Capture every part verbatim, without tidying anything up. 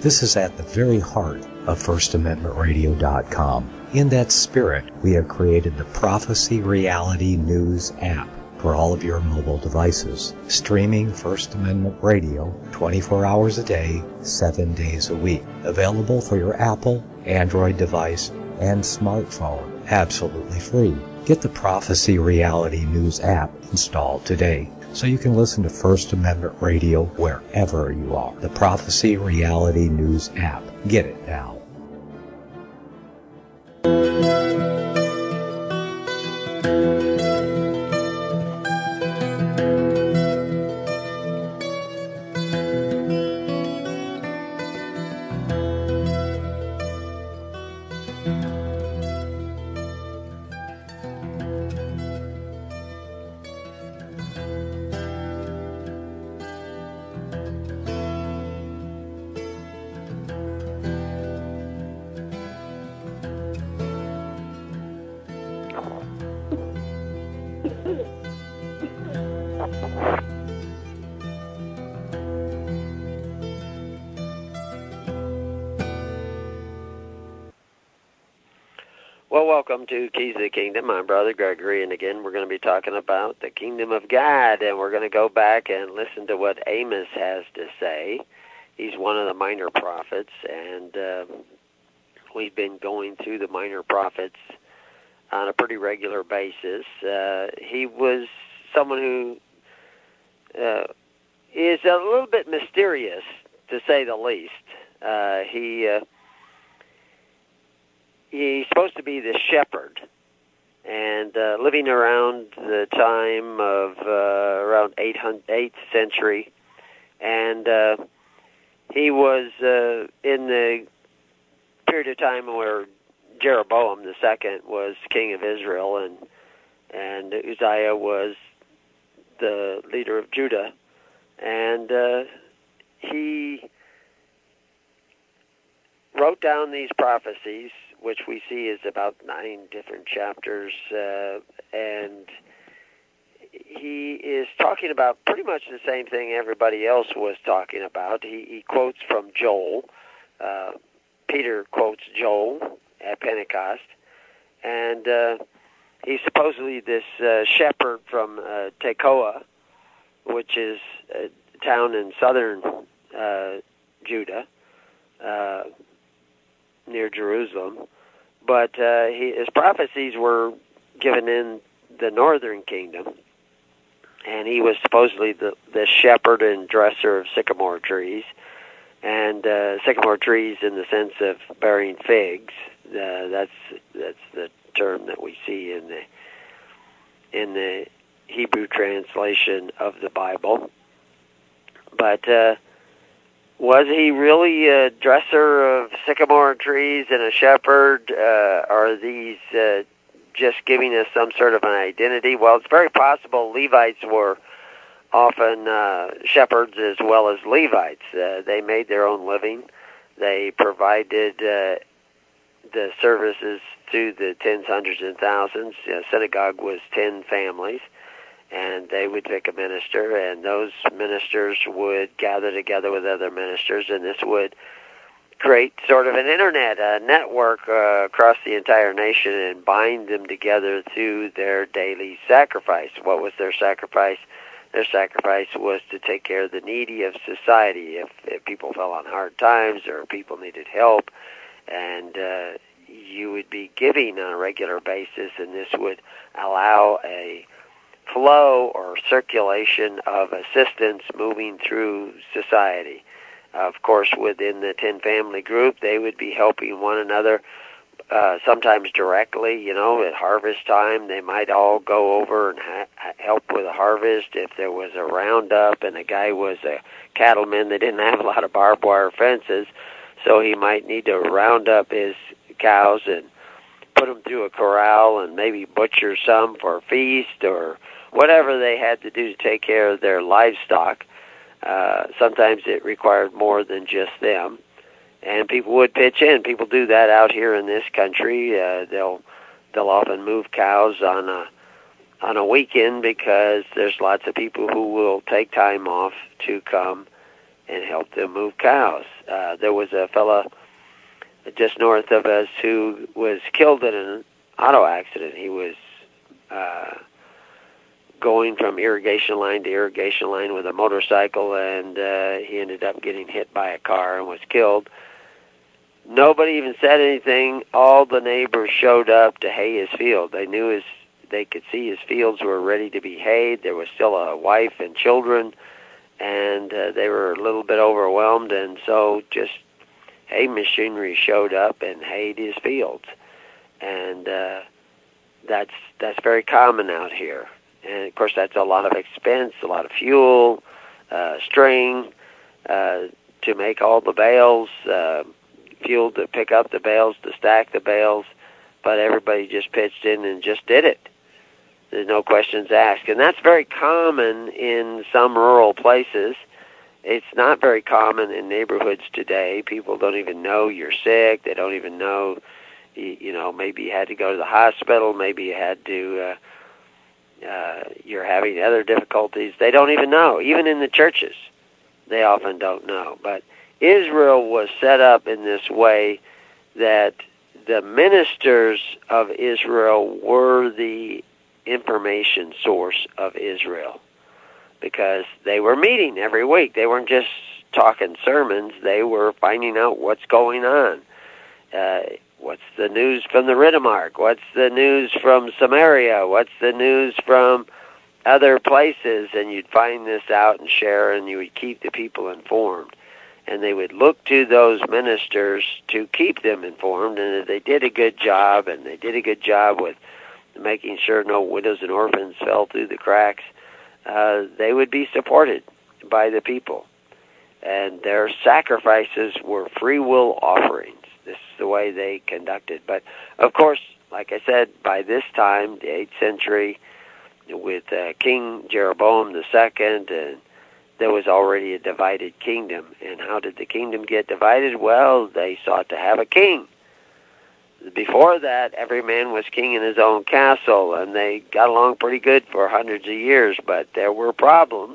This is at the very heart of First Amendment Radio dot com. In that spirit, we have created the Prophecy Reality News app for all of your mobile devices, streaming First Amendment Radio twenty-four hours a day, seven days a week. Available for your Apple, Android device, and smartphone, absolutely free. Get the Prophecy Reality News app installed today so you can listen to First Amendment Radio wherever you are. The Prophecy Reality News app. Get it now. Well, welcome to Keys of the Kingdom. I'm Brother Gregory, and again, we're going to be talking about the Kingdom of God, and we're going to go back and listen to what Amos has to say. He's one of the minor prophets, and uh, we've been going through the minor prophets on a pretty regular basis. Uh, he was someone who uh, is a little bit mysterious, to say the least. Uh, he... Uh, He's supposed to be the shepherd, and uh, living around the time of uh, around eighth century, and uh, he was uh, in the period of time where Jeroboam the second was king of Israel, and and Uzziah was the leader of Judah, and uh, he wrote down these prophecies, which we see is about nine different chapters, uh, and he is talking about pretty much the same thing everybody else was talking about. He, he quotes from Joel. Uh, Peter quotes Joel at Pentecost, and uh, he's supposedly this uh, shepherd from uh, Tekoa, which is a town in southern uh, Judah, uh, near Jerusalem, but uh, he, his prophecies were given in the northern kingdom, and he was supposedly the, the shepherd and dresser of sycamore trees, and uh, sycamore trees in the sense of bearing figs. Uh, that's that's the term that we see in the in the Hebrew translation of the Bible. But uh, was he really a dresser of sycamore trees and a shepherd? Uh, are these uh, just giving us some sort of an identity? Well, it's very possible Levites were often uh, shepherds as well as Levites. Uh, they made their own living. They provided uh, the services to the tens, hundreds, and thousands. A synagogue was ten families, and they would pick a minister, and those ministers would gather together with other ministers, and this would create sort of an internet, a network uh, across the entire nation and bind them together through their daily sacrifice. What was their sacrifice? Their sacrifice was to take care of the needy of society. If, if people fell on hard times or people needed help, and uh, you would be giving on a regular basis, and this would allow a flow or circulation of assistance moving through society. Of course, within the ten family group, they would be helping one another, uh, sometimes directly. You know, at harvest time, they might all go over and ha- help with the harvest. If there was a roundup and a guy was a cattleman, they didn't have a lot of barbed wire fences, so he might need to round up his cows and put them through a corral and maybe butcher some for a feast or whatever they had to do to take care of their livestock. Uh, sometimes it required more than just them, and people would pitch in. People do that out here in this country. Uh, they'll they'll often move cows on a on a weekend because there's lots of people who will take time off to come and help them move cows. Uh, there was a fella just north of us who was killed in an auto accident. He was uh, going from irrigation line to irrigation line with a motorcycle, and uh, he ended up getting hit by a car and was killed. Nobody even said anything. All the neighbors showed up to hay his field. They knew his, they could see his fields were ready to be hayed. There was still a wife and children, and uh, they were a little bit overwhelmed, and so just hay machinery showed up and hayed his fields. And uh, that's that's very common out here. And, of course, that's a lot of expense, a lot of fuel, uh, string uh, to make all the bales, uh, fuel to pick up the bales, to stack the bales. But everybody just pitched in and just did it. There's no questions asked. And that's very common in some rural places. It's not very common in neighborhoods today. People don't even know you're sick. They don't even know, you, you know, maybe you had to go to the hospital. Maybe you had to, uh, uh, you're having other difficulties. They don't even know. Even in the churches, they often don't know. But Israel was set up in this way that the ministers of Israel were the information source of Israel, because they were meeting every week. They weren't just talking sermons. They were finding out what's going on. Uh, what's the news from the Riddermark? What's the news from Samaria? What's the news from other places? And you'd find this out and share, and you would keep the people informed. And they would look to those ministers to keep them informed, and if they did a good job, and they did a good job with making sure no widows and orphans fell through the cracks, uh, they would be supported by the people. And their sacrifices were free will offerings. This is the way they conducted. But, of course, like I said, by this time, the eighth century, with uh, King Jeroboam the Second, and there was already a divided kingdom. And how did the kingdom get divided? Well, they sought to have a king. Before that, every man was king in his own castle, and they got along pretty good for hundreds of years, but there were problems.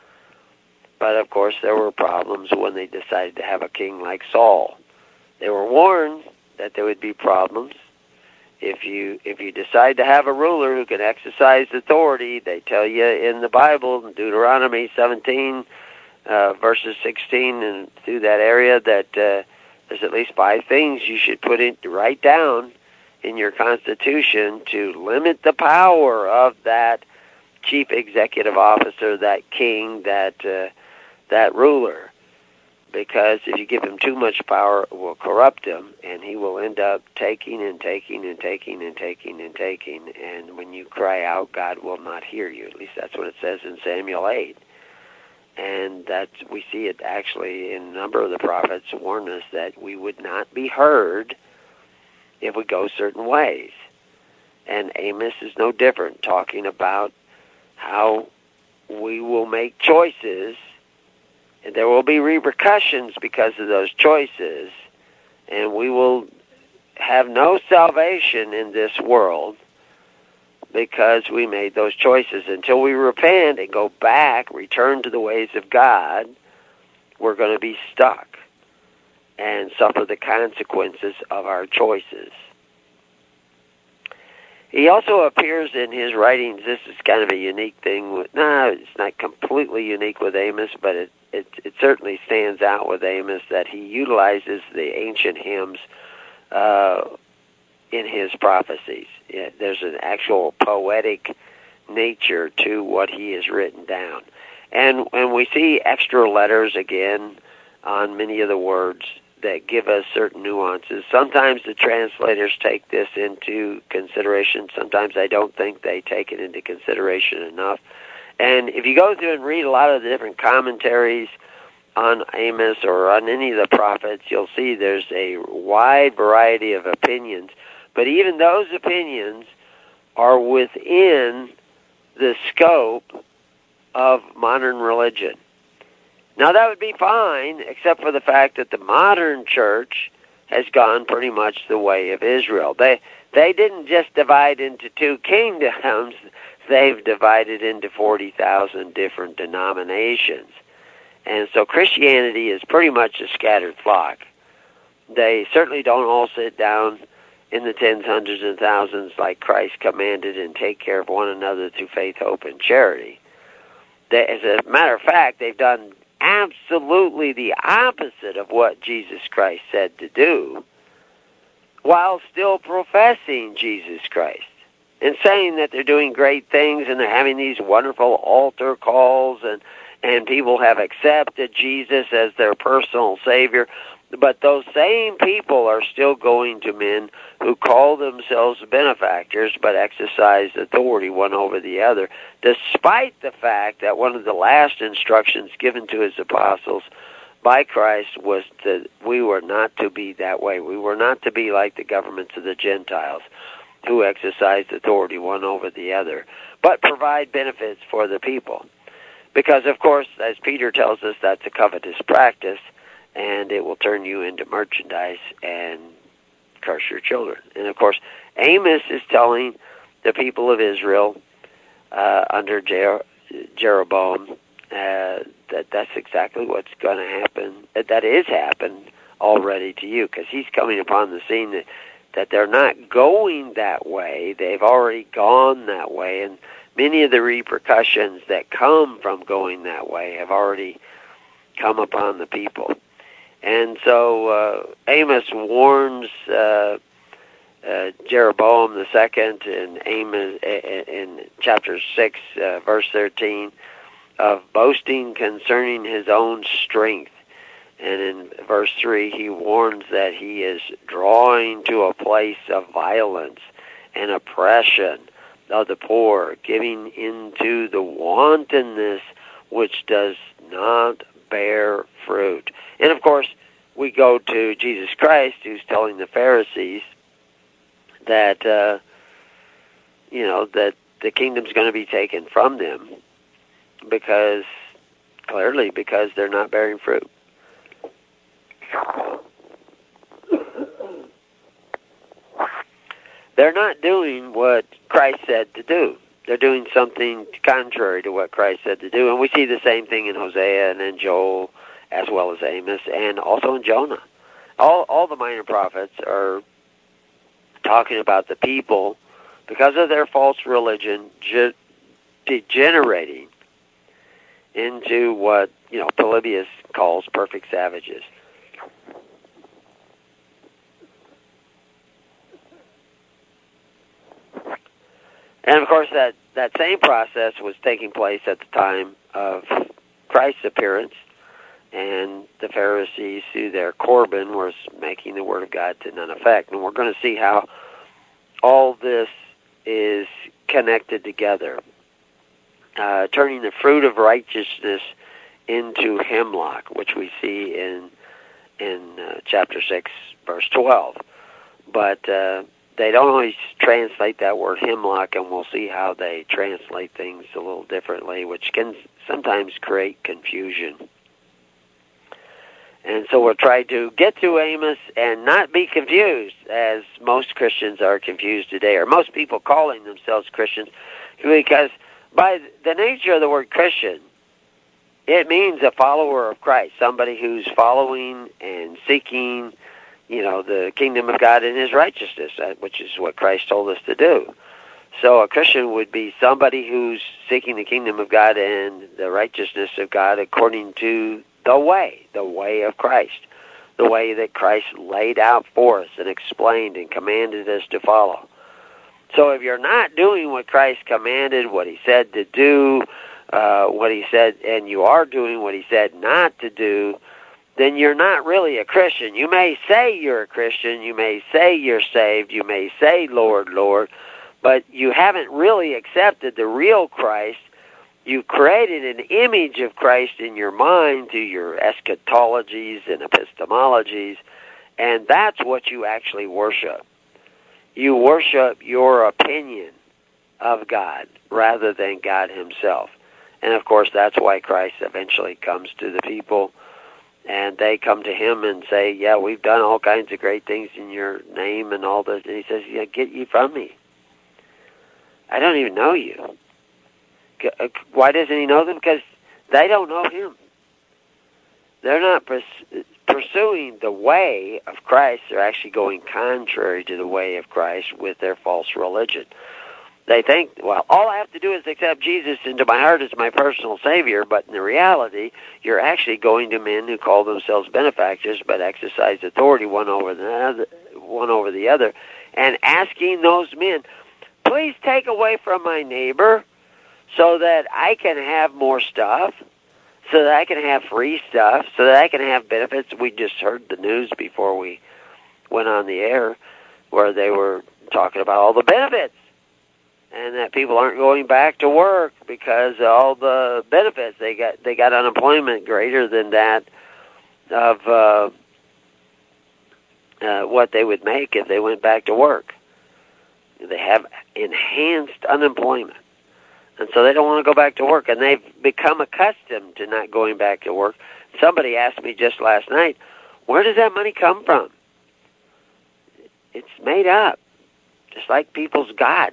But, of course, there were problems when they decided to have a king like Saul. They were warned that there would be problems. If you if you decide to have a ruler who can exercise authority, they tell you in the Bible, in Deuteronomy seventeen, uh, verses sixteen, and through that area, that uh, there's at least five things you should put in, write down in your Constitution to limit the power of that chief executive officer, that king, that uh, that ruler. Because if you give him too much power, it will corrupt him, and he will end up taking and taking and taking and taking and taking. And when you cry out, God will not hear you. At least that's what it says in Samuel eight. And that we see it actually in a number of the prophets warn us that we would not be heard if we go certain ways. And Amos is no different, talking about how we will make choices, and there will be repercussions because of those choices, and we will have no salvation in this world because we made those choices. Until we repent and go back, return to the ways of God, we're going to be stuck and suffer the consequences of our choices. He also appears in his writings, this is kind of a unique thing, with, no, it's not completely unique with Amos, but it, it, it certainly stands out with Amos that he utilizes the ancient hymns uh, in his prophecies. Yeah, there's an actual poetic nature to what he has written down. And when we see extra letters again on many of the words that give us certain nuances, sometimes the translators take this into consideration. Sometimes I don't think they take it into consideration enough. And if you go through and read a lot of the different commentaries on Amos or on any of the prophets, you'll see there's a wide variety of opinions. But even those opinions are within the scope of modern religion. Now, that would be fine, except for the fact that the modern church has gone pretty much the way of Israel. They they didn't just divide into two kingdoms. They've divided into forty thousand different denominations. And so Christianity is pretty much a scattered flock. They certainly don't all sit down in the tens, hundreds, and thousands like Christ commanded and take care of one another through faith, hope, and charity. They, as a matter of fact, they've done absolutely the opposite of what Jesus Christ said to do, while still professing Jesus Christ and saying that they're doing great things and they're having these wonderful altar calls and, and people have accepted Jesus as their personal Savior. But those same people are still going to men who call themselves benefactors but exercise authority one over the other, despite the fact that one of the last instructions given to his apostles by Christ was that we were not to be that way. We were not to be like the governments of the Gentiles who exercised authority one over the other, but provide benefits for the people. Because, of course, as Peter tells us, that's a covetous practice, and it will turn you into merchandise and curse your children. And, of course, Amos is telling the people of Israel uh, under Jer- Jeroboam uh, that that's exactly what's going to happen, that, that is happened already to you, because he's coming upon the scene that, that they're not going that way. They've already gone that way, and many of the repercussions that come from going that way have already come upon the people. And so uh, Amos warns uh, uh, Jeroboam the second in Amos in chapter six, uh, verse thirteen, of boasting concerning his own strength. And in verse three, he warns that he is drawing to a place of violence and oppression of the poor, giving into the wantonness which does not bear fruit. And of course, we go to Jesus Christ, who's telling the Pharisees that, uh, you know, that the kingdom's going to be taken from them because, clearly, because they're not bearing fruit. They're not doing what Christ said to do. They're doing something contrary to what Christ said to do. And we see the same thing in Hosea and in Joel, as well as Amos, and also in Jonah. All all the minor prophets are talking about the people, because of their false religion, ge- degenerating into what, you know, Polybius calls perfect savages. And of course, that, that same process was taking place at the time of Christ's appearance, and the Pharisees, through their Corban, was making the Word of God to none effect. And we're going to see how all this is connected together, uh, turning the fruit of righteousness into hemlock, which we see in in uh, chapter six, verse twelve. But uh, they don't always translate that word hemlock, and we'll see how they translate things a little differently, which can sometimes create confusion. And so we'll try to get through Amos and not be confused, as most Christians are confused today, or most people calling themselves Christians, because by the nature of the word Christian, it means a follower of Christ, somebody who's following and seeking, you know, the kingdom of God and his righteousness, which is what Christ told us to do. So a Christian would be somebody who's seeking the kingdom of God and the righteousness of God according to the way, the way of Christ, the way that Christ laid out for us and explained and commanded us to follow. So if you're not doing what Christ commanded, what he said to do, uh, what he said, and you are doing what he said not to do, then you're not really a Christian. You may say you're a Christian, you may say you're saved, you may say, Lord, Lord, but you haven't really accepted the real Christ. You created an image of Christ in your mind through your eschatologies and epistemologies, and that's what you actually worship. You worship your opinion of God rather than God himself. And, of course, that's why Christ eventually comes to the people, and they come to him and say, yeah, we've done all kinds of great things in your name and all this. And he says, yeah, get ye from me. I don't even know you. Why doesn't he know them? Because they don't know him. they're not pers- pursuing the way of Christ. They're actually going contrary to the way of Christ with their false religion. They think, well, all I have to do is accept Jesus into my heart as my personal Savior, but in the reality, you're actually going to men who call themselves benefactors but exercise authority one over the other, one over the other, and asking those men, please take away from my neighbor so that I can have more stuff, so that I can have free stuff, so that I can have benefits. We just heard the news before we went on the air where they were talking about all the benefits, and that people aren't going back to work because of all the benefits. They got they got unemployment greater than that of uh, uh, what they would make if they went back to work. They have enhanced unemployment, and so they don't want to go back to work, and they've become accustomed to not going back to work. Somebody asked me just last night, where does that money come from? It's made up, just like people's gods.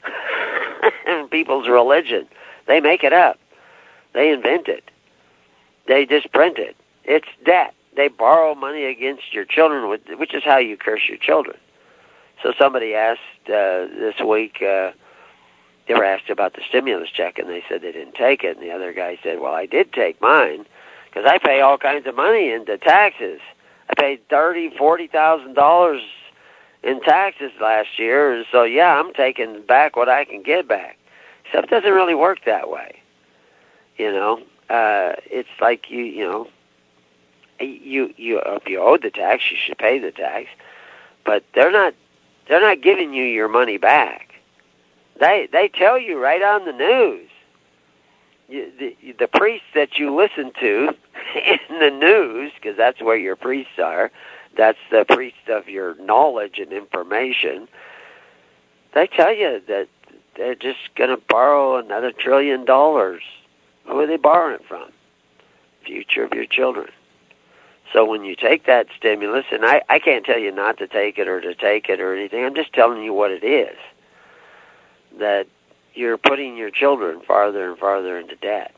And people's religion. They make it up. They invent it. They just print it. It's debt. They borrow money against your children, which is how you curse your children. So somebody asked uh, this week, uh, they were asked about the stimulus check, and they said they didn't take it. And the other guy said, well, I did take mine, because I pay all kinds of money into taxes. I paid thirty thousand dollars, forty thousand dollars in taxes last year, so yeah, I'm taking back what I can get back. Except it doesn't really work that way. You know, uh, it's like you, you know, you, you, if you owe the tax, you should pay the tax, but they're not, they're not giving you your money back. They, they tell you right on the news. You, the, the priests that you listen to in the news, because that's where your priests are, that's the priest of your knowledge and information. They tell you that they're just going to borrow another trillion dollars. Who are they borrowing it from? Future of your children. So when you take that stimulus, and I, I can't tell you not to take it or to take it or anything, I'm just telling you what it is, that you're putting your children farther and farther into debt.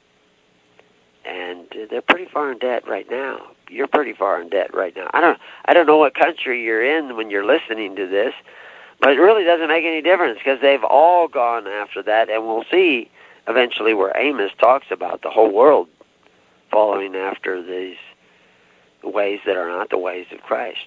And they're pretty far in debt right now. You're pretty far in debt right now. I don't I don't know what country you're in when you're listening to this, but it really doesn't make any difference because they've all gone after that, and we'll see eventually where Amos talks about the whole world following after these ways that are not the ways of Christ.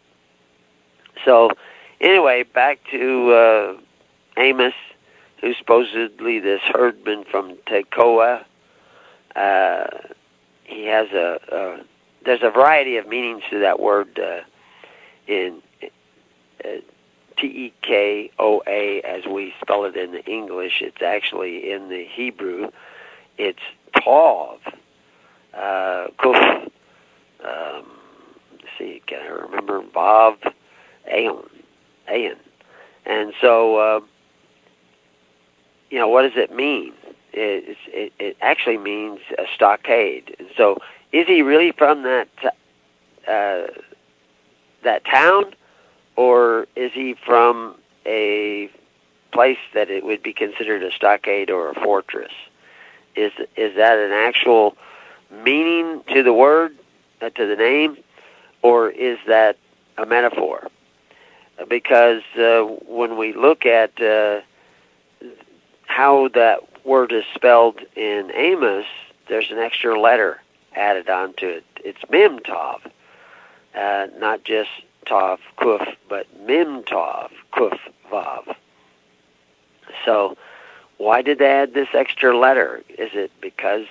So anyway, back to uh, Amos, who's supposedly this herdman from Tekoa. Uh, he has a, a there's a variety of meanings to that word uh, in uh, T E K O A as we spell it in the English. It's actually in the Hebrew. It's Tov, uh, Kuf. Um, let's see, can I remember? Vav, Ayon, Ayon. And so, uh, you know, what does it mean? It, it, it actually means a stockade. And so, is he really from that uh, that town, or is he from a place that it would be considered a stockade or a fortress? Is is that an actual meaning to the word, uh, to the name, or is that a metaphor? Because uh, when we look at uh, how that word is spelled in Amos, there's an extra letter added onto it. It's Mem Tov, uh, not just Tov Kuf, but Mem Tov Kuf Vav. So, why did they add this extra letter? Is it because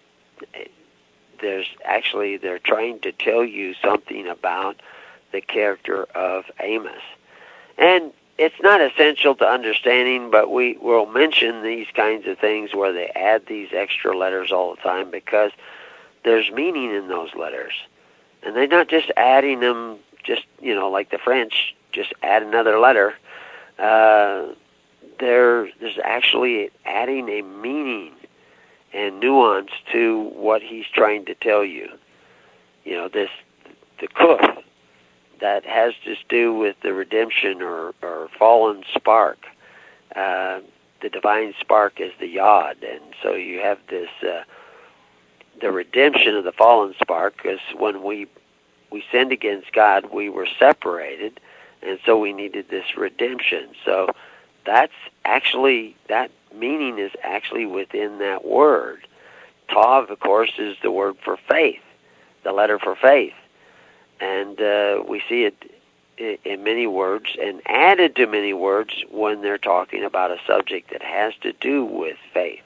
there's actually they're trying to tell you something about the character of Amos? And it's not essential to understanding, but we will mention these kinds of things where they add these extra letters all the time because there's meaning in those letters. And they're not just adding them just, you know, like the French, just add another letter. Uh, there, there's actually adding a meaning and nuance to what he's trying to tell you. You know, this, the Kuf, that has to do with the redemption or, or fallen spark. Uh, the divine spark is the Yod, and so you have this uh, the redemption of the fallen spark, because when we we sinned against God, we were separated, and so we needed this redemption. So that's actually, that meaning is actually within that word. Tav, of course, is the word for faith, the letter for faith. And uh, we see it in, in many words and added to many words when they're talking about a subject that has to do with faith.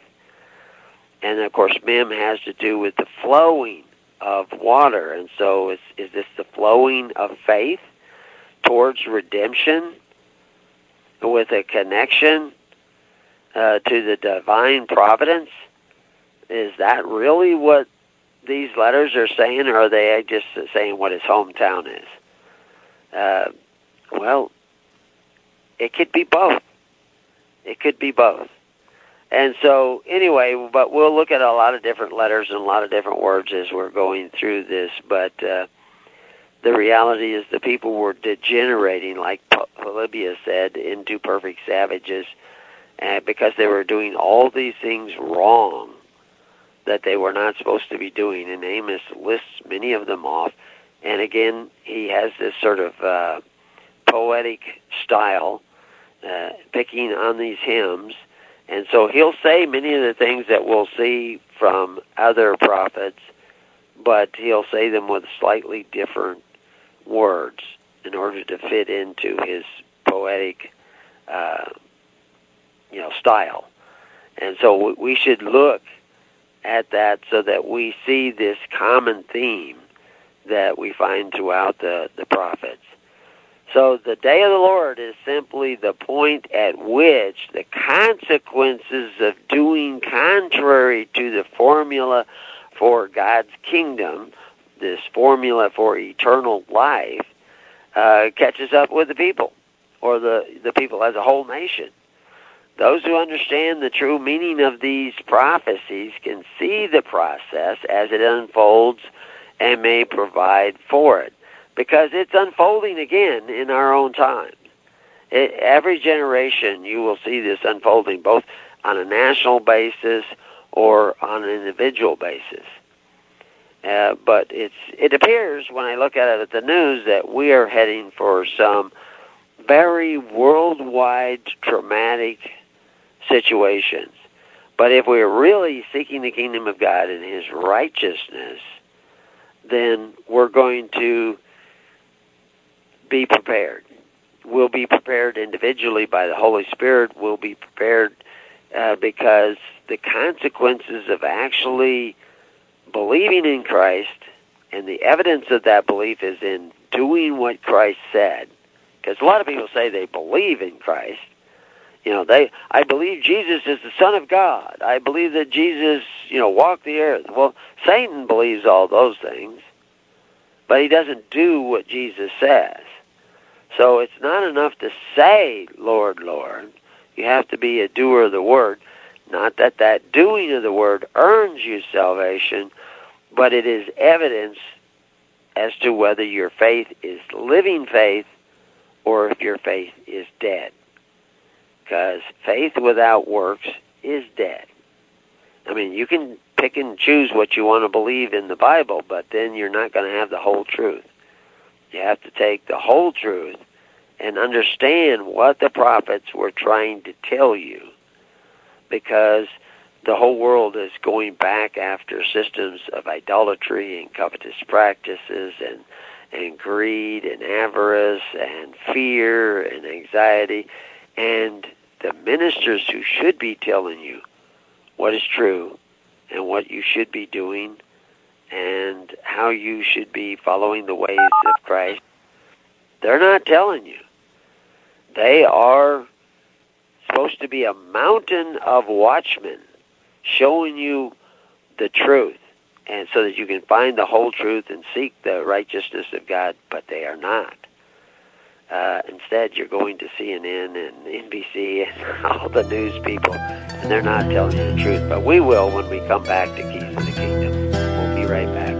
And, of course, Mem has to do with the flowing of water. And so is, is this the flowing of faith towards redemption with a connection uh, to the divine providence? Is that really what these letters are saying, or are they just saying what his hometown is? Uh, well, it could be both. It could be both. And so, anyway, but we'll look at a lot of different letters and a lot of different words as we're going through this, but uh, the reality is the people were degenerating, like Polybius said, into perfect savages, uh, because they were doing all these things wrong that they were not supposed to be doing, and Amos lists many of them off. And again, he has this sort of uh, poetic style, uh, picking on these hymns, and so he'll say many of the things that we'll see from other prophets, but he'll say them with slightly different words in order to fit into his poetic, uh, you know, style. And so we should look at that so that we see this common theme that we find throughout the, the prophets. So the day of the Lord is simply the point at which the consequences of doing contrary to the formula for God's kingdom, this formula for eternal life, uh, catches up with the people, or the, the people as a whole nation. Those who understand the true meaning of these prophecies can see the process as it unfolds and may provide for it, because it's unfolding again in our own time. It, every generation you will see this unfolding, both on a national basis or on an individual basis. Uh, but it's it appears, when I look at it at the news, that we are heading for some very worldwide traumatic situations. But if we're really seeking the kingdom of God and his righteousness, then we're going to be prepared. We'll be prepared individually by the Holy Spirit. We'll be prepared uh, because the consequences of actually believing in Christ, and the evidence of that belief is in doing what Christ said. Because a lot of people say they believe in Christ. You know, they, I believe Jesus is the Son of God. I believe that Jesus, you know, walked the earth. Well, Satan believes all those things, but he doesn't do what Jesus says. So it's not enough to say, Lord, Lord. You have to be a doer of the word. Not that that doing of the word earns you salvation, but it is evidence as to whether your faith is living faith or if your faith is dead. Because faith without works is dead. I mean, you can pick and choose what you want to believe in the Bible, but then you're not going to have the whole truth. You have to take the whole truth and understand what the prophets were trying to tell you, because the whole world is going back after systems of idolatry and covetous practices and, and greed and avarice and fear and anxiety. And the ministers who should be telling you what is true and what you should be doing and how you should be following the ways of Christ, they're not telling you. They are supposed to be a mountain of watchmen showing you the truth, and so that you can find the whole truth and seek the righteousness of God, but they are not. Uh, instead, you're going to C N N and N B C and all the news people, and they're not telling you the truth. But we will when we come back to Keys of the Kingdom. We'll be right back.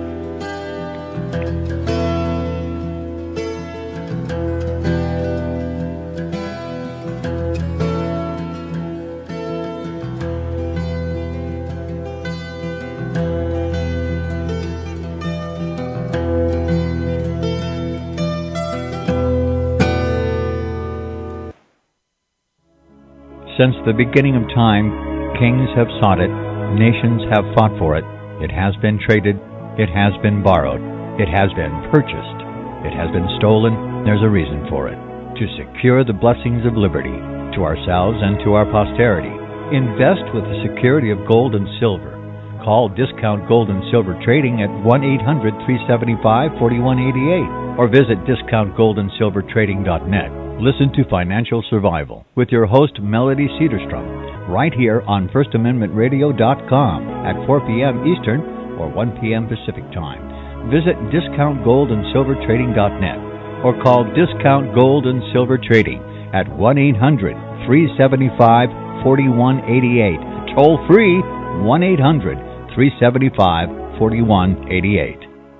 Since the beginning of time, kings have sought it, nations have fought for it. It has been traded, it has been borrowed, it has been purchased, it has been stolen. There's a reason for it. To secure the blessings of liberty to ourselves and to our posterity, invest with the security of gold and silver. Call Discount Gold and Silver Trading at one eight hundred, three seven five, four one eight eight or visit discount gold and silver trading dot net. Listen to Financial Survival with your host, Melody Cedarstrom, right here on first amendment radio dot com at four p.m. Eastern or one p.m. Pacific Time. Visit discount gold and silver trading dot net or call Discount Gold and Silver Trading at one eight hundred, three seven five, four one eight eight. Toll free one eight hundred, three seven five, four one eight eight.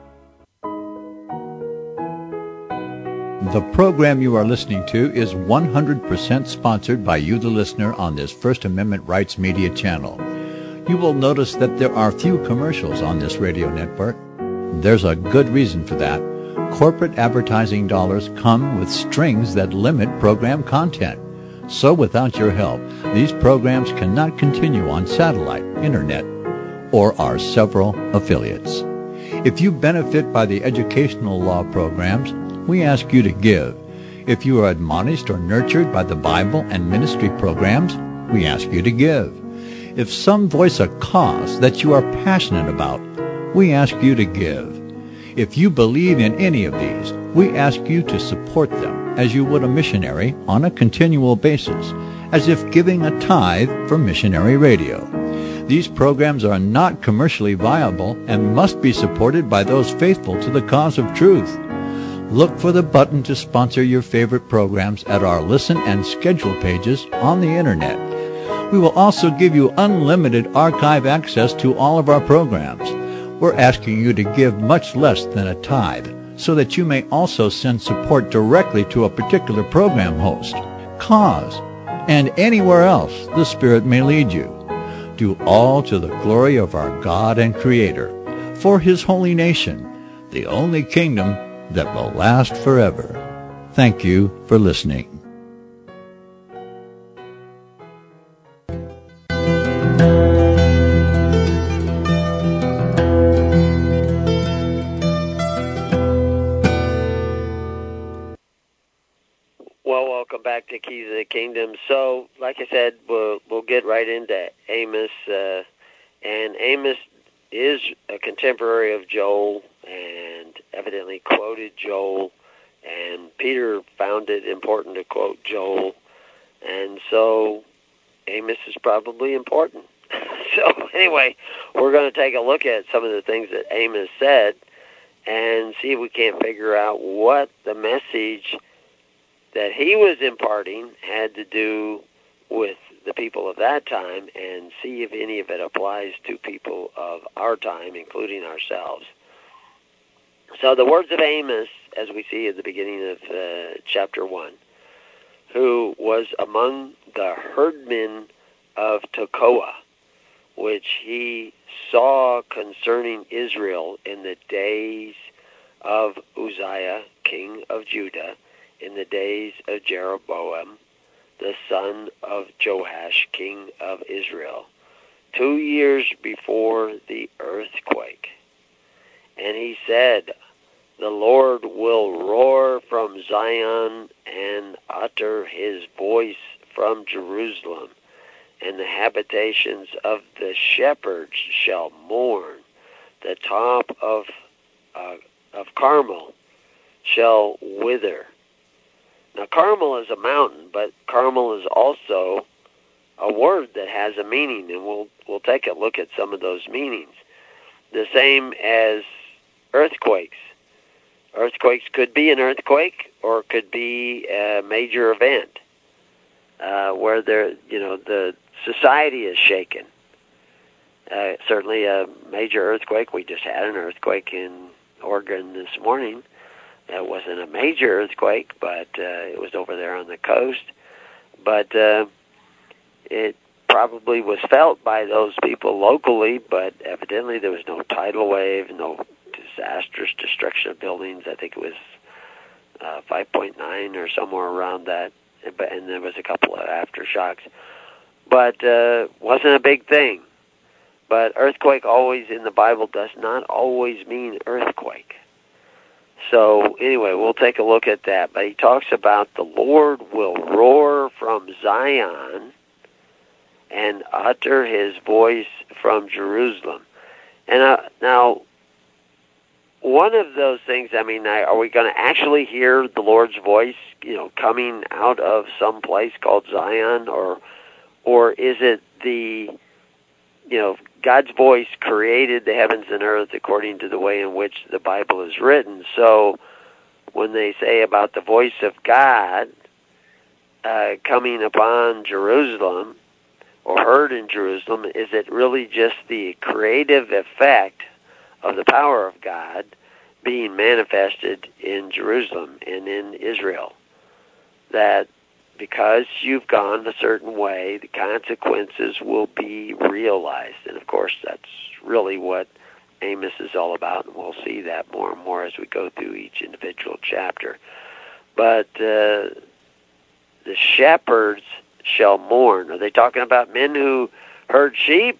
The program you are listening to is one hundred percent sponsored by you, the listener, on this First Amendment Rights Media channel. You will notice that there are few commercials on this radio network. There's a good reason for that. Corporate advertising dollars come with strings that limit program content. So without your help, these programs cannot continue on satellite, internet, or our several affiliates. If you benefit by the educational law programs, we ask you to give. If you are admonished or nurtured by the Bible and ministry programs, we ask you to give. If some voice a cause that you are passionate about, we ask you to give. If you believe in any of these, we ask you to support them as you would a missionary on a continual basis, as if giving a tithe for missionary radio. These programs are not commercially viable and must be supported by those faithful to the cause of truth. Look for the button to sponsor your favorite programs at our listen and schedule pages on the internet. We will also give you unlimited archive access to all of our programs. We're asking you to give much less than a tithe so that you may also send support directly to a particular program host, cause, and anywhere else the Spirit may lead you. Do all to the glory of our God and Creator, for His holy nation, the only kingdom that will last forever. Thank you for listening. Well, welcome back to Keys of the Kingdom. So, like I said, we'll, we'll get right into Amos. Uh, and Amos is a contemporary of Joel and evidently quoted Joel. And Peter found it important to quote Joel. And so Amos is probably important. So anyway, we're going to take a look at some of the things that Amos said and see if we can't figure out what the message that he was imparting had to do with the people of that time, and see if any of it applies to people of our time, including ourselves. So the words of Amos, as we see at the beginning of uh, chapter one, who was among the herdmen of Tekoa, which he saw concerning Israel in the days of Uzziah, king of Judah, in the days of Jeroboam, the son of Joash, king of Israel, two years before the earthquake. And he said, the Lord will roar from Zion and utter his voice from Jerusalem, and the habitations of the shepherds shall mourn. The top of uh, of Carmel shall wither. Now, Carmel is a mountain, but Carmel is also a word that has a meaning, and we'll we'll take a look at some of those meanings. The same as earthquakes. Earthquakes could be an earthquake, or it could be a major event uh, where there, you know, the society is shaken. Uh, certainly, a major earthquake. We just had an earthquake in Oregon this morning. It wasn't a major earthquake, but uh, it was over there on the coast. But uh, it probably was felt by those people locally, but evidently there was no tidal wave, no disastrous destruction of buildings. I think it was uh, five point nine or somewhere around that, and there was a couple of aftershocks. but uh, wasn't a big thing. But earthquake always in the Bible does not always mean earthquake. So anyway, we'll take a look at that. But he talks about the Lord will roar from Zion and utter his voice from Jerusalem. And uh, now, one of those things, I mean, are we going to actually hear the Lord's voice, you know, coming out of some place called Zion, or or is it the, you know, God's voice created the heavens and earth according to the way in which the Bible is written? So when they say about the voice of God uh, coming upon Jerusalem or heard in Jerusalem, is it really just the creative effect of the power of God being manifested in Jerusalem and in Israel? That because you've gone a certain way, the consequences will be realized. And of course, that's really what Amos is all about, and we'll see that more and more as we go through each individual chapter. But uh, the shepherds shall mourn. Are they talking about men who herd sheep?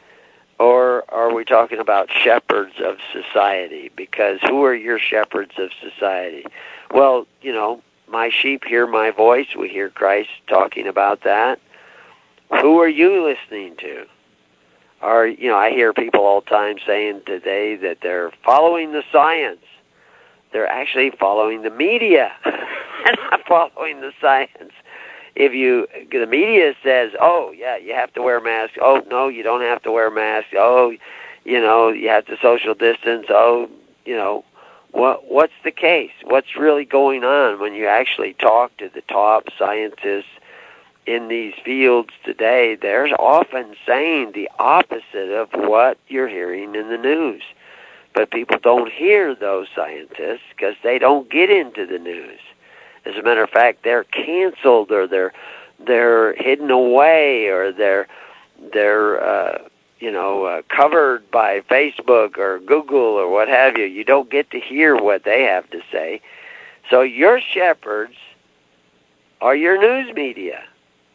Or are we talking about shepherds of society? Because who are your shepherds of society? Well, you know, my sheep hear my voice. We hear Christ talking about that. Who are you listening to? Are, you know, I hear people all the time saying today that they're following the science. They're actually following the media and not following the science. If you, the media says, oh, yeah, you have to wear a mask. Oh, no, you don't have to wear a mask. Oh, you know, you have to social distance. Oh, you know, what what's the case? What's really going on when you actually talk to the top scientists in these fields today? They're often saying the opposite of what you're hearing in the news. But people don't hear those scientists because they don't get into the news. As a matter of fact, they're canceled, or they're they're hidden away, or they're they're uh, you know uh, covered by Facebook or Google or what have you. You don't get to hear what they have to say. So your shepherds are your news media.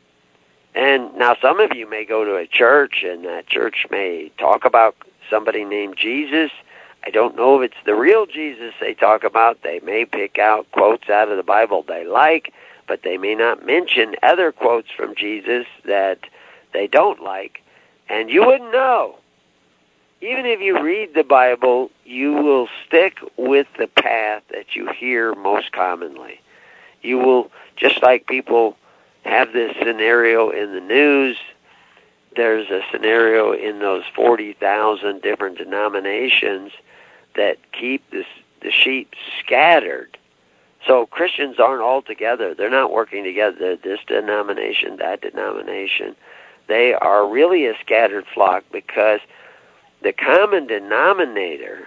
And now some of you may go to a church, and that church may talk about somebody named Jesus. I don't know if it's the real Jesus they talk about. They may pick out quotes out of the Bible they like, but they may not mention other quotes from Jesus that they don't like. And you wouldn't know. Even if you read the Bible, you will stick with the path that you hear most commonly. You will, just like people have this scenario in the news, there's a scenario in those forty thousand different denominations that keep this, the sheep scattered. So Christians aren't all together. They're not working together. This denomination, that denomination. They are really a scattered flock because the common denominator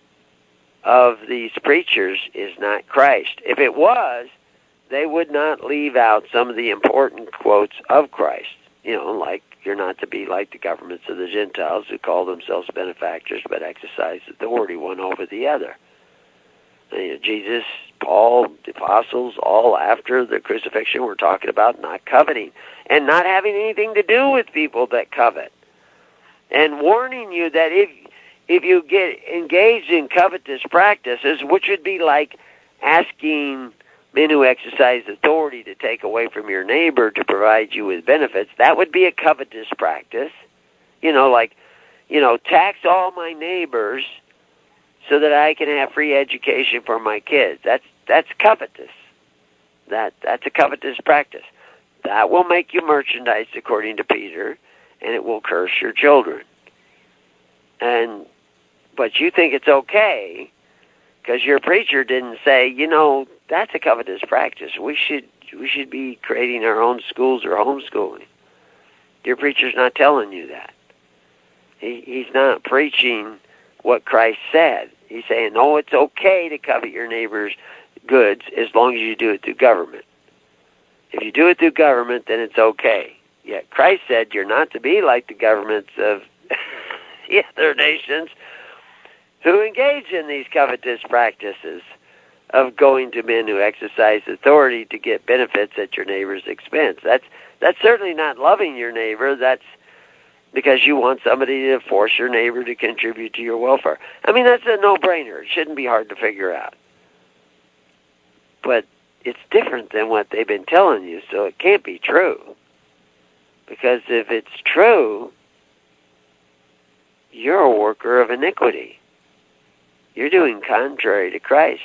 of these preachers is not Christ. If it was, they would not leave out some of the important quotes of Christ. You know, like, you're not to be like the governments of the Gentiles who call themselves benefactors but exercise authority one over the other. And, you know, Jesus, Paul, the apostles, all after the crucifixion were talking about not coveting and not having anything to do with people that covet. And warning you that if if you get engaged in covetous practices, which would be like asking men who exercise authority to take away from your neighbor to provide you with benefits, that would be a covetous practice. You know, like, you know, tax all my neighbors so that I can have free education for my kids. That's that's covetous. That that's a covetous practice. That will make you merchandise, according to Peter, and it will curse your children. And but you think it's okay because your preacher didn't say, you know, that's a covetous practice. We should we should be creating our own schools or homeschooling. Your preacher's not telling you that. He, he's not preaching what Christ said. He's saying, no, it's okay to covet your neighbor's goods as long as you do it through government. If you do it through government, then it's okay. Yet Christ said you're not to be like the governments of the other nations who engage in these covetous practices of going to men who exercise authority to get benefits at your neighbor's expense. That's that's certainly not loving your neighbor. That's because you want somebody to force your neighbor to contribute to your welfare. I mean, that's a no-brainer. It shouldn't be hard to figure out. But it's different than what they've been telling you, so it can't be true. Because if it's true, you're a worker of iniquity. You're doing contrary to Christ.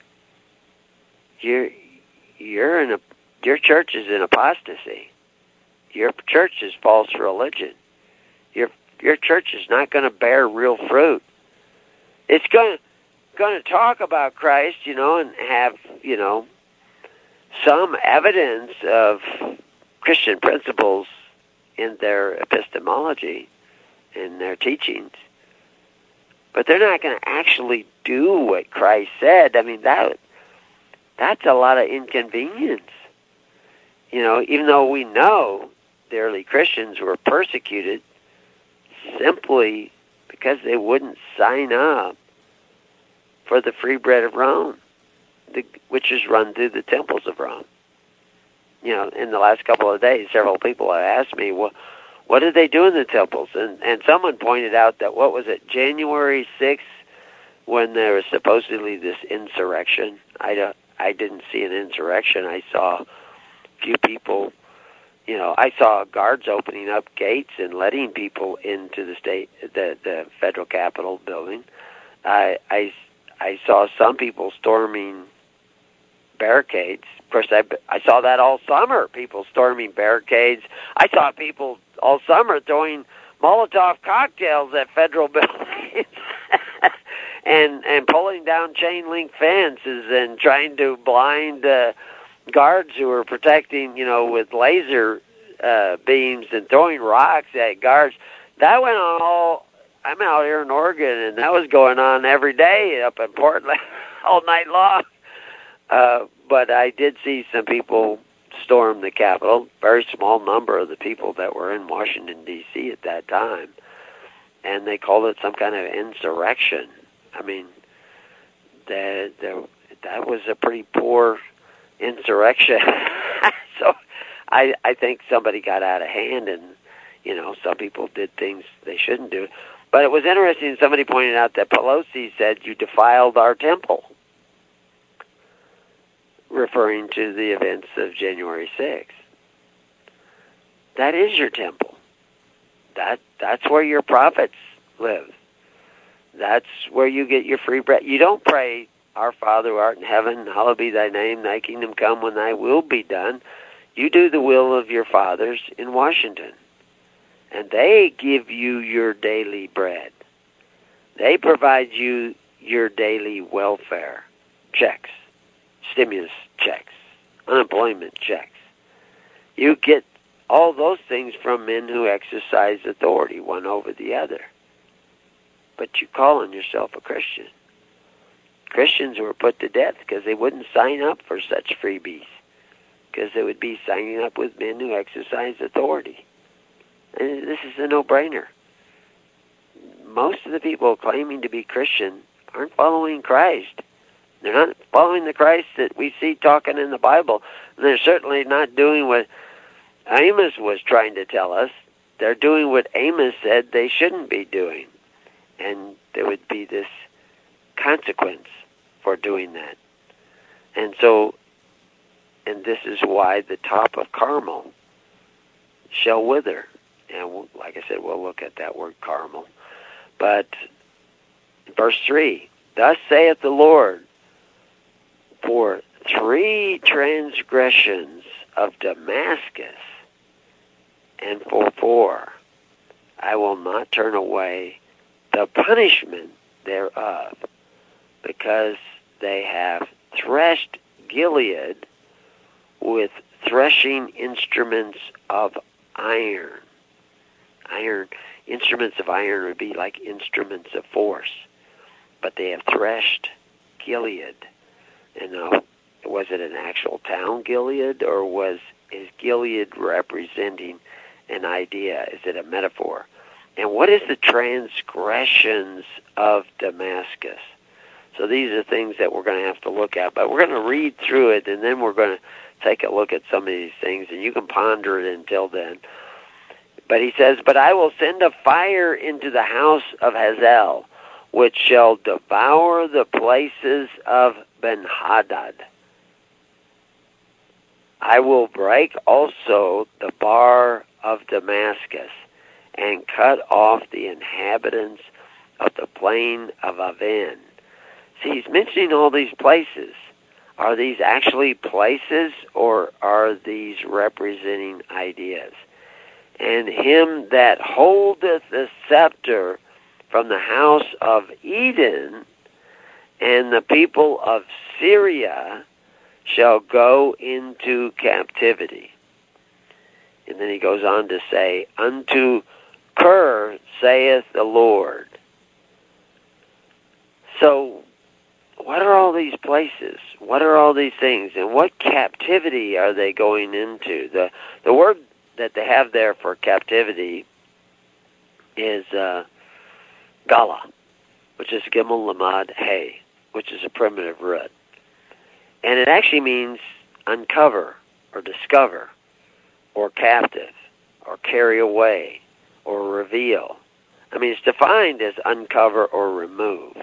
You're you're in a your church is in apostasy. Your church is false religion. Your your church is not going to bear real fruit. It's going to going to talk about Christ, you know, and have, you know, some evidence of Christian principles in their epistemology, in their teachings. But they're not going to actually do what Christ said. I mean, that that's a lot of inconvenience. You know, even though we know the early Christians were persecuted simply because they wouldn't sign up for the free bread of Rome, the, which is run through the temples of Rome. You know, in the last couple of days, several people have asked me, well, what did they do in the temples? And and someone pointed out that, what was it, January sixth, when there was supposedly this insurrection. I, don't, I didn't see an insurrection. I saw a few people, you know, I saw guards opening up gates and letting people into the state, the, the federal Capitol building. I, I, I saw some people storming barricades. Of course, I, I saw that all summer, people storming barricades. I saw people all summer throwing Molotov cocktails at federal buildings and and pulling down chain link fences and trying to blind uh, guards who were protecting, you know, with laser uh, beams and throwing rocks at guards. That went on all, I'm out here in Oregon, and that was going on every day up in Portland all night long. Uh, but I did see some people storm the Capitol, very small number of the people that were in Washington, D C at that time, and they called it some kind of insurrection. I mean, that, that, that was a pretty poor insurrection. So I, I think somebody got out of hand, and, you know, some people did things they shouldn't do. But it was interesting, somebody pointed out that Pelosi said, you defiled our temple, referring to the events of January sixth. That is your temple. That that's where your prophets live. That's where you get your free bread. You don't pray, Our Father who art in heaven, hallowed be thy name, thy kingdom come, when thy will be done. You do the will of your fathers in Washington. And they give you your daily bread. They provide you your daily welfare checks, stimulus checks, unemployment checks. You get all those things from men who exercise authority one over the other. But you calling yourself a Christian. Christians were put to death because they wouldn't sign up for such freebies, because they would be signing up with men who exercise authority. And this is a no-brainer. Most of the people claiming to be Christian aren't following Christ. They're not following the Christ that we see talking in the Bible. And they're certainly not doing what Amos was trying to tell us. They're doing what Amos said they shouldn't be doing. And there would be this consequence for doing that. And so, and this is why the top of Carmel shall wither. And like I said, we'll look at that word Carmel. But verse three, thus saith the Lord, for three transgressions of Damascus, and for four, I will not turn away the punishment thereof, because they have threshed Gilead with threshing instruments of iron. Iron, instruments of iron would be like instruments of force, but they have threshed Gilead. And uh, was it an actual town, Gilead, or was is Gilead representing an idea? Is it a metaphor? And what is the transgressions of Damascus? So these are things that we're going to have to look at. But we're going to read through it, and then we're going to take a look at some of these things, and you can ponder it until then. But he says, "But I will send a fire into the house of Hazael, which shall devour the places of Ben-Hadad. I will break also the bar of Damascus, and cut off the inhabitants of the plain of Aven." See, he's mentioning all these places. Are these actually places, or are these representing ideas? "And him that holdeth the scepter from the house of Eden, and the people of Syria shall go into captivity." And then he goes on to say, "Unto Kir saith the Lord." So, what are all these places? What are all these things? And what captivity are they going into? The the word that they have there for captivity is uh, Gala, which is Gimel Lamad Hay, which is a primitive root. And it actually means uncover or discover or captive or carry away or reveal. I mean, it's defined as uncover or remove.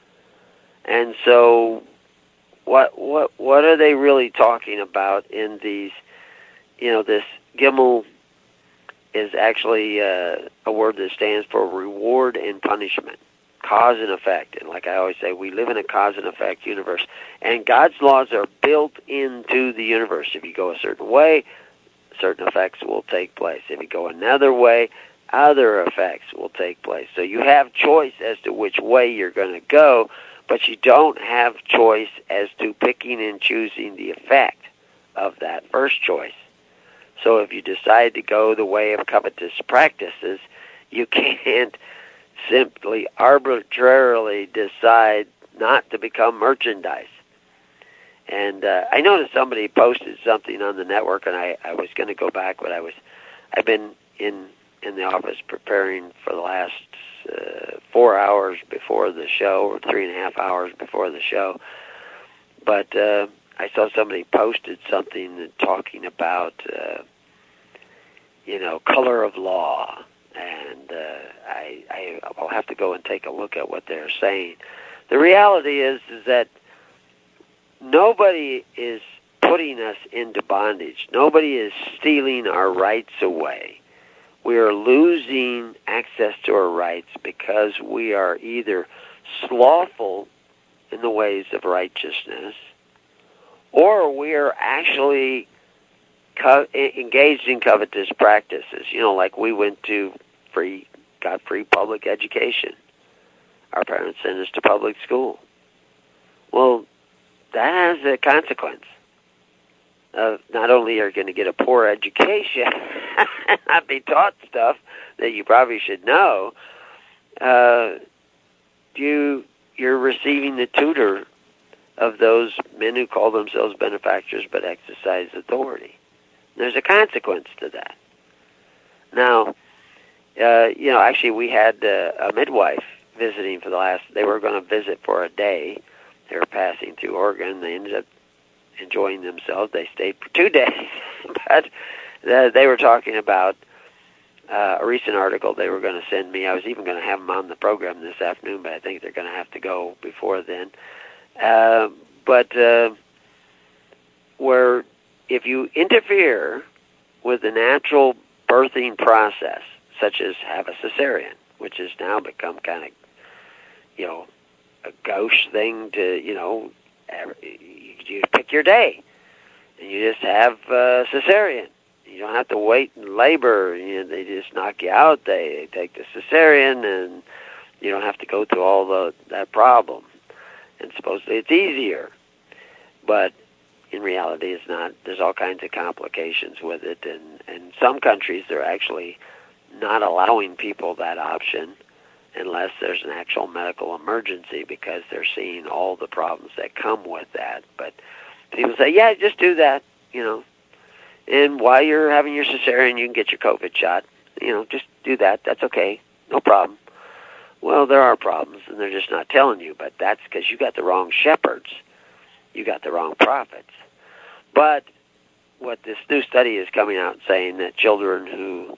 And so what what what are they really talking about in these, you know, this Gimel is actually uh, a word that stands for reward and punishment, cause and effect. And like I always say, we live in a cause and effect universe. And God's laws are built into the universe. If you go a certain way, certain effects will take place. If you go another way, other effects will take place. So you have choice as to which way you're going to go, but you don't have choice as to picking and choosing the effect of that first choice. So if you decide to go the way of covetous practices, you can't simply arbitrarily decide not to become merchandise. And uh, I noticed somebody posted something on the network, and I, I was going to go back, but I was, I've been in, in the office preparing for the last uh, four hours before the show, or three and a half hours before the show. But uh, I saw somebody posted something talking about, uh, you know, color of law. And uh, I, I, I'll have to go and take a look at what they're saying. The reality is, is that nobody is putting us into bondage. Nobody is stealing our rights away. We are losing access to our rights because we are either slothful in the ways of righteousness, or we are actually co- engaged in covetous practices. You know, like we went to free, got free public education. Our parents sent us to public school. Well, that has a consequence. Uh, not only are you going to get a poor education and not be taught stuff that you probably should know, uh, you, you're receiving the tutor of those men who call themselves benefactors but exercise authority. There's a consequence to that. Now, uh, you know, actually we had uh, a midwife visiting for the last, they were going to visit for a day. They were passing through Oregon. They ended up enjoying themselves. They stayed for two days. But uh, they were talking about uh, a recent article they were going to send me. I was even going to have them on the program this afternoon, but I think they're going to have to go before then. Uh, but uh, where if you interfere with the natural birthing process, such as have a cesarean, which has now become kind of, you know, a gauche thing to, you know, you pick your day, and you just have uh, cesarean. You don't have to wait and labor. You know, they just knock you out. They, they take the cesarean, and you don't have to go through all the that problem. And supposedly it's easier, but in reality it's not. There's all kinds of complications with it, and in some countries they're actually not allowing people that option unless there's an actual medical emergency, because they're seeing all the problems that come with that. But people say, yeah, just do that, you know. And while you're having your cesarean, you can get your COVID shot. You know, just do that. That's okay. No problem. Well, there are problems, and they're just not telling you, but that's because you got the wrong shepherds. You got the wrong prophets. But what this new study is coming out saying that children who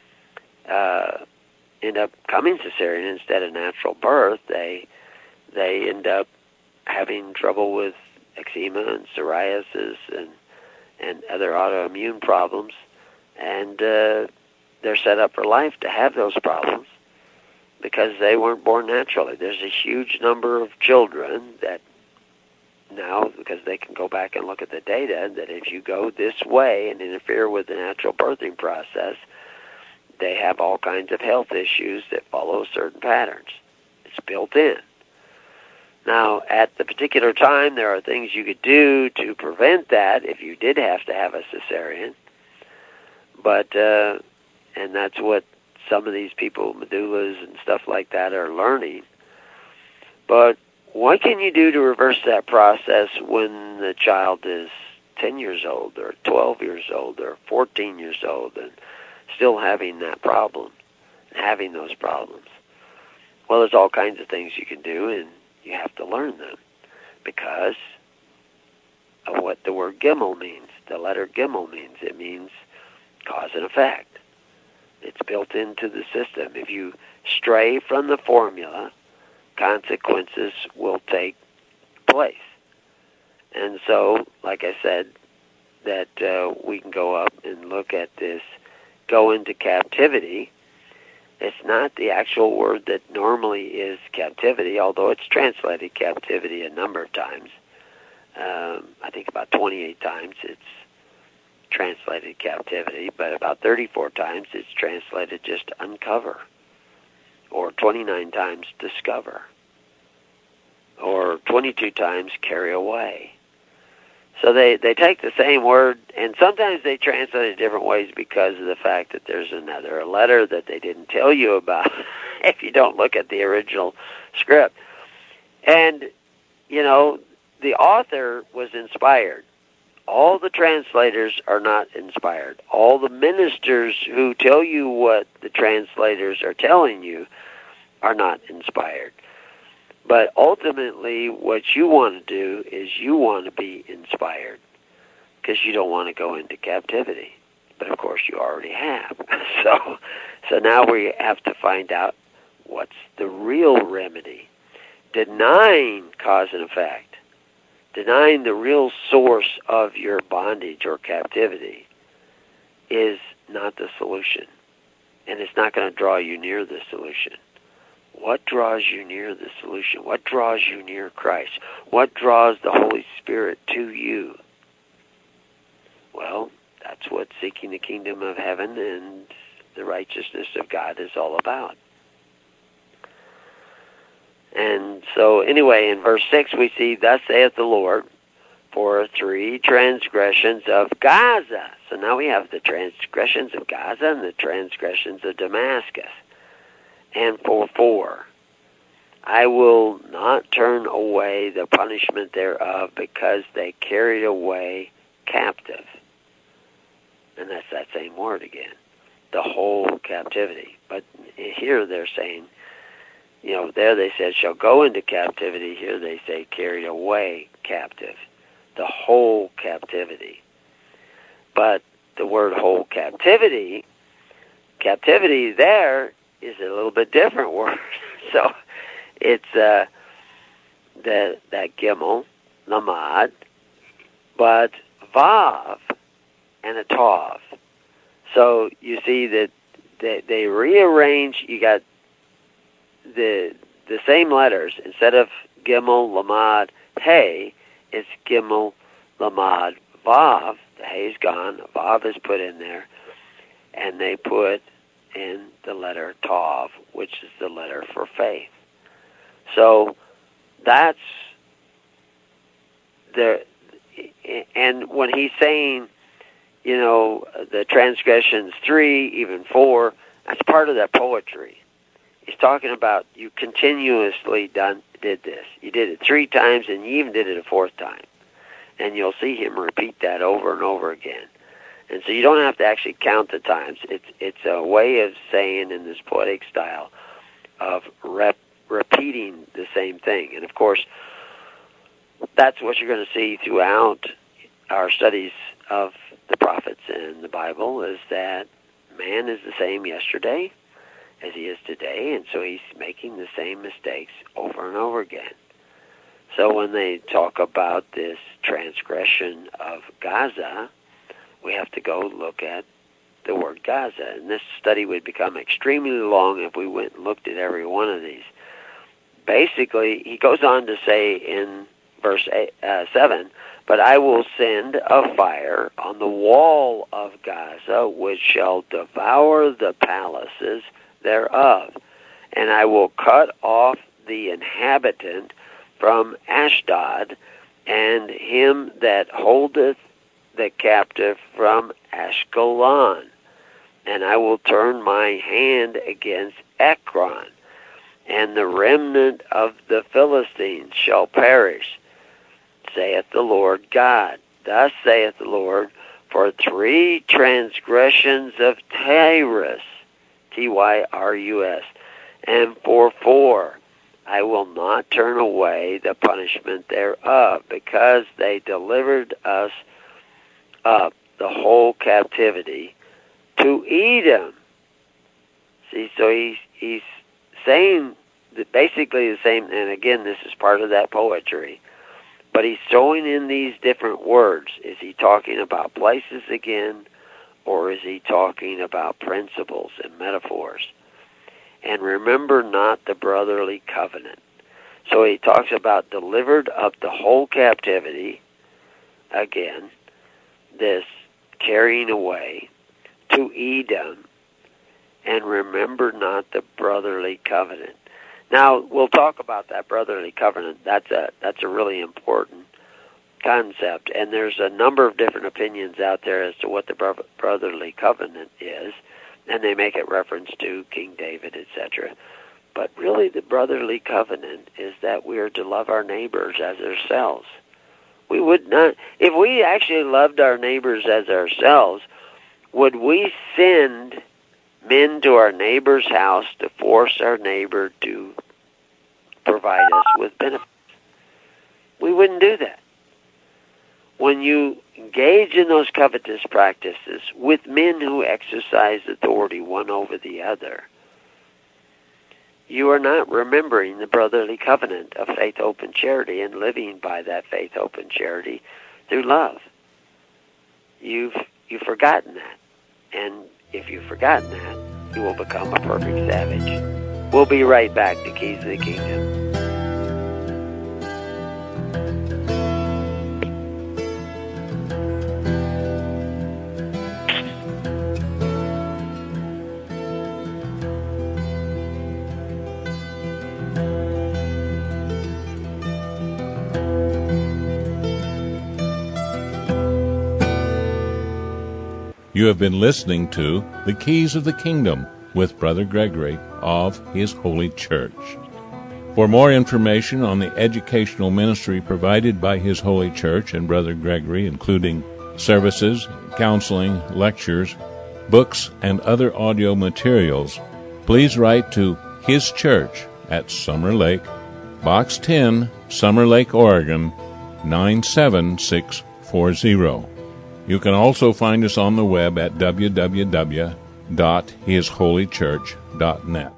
uh, end up coming cesarean instead of natural birth, they they end up having trouble with eczema and psoriasis and and other autoimmune problems, and uh, they're set up for life to have those problems because they weren't born naturally. There's a huge number of children that now, because they can go back and look at the data, that if you go this way and interfere with the natural birthing process, they have all kinds of health issues that follow certain patterns. It's built in. Now, at the particular time, there are things you could do to prevent that if you did have to have a cesarean. But, uh, and that's what some of these people, medullas and stuff like that, are learning. But what can you do to reverse that process when the child is ten years old or twelve years old or fourteen years old and still having that problem, having those problems? Well, there's all kinds of things you can do, and you have to learn them because of what the word Gimel means. The letter Gimel means, it means cause and effect. It's built into the system. If you stray from the formula, consequences will take place. And so, like I said, that uh, we can go up and look at this, go into captivity. It's not the actual word that normally is captivity, although it's translated captivity a number of times. Um, I think about twenty-eight times it's translated captivity, but about thirty-four times it's translated just uncover, or twenty-nine times discover, or twenty-two times carry away. So they, they take the same word, and sometimes they translate it different ways because of the fact that there's another letter that they didn't tell you about if you don't look at the original script. And, you know, the author was inspired. All the translators are not inspired. All the ministers who tell you what the translators are telling you are not inspired. But ultimately, what you want to do is you want to be inspired because you don't want to go into captivity. But, of course, you already have. So, so now we have to find out what's the real remedy. Denying cause and effect, denying the real source of your bondage or captivity is not the solution. And it's not going to draw you near the solution. What draws you near the solution? What draws you near Christ? What draws the Holy Spirit to you? Well, that's what seeking the kingdom of heaven and the righteousness of God is all about. And so anyway, in verse six we see, thus saith the Lord, for three transgressions of Gaza. So now we have the transgressions of Gaza and the transgressions of Damascus. And for four, I will not turn away the punishment thereof because they carried away captive. And that's that same word again, the whole captivity. But here they're saying, you know, there they said, shall go into captivity. Here they say, carried away captive, the whole captivity. But the word whole captivity, captivity there is a little bit different word. So it's uh, the, that Gimel, Lamad, but Vav and a Tav. So you see that they, they rearrange, you got the the same letters. Instead of Gimel, Lamad, Hey, it's Gimel, Lamad, Vav. The Hey's gone, Vav is put in there, and they put in the letter Tav, which is the letter for faith. So that's the, and when he's saying, you know, the transgressions three, even four, that's part of that poetry. He's talking about you continuously done did this. You did it three times, and you even did it a fourth time. And you'll see him repeat that over and over again. And so you don't have to actually count the times. It's it's a way of saying in this poetic style, of rep, repeating the same thing. And of course, that's what you're going to see throughout our studies of the prophets in the Bible, is that man is the same yesterday as he is today, and so he's making the same mistakes over and over again. So when they talk about this transgression of Gaza, we have to go look at the word Gaza. And this study would become extremely long if we went and looked at every one of these. Basically, he goes on to say in verse eight, uh, seven, but I will send a fire on the wall of Gaza, which shall devour the palaces thereof, and I will cut off the inhabitant from Ashdod, and him that holdeth the captive from Ashkelon, and I will turn my hand against Ekron, and the remnant of the Philistines shall perish, saith the Lord God. Thus saith the Lord, for three transgressions of Tyrus, T Y R U S, and for four I will not turn away the punishment thereof, because they delivered us up the whole captivity to Edom. See, so he's, he's saying that basically the same, and again, this is part of that poetry, but he's throwing in these different words. Is he talking about places again, or is he talking about principles and metaphors? And remember not the brotherly covenant. So he talks about delivered up the whole captivity, again, this carrying away, to Edom, and remember not the brotherly covenant. Now, we'll talk about that brotherly covenant. That's a that's a really important concept, and there's a number of different opinions out there as to what the bro- brotherly covenant is, and they make it reference to King David, et cetera. But really, the brotherly covenant is that we are to love our neighbors as ourselves. We would not, if we actually loved our neighbors as ourselves, would we send men to our neighbor's house to force our neighbor to provide us with benefits? We wouldn't do that. When you engage in those covetous practices with men who exercise authority one over the other, you are not remembering the brotherly covenant of faith, hope, and charity, and living by that faith, hope, and charity through love. You've you've forgotten that. And if you've forgotten that, you will become a perfect savage. We'll be right back to Keys of the Kingdom. You have been listening to The Keys of the Kingdom with Brother Gregory of His Holy Church. For more information on the educational ministry provided by His Holy Church and Brother Gregory, including services, counseling, lectures, books, and other audio materials, please write to His Church at Summer Lake, Box ten, Summer Lake, Oregon, nine seven six four zero. You can also find us on the web at w w w dot his holy church dot net.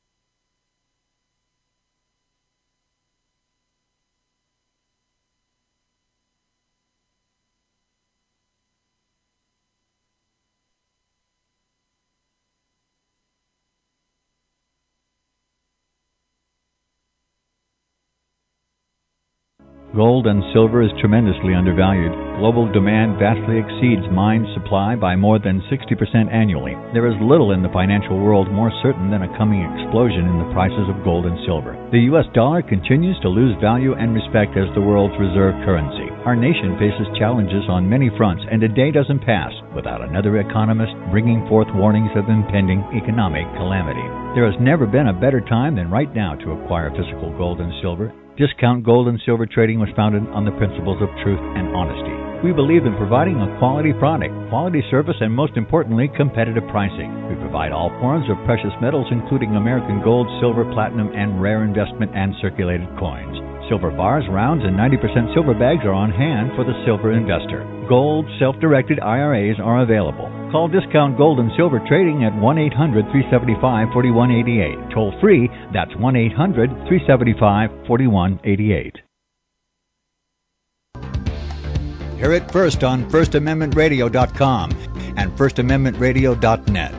Gold and silver is tremendously undervalued. Global demand vastly exceeds mine supply by more than sixty percent annually. There is little in the financial world more certain than a coming explosion in the prices of gold and silver. The U S dollar continues to lose value and respect as the world's reserve currency. Our nation faces challenges on many fronts, and a day doesn't pass without another economist bringing forth warnings of impending economic calamity. There has never been a better time than right now to acquire physical gold and silver. Discount Gold and Silver Trading was founded on the principles of truth and honesty. We believe in providing a quality product, quality service, and most importantly, competitive pricing. We provide all forms of precious metals, including American gold, silver, platinum, and rare investment and circulated coins. Silver bars, rounds, and ninety percent silver bags are on hand for the silver investor. Gold, self-directed I R As are available. Call Discount Gold and Silver Trading at one eight hundred, three seven five, four one eight eight. Toll free, that's one eight hundred, three seven five, four one eight eight. Hear it first on First Amendment Radio dot com and First Amendment Radio dot net.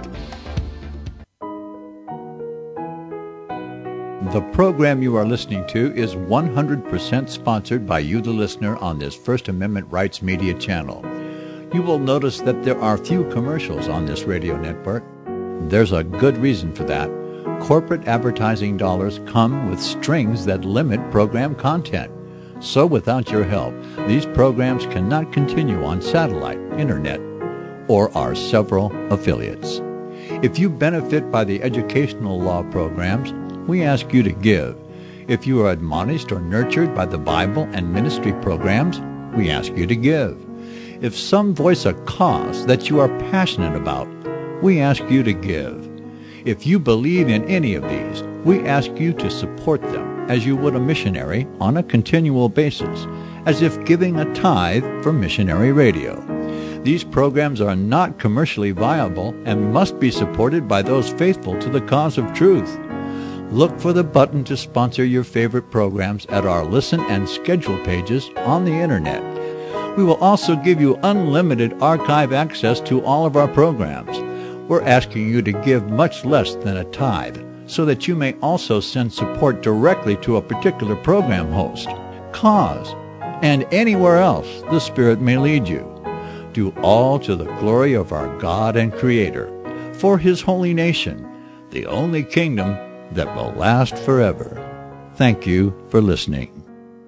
The program you are listening to is one hundred percent sponsored by you, the listener, on this First Amendment Rights Media channel. You will notice that there are few commercials on this radio network. There's a good reason for that. Corporate advertising dollars come with strings that limit program content. So without your help, these programs cannot continue on satellite, internet, or our several affiliates. If you benefit by the educational law programs, we ask you to give. If you are admonished or nurtured by the Bible and ministry programs, we ask you to give. If some voice a cause that you are passionate about, we ask you to give. If you believe in any of these, we ask you to support them as you would a missionary on a continual basis, as if giving a tithe for missionary radio. These programs are not commercially viable and must be supported by those faithful to the cause of truth. Look for the button to sponsor your favorite programs at our listen and schedule pages on the internet. We will also give you unlimited archive access to all of our programs. We're asking you to give much less than a tithe so that you may also send support directly to a particular program host, cause, and anywhere else the Spirit may lead you. Do all to the glory of our God and Creator, for His holy nation, the only kingdom that will last forever. Thank you for listening.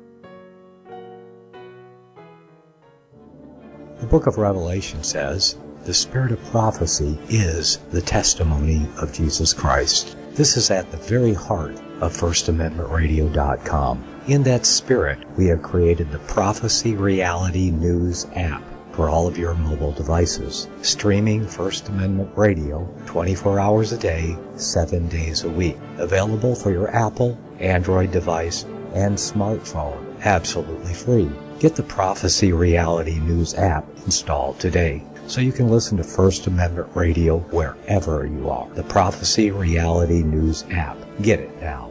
The book of Revelation says, the spirit of prophecy is the testimony of Jesus Christ. This is at the very heart of First Amendment Radio dot com. In that spirit, we have created the Prophecy Reality News app for all of your mobile devices, streaming First Amendment Radio twenty-four hours a day, seven days a week. Available for your Apple, Android device, and smartphone, absolutely free. Get the Prophecy Reality News app installed today so you can listen to First Amendment Radio wherever you are. The Prophecy Reality News app. Get it now.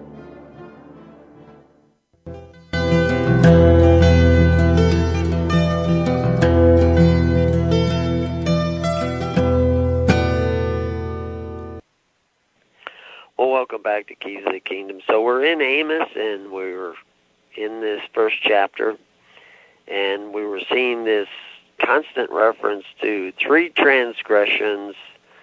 Well, welcome back to Keys of the Kingdom. So we're in Amos, and we were in this first chapter, and we were seeing this constant reference to three transgressions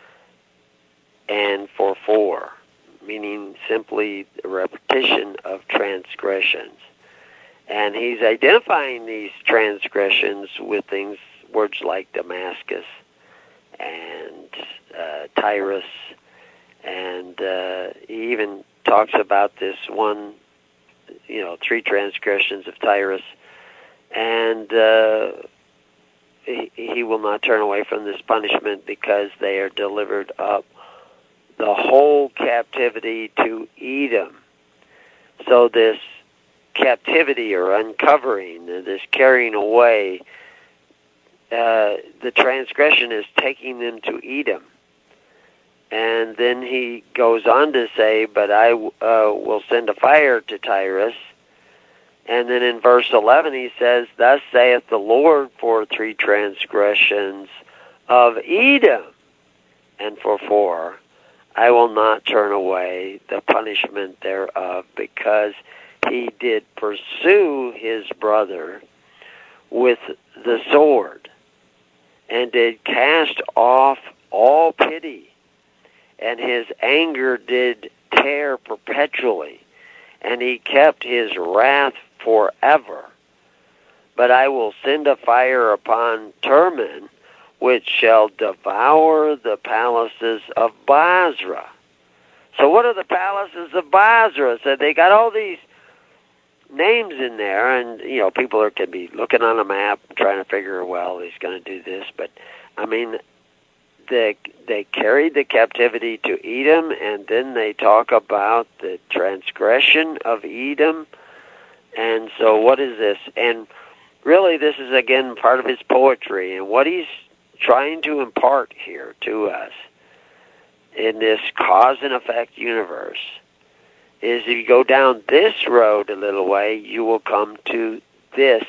and for four, meaning simply the repetition of transgressions. And he's identifying these transgressions with things, words like Damascus and uh, Tyrus, and uh, he even talks about this one, you know, three transgressions of Tyrus, and uh, he, he will not turn away from this punishment because they are delivered up the whole captivity to Edom. So this captivity or uncovering, this carrying away, uh, the transgression is taking them to Edom. And then he goes on to say, but I uh, will send a fire to Tyrus. And then in verse eleven he says, thus saith the Lord, for three transgressions of Edom, and for four, I will not turn away the punishment thereof, because he did pursue his brother with the sword, and did cast off all pity, and his anger did tear perpetually, and he kept his wrath forever. But I will send a fire upon Terman, which shall devour the palaces of Basra. So what are the palaces of Basra? So they got all these names in there, and, you know, people are can be looking on a map trying to figure, well, he's going to do this. But, I mean, they, they carried the captivity to Edom, and then they talk about the transgression of Edom. And so what is this? And really, this is, again, part of his poetry, and what he's trying to impart here to us in this cause and effect universe is if you go down this road a little way, you will come to this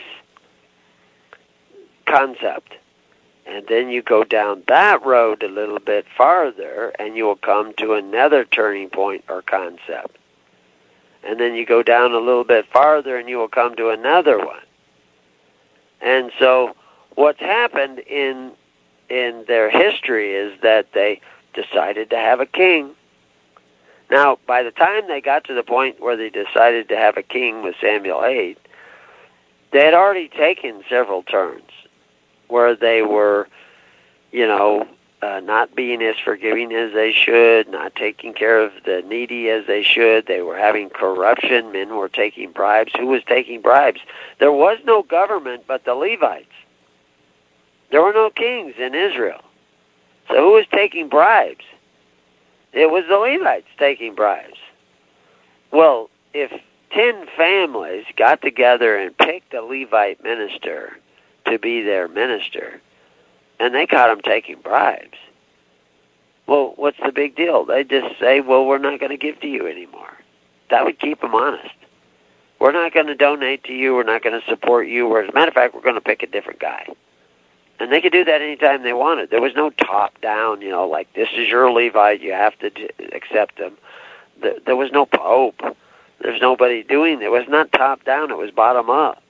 concept. And then you go down that road a little bit farther, and you will come to another turning point or concept. And then you go down a little bit farther, and you will come to another one. And so what's happened in in their history is that they decided to have a king. Now, by the time they got to the point where they decided to have a king with Samuel eight, they had already taken several turns where they were, you know, uh, not being as forgiving as they should, not taking care of the needy as they should. They were having corruption. Men were taking bribes. Who was taking bribes? There was no government but the Levites. There were no kings in Israel. So who was taking bribes? It was the Levites taking bribes. Well, if ten families got together and picked a Levite minister to be their minister, and they caught him taking bribes, well, what's the big deal? They just say, well, we're not going to give to you anymore. That would keep them honest. We're not going to donate to you. We're not going to support you. As a matter of fact, we're going to pick a different guy. And they could do that anytime they wanted. There was no top-down, you know, like, this is your Levite, you have to d- accept them. There, there was no pope. There's nobody doing it. It was not top-down, it was bottom-up.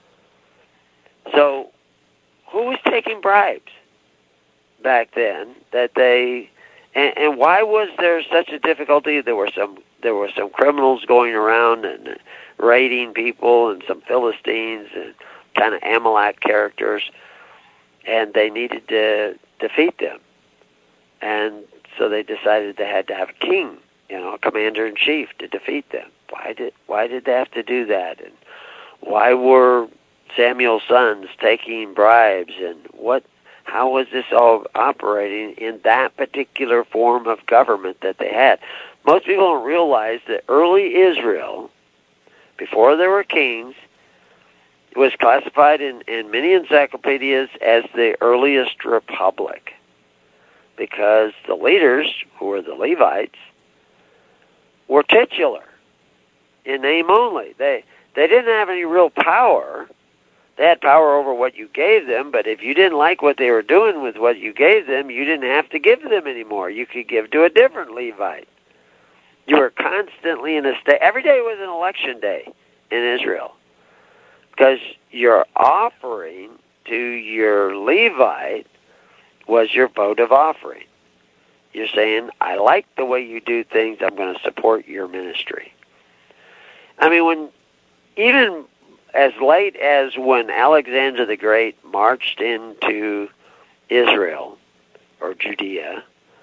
So, who was taking bribes back then that they... And, and why was there such a difficulty? There were some there were some criminals going around and raiding people, and some Philistines and kind of Amalek characters, and they needed to defeat them. And so they decided they had to have a king, you know, a commander-in-chief to defeat them. Why did why did they have to do that? And why were Samuel's sons taking bribes? And what? How was this all operating in that particular form of government that they had? Most people don't realize that early Israel, before there were kings, was classified in, in many encyclopedias as the earliest republic, because the leaders, who were the Levites, were titular in name only. They they didn't have any real power. They had power over what you gave them, but if you didn't like what they were doing with what you gave them, you didn't have to give them anymore. You could give to a different Levite. You were constantly in a state. Every day was an election day in Israel, because your offering to your Levite was your vote of offering. You're saying, I like the way you do things, I'm going to support your ministry. I mean, when even as late as when Alexander the Great marched into Israel, or Judea,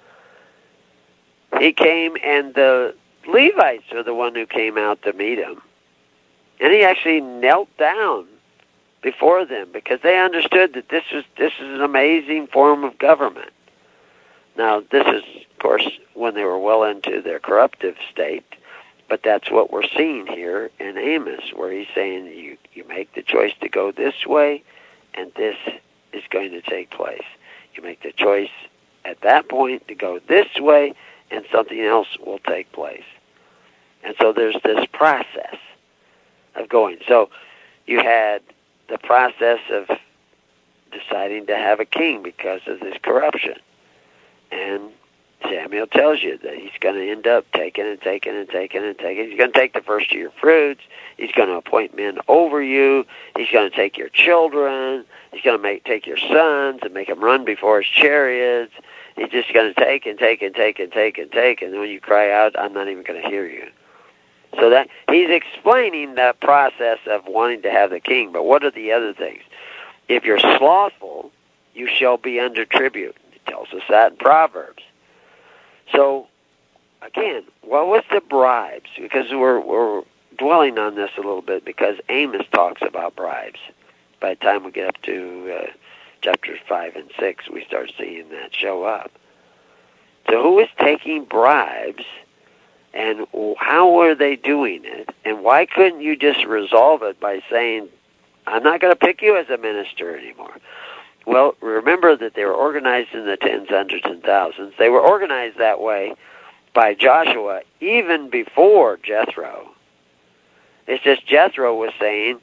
he came, and the Levites are the one who came out to meet him. And he actually knelt down before them, because they understood that this was this is an amazing form of government. Now, this is, of course, when they were well into their corruptive state, but that's what we're seeing here in Amos, where he's saying you, you make the choice to go this way, and this is going to take place. You make the choice at that point to go this way, and something else will take place. And so there's this process of going. So you had the process of deciding to have a king because of this corruption. And Samuel tells you that he's going to end up taking and taking and taking and taking. He's going to take the first of your fruits. He's going to appoint men over you. He's going to take your children. He's going to make take your sons and make them run before his chariots. He's just going to take and take and take and take and take. And then when you cry out, I'm not even going to hear you. So that he's explaining that process of wanting to have the king. But what are the other things? If you're slothful, you shall be under tribute. It tells us that in Proverbs. So, again, what was the bribes? Because we're we're dwelling on this a little bit because Amos talks about bribes. By the time we get up to uh, chapters five and six, we start seeing that show up. So who is taking bribes, and how are they doing it, and why couldn't you just resolve it by saying, I'm not going to pick you as a minister anymore? Well, remember that they were organized in the tens, hundreds, and thousands. They were organized that way by Joshua even before Jethro. It's just Jethro was saying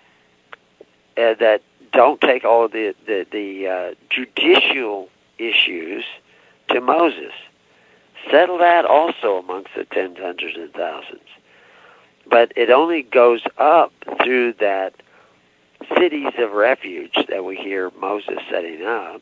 uh, that don't take all of the, the, the uh, judicial issues to Moses. Settle that also amongst the tens, hundreds, and thousands. But it only goes up through that cities of refuge that we hear Moses setting up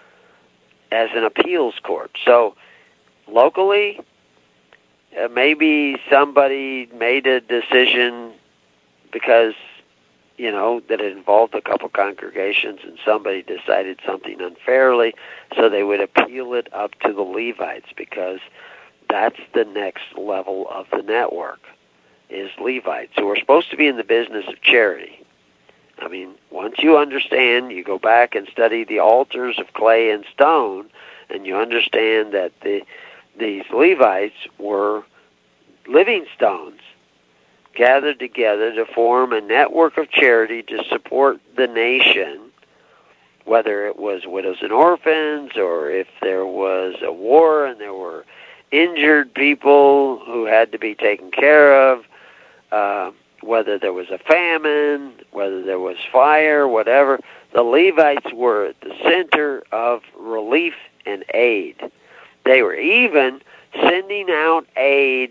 as an appeals court. So locally, uh, maybe somebody made a decision because, you know, that it involved a couple congregations and somebody decided something unfairly, so they would appeal it up to the Levites because that's the next level of the network, is Levites, who are supposed to be in the business of charity. I mean, once you understand, you go back and study the altars of clay and stone, and you understand that the these Levites were living stones gathered together to form a network of charity to support the nation, whether it was widows and orphans, or if there was a war and there were injured people who had to be taken care of, uh, whether there was a famine, whether there was fire, whatever. The Levites were at the center of relief and aid. They were even sending out aid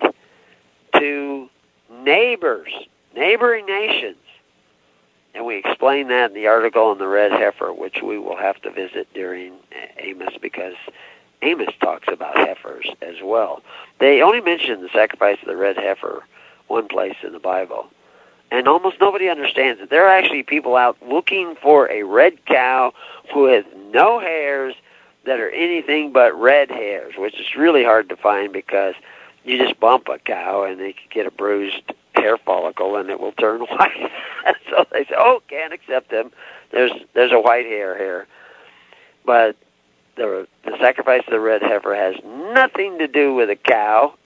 to neighbors, neighboring nations. And we explain that in the article on the red heifer, which we will have to visit during Amos, because Amos talks about heifers as well. They only mention the sacrifice of the red heifer one place in the Bible. And almost nobody understands it. There are actually people out looking for a red cow who has no hairs that are anything but red hairs, which is really hard to find because you just bump a cow and they can get a bruised hair follicle and it will turn white. So they say, oh, can't accept them. There's there's a white hair here. But the, the sacrifice of the red heifer has nothing to do with a cow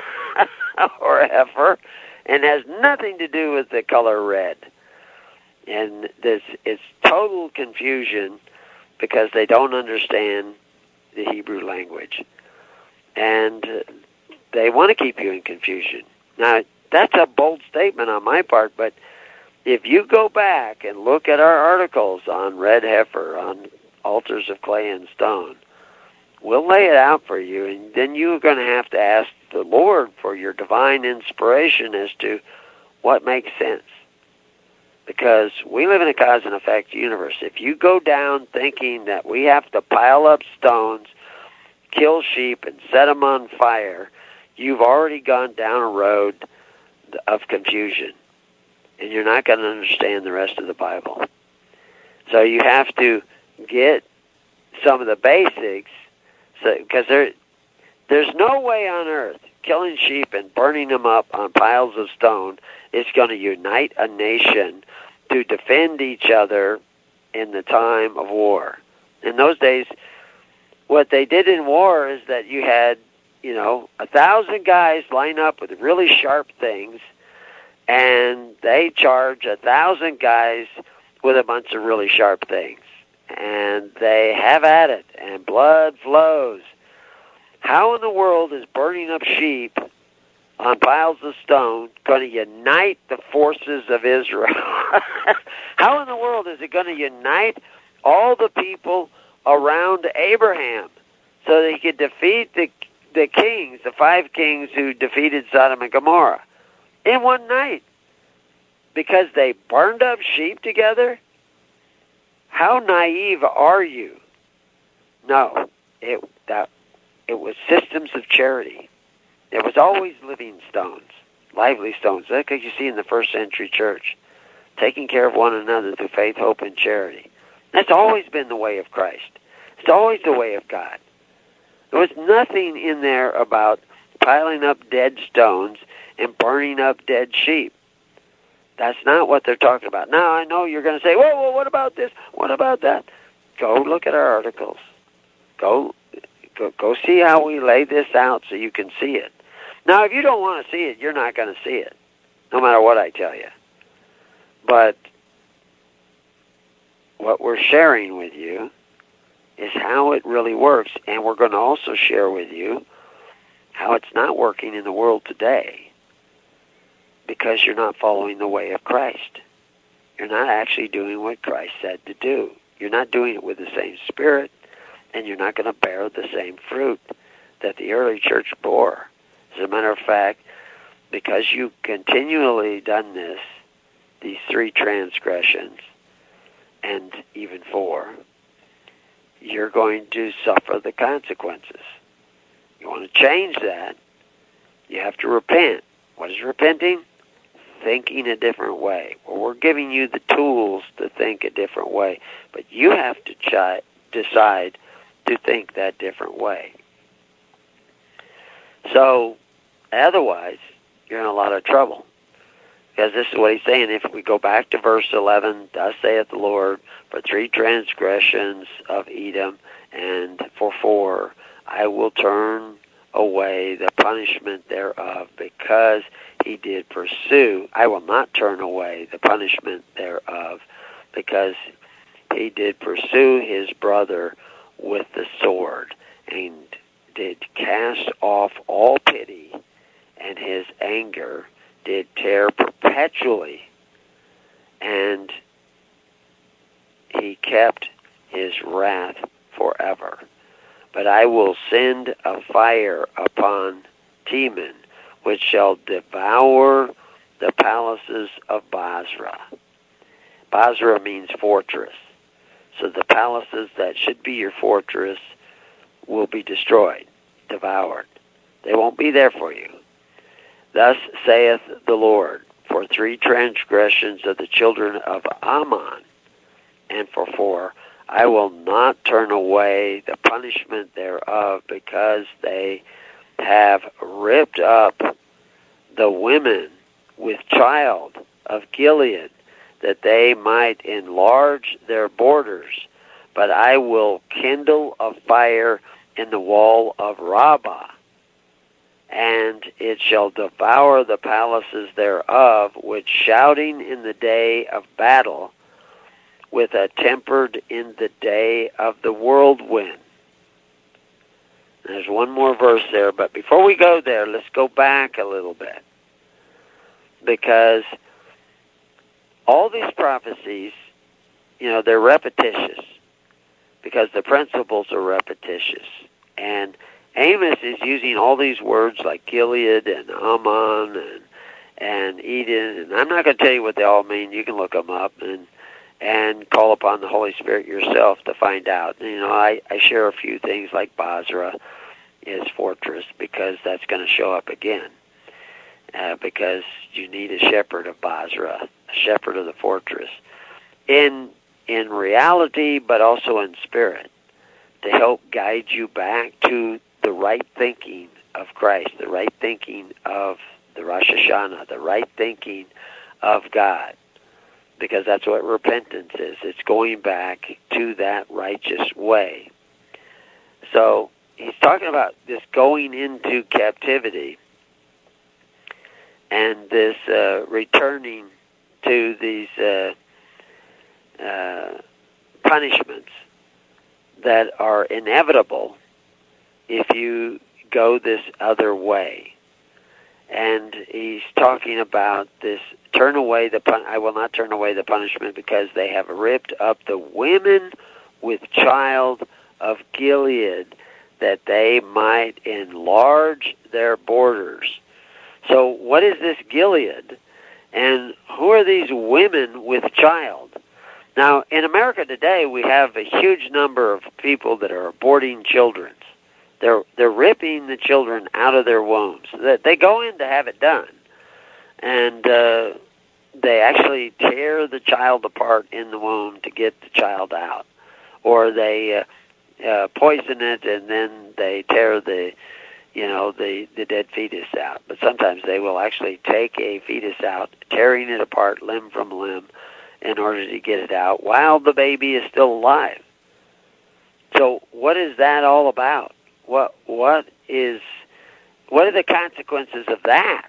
or a heifer, and has nothing to do with the color red. And this it's total confusion because they don't understand the Hebrew language. And they want to keep you in confusion. Now, that's a bold statement on my part, but if you go back and look at our articles on red heifer, on altars of clay and stone, we'll lay it out for you, and then you're going to have to ask the Lord for your divine inspiration as to what makes sense. Because we live in a cause and effect universe. If you go down thinking that we have to pile up stones, kill sheep, and set them on fire, you've already gone down a road of confusion, and you're not going to understand the rest of the Bible. So you have to get some of the basics, because so, there, there's no way on earth killing sheep and burning them up on piles of stone is going to unite a nation to defend each other in the time of war. In those days, what they did in war is that you had, you know, a thousand guys line up with really sharp things, and they charge a thousand guys with a bunch of really sharp things. And they have at it, and blood flows. How in the world is burning up sheep on piles of stone going to unite the forces of Israel? How in the world is it going to unite all the people around Abraham so that he could defeat the the kings, the five kings who defeated Sodom and Gomorrah in one night? Because they burned up sheep together? How naive are you? No, it that it was systems of charity. It was always living stones, lively stones. That's what you see in the first century church, taking care of one another through faith, hope, and charity. That's always been the way of Christ. It's always the way of God. There was nothing in there about piling up dead stones and burning up dead sheep. That's not what they're talking about. Now, I know you're going to say, whoa, whoa, what about this? What about that? Go look at our articles. Go, go, go see how we lay this out so you can see it. Now, if you don't want to see it, you're not going to see it, no matter what I tell you. But what we're sharing with you is how it really works, and we're going to also share with you how it's not working in the world today because you're not following the way of Christ. You're not actually doing what Christ said to do. You're not doing it with the same spirit, and you're not going to bear the same fruit that the early church bore. As a matter of fact, because you continually done this, these three transgressions, and even four, you're going to suffer the consequences. You want to change that, you have to repent. What is repenting? Thinking a different way. Well, we're giving you the tools to think a different way, but you have to ch- decide to think that different way. So, otherwise, you're in a lot of trouble. Because this is what he's saying. If we go back to verse eleven, thus saith the Lord, for three transgressions of Edom, and for four, I will turn away the punishment thereof, because he did pursue. I will not turn away the punishment thereof, because he did pursue his brother with the sword, and did cast off all pity, and his anger did tear perpetually, and he kept his wrath forever. But I will send a fire upon Teman, which shall devour the palaces of Basra. Basra means fortress. So the palaces that should be your fortress will be destroyed, devoured. They won't be there for you. Thus saith the Lord, for three transgressions of the children of Ammon, and for four, I will not turn away the punishment thereof, because they have ripped up the women with child of Gilead, that they might enlarge their borders. But I will kindle a fire in the wall of Rabbah, and it shall devour the palaces thereof with shouting in the day of battle, with a tempered in the day of the whirlwind. There's one more verse there, but before we go there, let's go back a little bit. Because all these prophecies, you know, they're repetitious, because the principles are repetitious. And Amos is using all these words like Gilead and Ammon and and Eden, and I'm not going to tell you what they all mean. You can look them up and and call upon the Holy Spirit yourself to find out. You know, I, I share a few things like Basra is fortress, because that's going to show up again. Uh, because you need a shepherd of Basra, a shepherd of the fortress, in in reality, but also in spirit, to help guide you back to the right thinking of Christ, the right thinking of the Rosh Hashanah, the right thinking of God, because that's what repentance is. It's going back to that righteous way. So he's talking about this going into captivity and this uh, returning to these uh, uh, punishments that are inevitable if you go this other way. And he's talking about this, turn away the pun- I will not turn away the punishment, because they have ripped up the women with child of Gilead, that they might enlarge their borders. So what is this Gilead? And who are these women with child? Now, in America today, we have a huge number of people that are aborting children. They're they're ripping the children out of their wombs. They go in to have it done, and uh, they actually tear the child apart in the womb to get the child out, or they uh, uh, poison it and then they tear the you know, the, the dead fetus out. But sometimes they will actually take a fetus out, tearing it apart limb from limb in order to get it out while the baby is still alive. So what is that all about? What what is what are the consequences of that?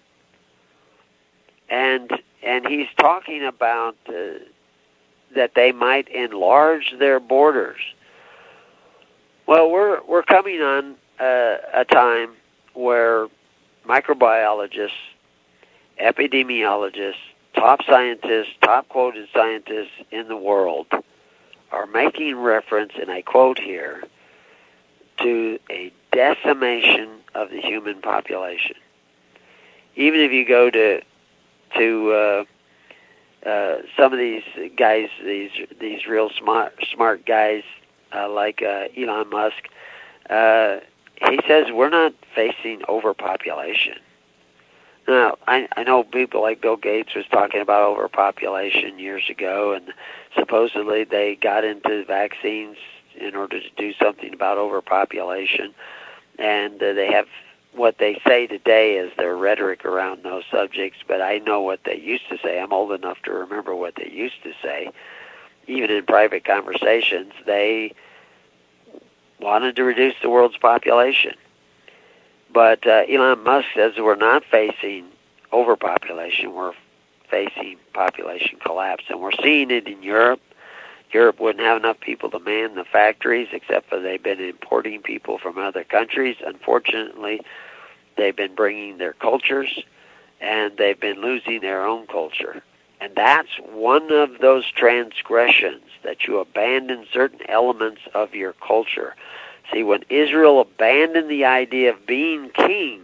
And and he's talking about uh, that they might enlarge their borders. Well, we're we're coming on uh, a time where microbiologists, epidemiologists, top scientists, top quoted scientists in the world are making reference, and I quote here, to a decimation of the human population. Even if you go to to uh, uh, some of these guys, these these real smart smart guys uh, like uh, Elon Musk, uh, he says we're not facing overpopulation. Now, I, I know people like Bill Gates was talking about overpopulation years ago, and supposedly they got into vaccines in order to do something about overpopulation, and uh, they have what they say today is their rhetoric around those subjects, but I know what they used to say. I'm old enough to remember what they used to say. Even in private conversations, they wanted to reduce the world's population. But uh, Elon Musk says we're not facing overpopulation, we're facing population collapse. And we're seeing it in Europe. Europe wouldn't have enough people to man the factories, except for they've been importing people from other countries. Unfortunately, they've been bringing their cultures, and they've been losing their own culture. And that's one of those transgressions, that you abandon certain elements of your culture. See, when Israel abandoned the idea of being king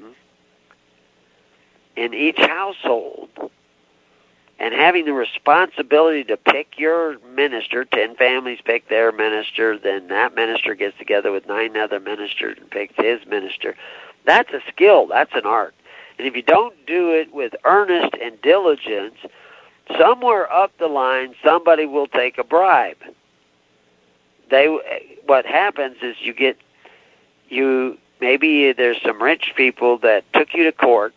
in each household and having the responsibility to pick your minister, ten families pick their minister, then that minister gets together with nine other ministers and picks his minister, that's a skill, that's an art. And if you don't do it with earnest and diligence, somewhere up the line, somebody will take a bribe. They, what happens is you get, you maybe there's some rich people that took you to court,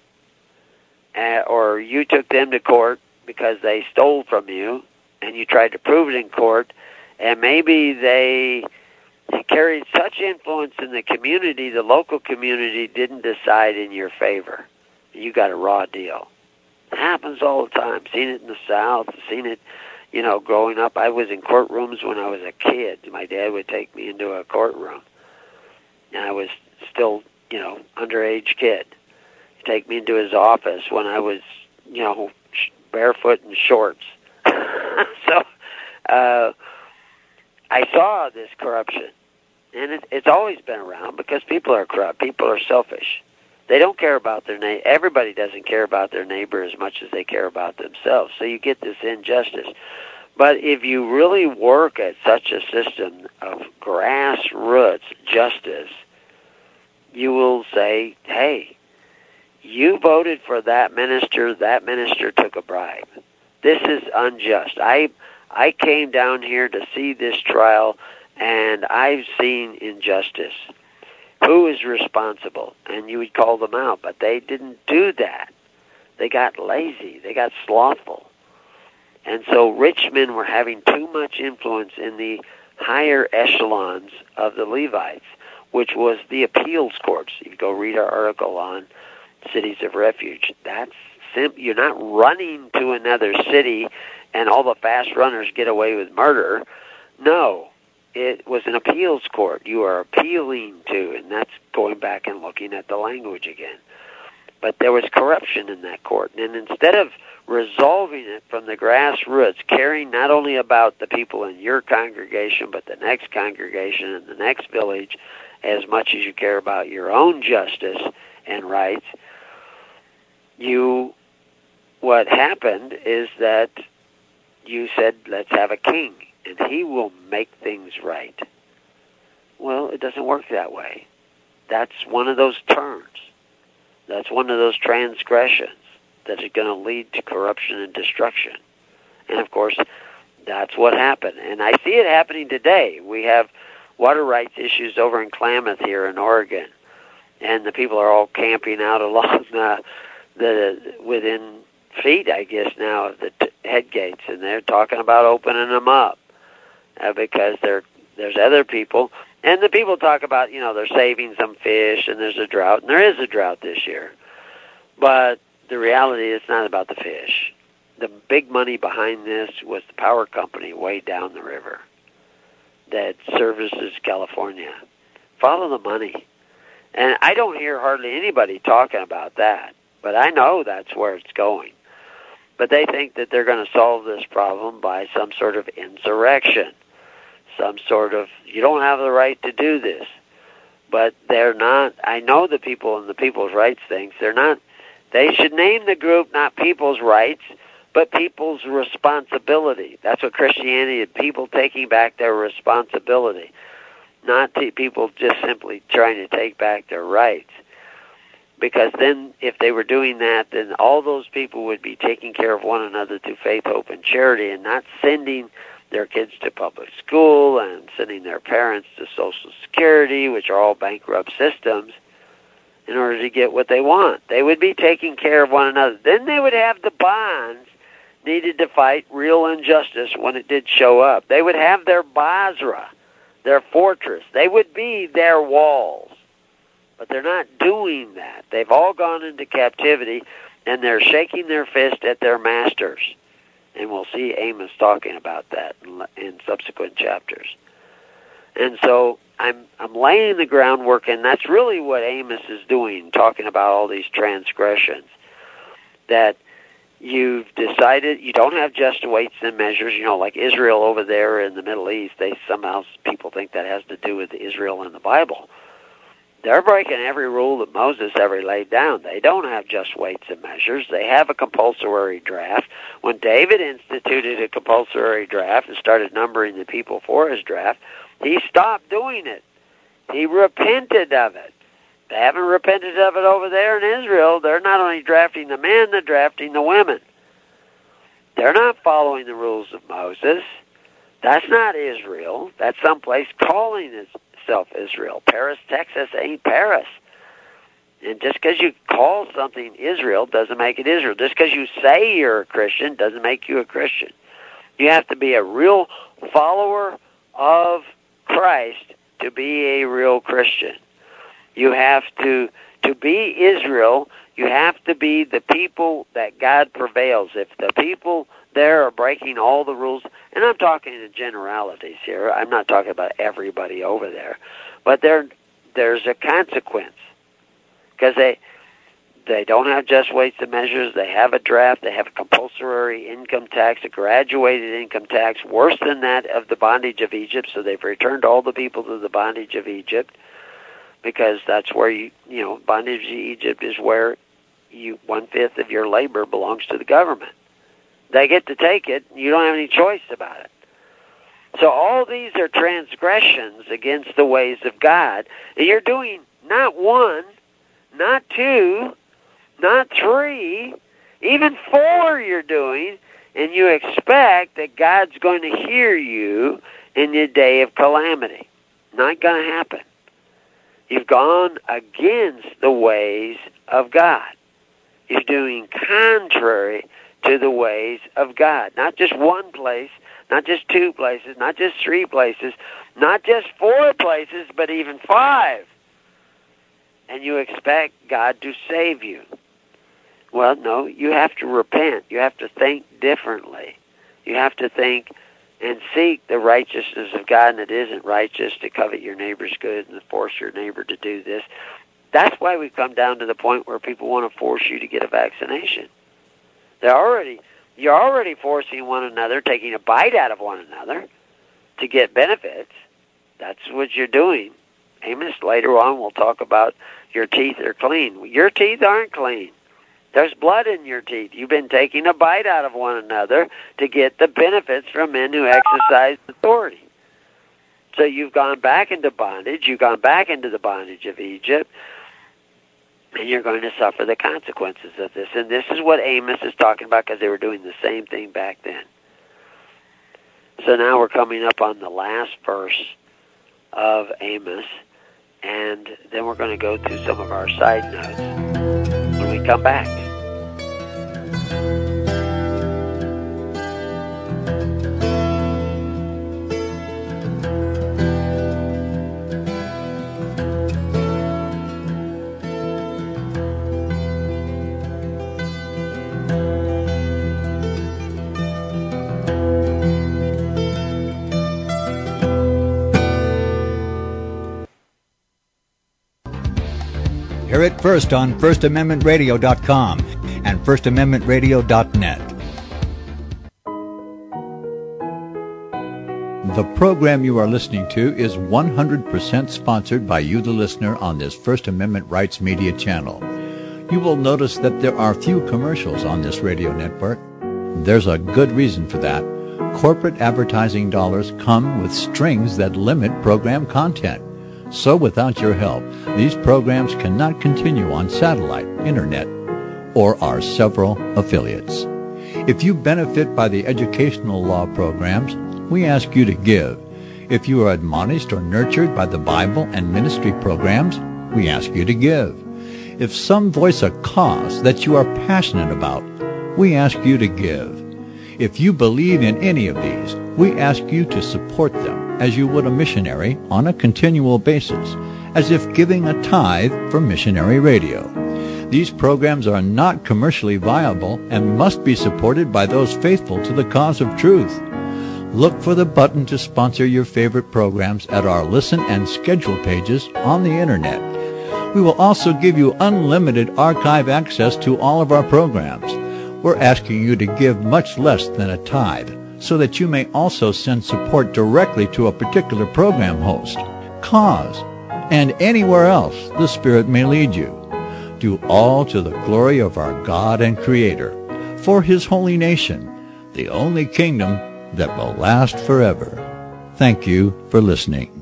uh, or you took them to court because they stole from you, and you tried to prove it in court, and maybe they, they carried such influence in the community, the local community didn't decide in your favor. You got a raw deal. It happens all the time. Seen it in the South, seen it, you know, growing up. I was in courtrooms when I was a kid. My dad would take me into a courtroom, and I was still, you know, underage kid. He'd take me into his office when I was, you know, barefoot and shorts. so uh, I saw this corruption, and it, it's always been around because people are corrupt. People are selfish. They don't care about their neighbor. Everybody doesn't care about their neighbor as much as they care about themselves. So you get this injustice. But if you really work at such a system of grassroots justice, you will say, hey, you voted for that minister, that minister took a bribe. This is unjust. I I came down here to see this trial, and I've seen injustice. Who is responsible? And you would call them out, but they didn't do that. They got lazy. They got slothful. And so rich men were having too much influence in the higher echelons of the Levites, which was the appeals courts. You go read our article on cities of refuge. That's sim- you're not running to another city and all the fast runners get away with murder. No. It was an appeals court you are appealing to, and that's going back and looking at the language again. But there was corruption in that court, and instead of resolving it from the grassroots, caring not only about the people in your congregation, but the next congregation and the next village, as much as you care about your own justice and rights, you, what happened is that you said, let's have a king, and he will make things right. Well, it doesn't work that way. That's one of those turns. That's one of those transgressions that are going to lead to corruption and destruction. And, of course, that's what happened. And I see it happening today. We have water rights issues over in Klamath here in Oregon. and the people are all camping out along uh, the within feet, I guess, now of the t- head gates, and they're talking about opening them up uh, because there there's other people, and the people talk about, you know, they're saving some fish, and there's a drought, and there is a drought this year, but the reality is it's not about the fish. The big money behind this was the power company way down the river that services California. Follow the money. And I don't hear hardly anybody talking about that, but I know that's where it's going. But they think that they're going to solve this problem by some sort of insurrection, some sort of, you don't have the right to do this. But they're not, I know the people in the people's rights things, they're not, they should name the group not people's rights, but people's responsibility. That's what Christianity is, people taking back their responsibility, not to people just simply trying to take back their rights. Because then if they were doing that, then all those people would be taking care of one another through faith, hope, and charity, and not sending their kids to public school and sending their parents to Social Security, which are all bankrupt systems, in order to get what they want. They would be taking care of one another. Then they would have the bonds needed to fight real injustice when it did show up. They would have their Basra, their fortress. They would be their walls. But they're not doing that. They've all gone into captivity, and they're shaking their fist at their masters. And we'll see Amos talking about that in, in subsequent chapters. And so I'm I'm laying the groundwork, and that's really what Amos is doing, talking about all these transgressions, that you've decided you don't have just weights and measures, you know, like Israel over there in the Middle East. They somehow, people think that has to do with Israel in the Bible. They're breaking every rule that Moses ever laid down. They don't have just weights and measures. They have a compulsory draft. When David instituted a compulsory draft and started numbering the people for his draft, he stopped doing it. He repented of it. They haven't repented of it over there in Israel. They're not only drafting the men, they're drafting the women. They're not following the rules of Moses. That's not Israel. That's someplace calling itself Israel. Paris, Texas ain't Paris. And just because you call something Israel doesn't make it Israel. Just because you say you're a Christian doesn't make you a Christian. You have to be a real follower of Christ to be a real Christian. You have to, to be Israel, you have to be the people that God prevails. If the people there are breaking all the rules, and I'm talking in generalities here, I'm not talking about everybody over there, but there, there's a consequence. Because they, they don't have just weights and measures, they have a draft, they have a compulsory income tax, a graduated income tax, worse than that of the bondage of Egypt, so they've returned all the people to the bondage of Egypt. Because that's where you, you know, bondage to Egypt is where you one-fifth of your labor belongs to the government. They get to take it, and you don't have any choice about it. So all these are transgressions against the ways of God. And you're doing not one, not two, not three, even four you're doing, and you expect that God's going to hear you in the day of calamity. Not going to happen. You've gone against the ways of God. You're doing contrary to the ways of God. Not just one place, not just two places, not just three places, not just four places, but even five. And you expect God to save you. Well, no, you have to repent. You have to think differently. You have to think and seek the righteousness of God, and it isn't righteous to covet your neighbor's good and to force your neighbor to do this. That's why we've come down to the point where people want to force you to get a vaccination. They're already, you're already forcing one another, taking a bite out of one another to get benefits. That's what you're doing. Amos, later on, we'll talk about your teeth are clean. Your teeth aren't clean. There's blood in your teeth. You've been taking a bite out of one another to get the benefits from men who exercise authority. So you've gone back into bondage. You've gone back into the bondage of Egypt, and you're going to suffer the consequences of this. And this is what Amos is talking about, because they were doing the same thing back then. So now we're coming up on the last verse of Amos, and then we're going to go through some of our side notes when we come back. Hear it first on First Amendment Radio dot com and First Amendment Radio dot net. The program you are listening to is one hundred percent sponsored by you, the listener, on this First Amendment Rights Media channel. You will notice that there are few commercials on this radio network. There's a good reason for that. Corporate advertising dollars come with strings that limit program content. So without your help, these programs cannot continue on satellite, internet, or our several affiliates. If you benefit by the educational law programs, we ask you to give. If you are admonished or nurtured by the Bible and ministry programs, we ask you to give. If some voice a cause that you are passionate about, we ask you to give. If you believe in any of these, we ask you to support them as you would a missionary on a continual basis, as if giving a tithe for missionary radio. These programs are not commercially viable and must be supported by those faithful to the cause of truth. Look for the button to sponsor your favorite programs at our listen and schedule pages on the internet. We will also give you unlimited archive access to all of our programs. We're asking you to give much less than a tithe, so that you may also send support directly to a particular program host, cause, and anywhere else the Spirit may lead you. Do all to the glory of our God and Creator, for His holy nation, the only kingdom that will last forever. Thank you for listening.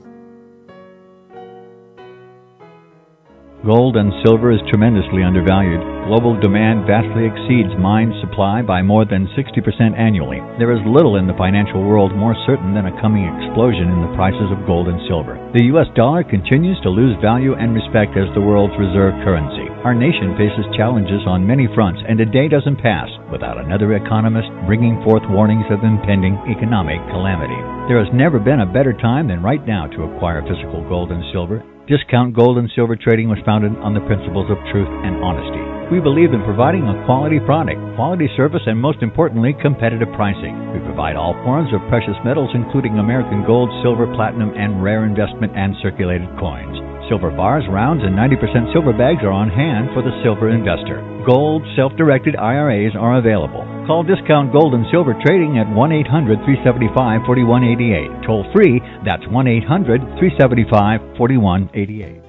Gold and silver is tremendously undervalued. Global demand vastly exceeds mine supply by more than sixty percent annually. There is little in the financial world more certain than a coming explosion in the prices of gold and silver. The U S dollar continues to lose value and respect as the world's reserve currency. Our nation faces challenges on many fronts, and a day doesn't pass without another economist bringing forth warnings of impending economic calamity. There has never been a better time than right now to acquire physical gold and silver. Discount Gold and Silver Trading was founded on the principles of truth and honesty. We believe in providing a quality product, quality service, and most importantly, competitive pricing. We provide all forms of precious metals, including American gold, silver, platinum, and rare investment and circulated coins. Silver bars, rounds, and ninety percent silver bags are on hand for the silver investor. Gold self-directed I R As are available. Call Discount Gold and Silver Trading at one eight hundred, three seven five, four one eight eight. Toll free, that's one eight hundred, three seven five, four one eight eight.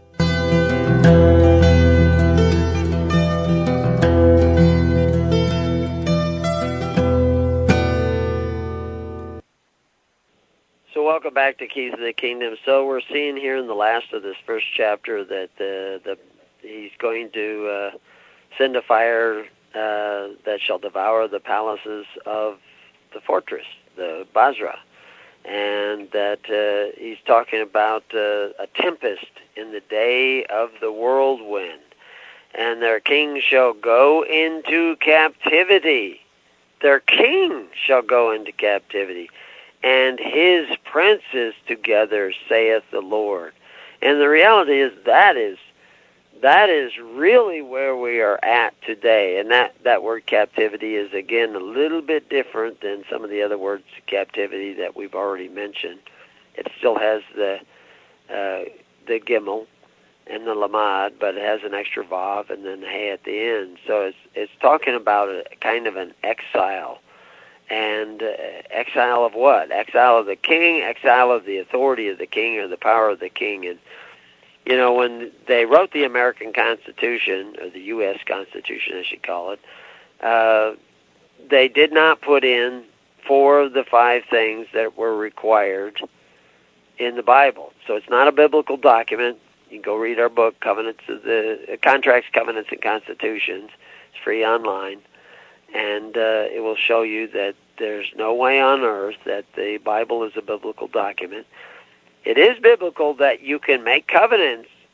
So welcome back to Keys of the Kingdom. So we're seeing here in the last of this first chapter that the, the he's going to uh, send a fire uh, that shall devour the palaces of the fortress, the Basra, and that uh, he's talking about uh, a tempest in the day of the whirlwind, and their king shall go into captivity. Their king shall go into captivity, and his princes together, saith the Lord. And the reality is that is that is really where we are at today. And that, that word captivity is, again, a little bit different than some of the other words captivity that we've already mentioned. It still has the uh, the gimel and the lamad, but it has an extra vav and then the hay at the end. So it's it's talking about a kind of an exile. And uh, exile of what? Exile of the king, exile of the authority of the king or the power of the king. And, you know, when they wrote the American Constitution, or the U S Constitution, I should call it, uh, they did not put in four of the five things that were required in the Bible. So it's not a biblical document. You can go read our book, Covenants of the uh, Contracts, Covenants, and Constitutions. It's free online. And uh, it will show you that there's no way on earth that the Bible is a biblical document. It is biblical that you can make covenants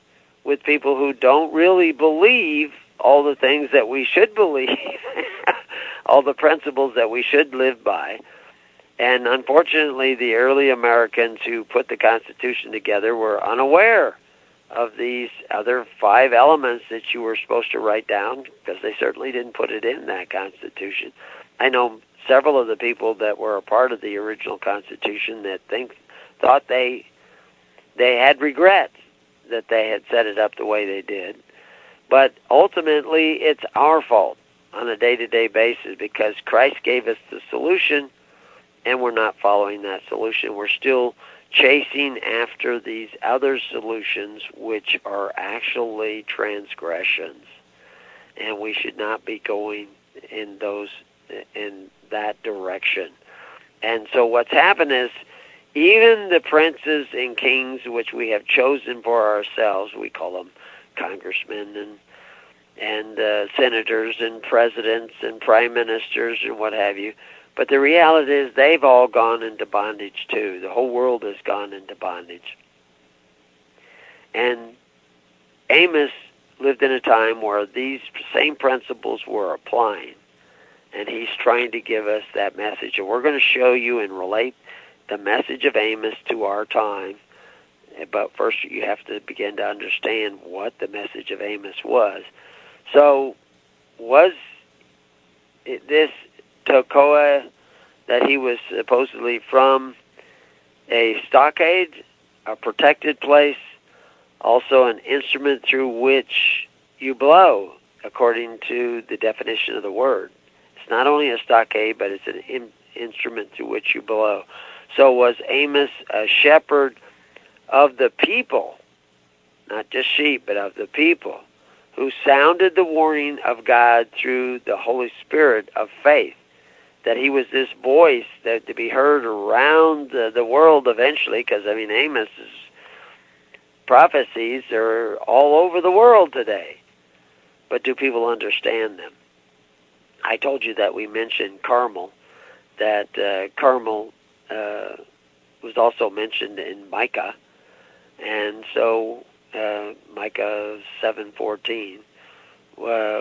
with people who don't really believe all the things that we should believe, all the principles that we should live by. And unfortunately, the early Americans who put the Constitution together were unaware of these other five elements that you were supposed to write down, because they certainly didn't put it in that Constitution. I know several of the people that were a part of the original Constitution that think thought they they had regrets that they had set it up the way they did. But ultimately, it's our fault on a day-to-day basis, because Christ gave us the solution, and we're not following that solution. We're still chasing after these other solutions, which are actually transgressions, and we should not be going in those in that direction. And so what's happened is, even the princes and kings which we have chosen for ourselves, we call them congressmen and and uh, senators and presidents and prime ministers and what have you, but the reality is they've all gone into bondage too. The whole world has gone into bondage. And Amos lived in a time where these same principles were applying, and he's trying to give us that message. And we're going to show you and relate the message of Amos to our time. But first you have to begin to understand what the message of Amos was. So was it this Tekoa that he was supposedly from a stockade, a protected place, also an instrument through which you blow, according to the definition of the word? It's not only a stockade, but it's an in, instrument through which you blow. So was Amos a shepherd of the people, not just sheep, but of the people, who sounded the warning of God through the Holy Spirit of faith, that he was this voice that to be heard around the, the world eventually, because, I mean, Amos's prophecies are all over the world today. But do people understand them? I told you that we mentioned Carmel, that uh, Carmel uh, was also mentioned in Micah, and so uh, Micah seven fourteen, uh,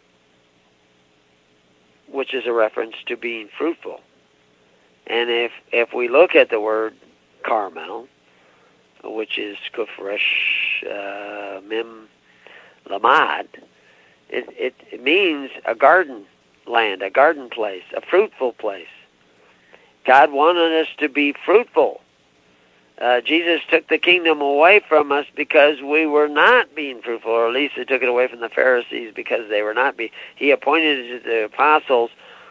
which is a reference to being fruitful. And if if we look at the word Carmel, which is Kufresh uh, Mim Lamad, it, it, it means a garden land, a garden place, a fruitful place. God wanted us to be fruitful. Uh, Jesus took the kingdom away from us because we were not being fruitful, or at least he took it away from the Pharisees because they were not being. He appointed the apostles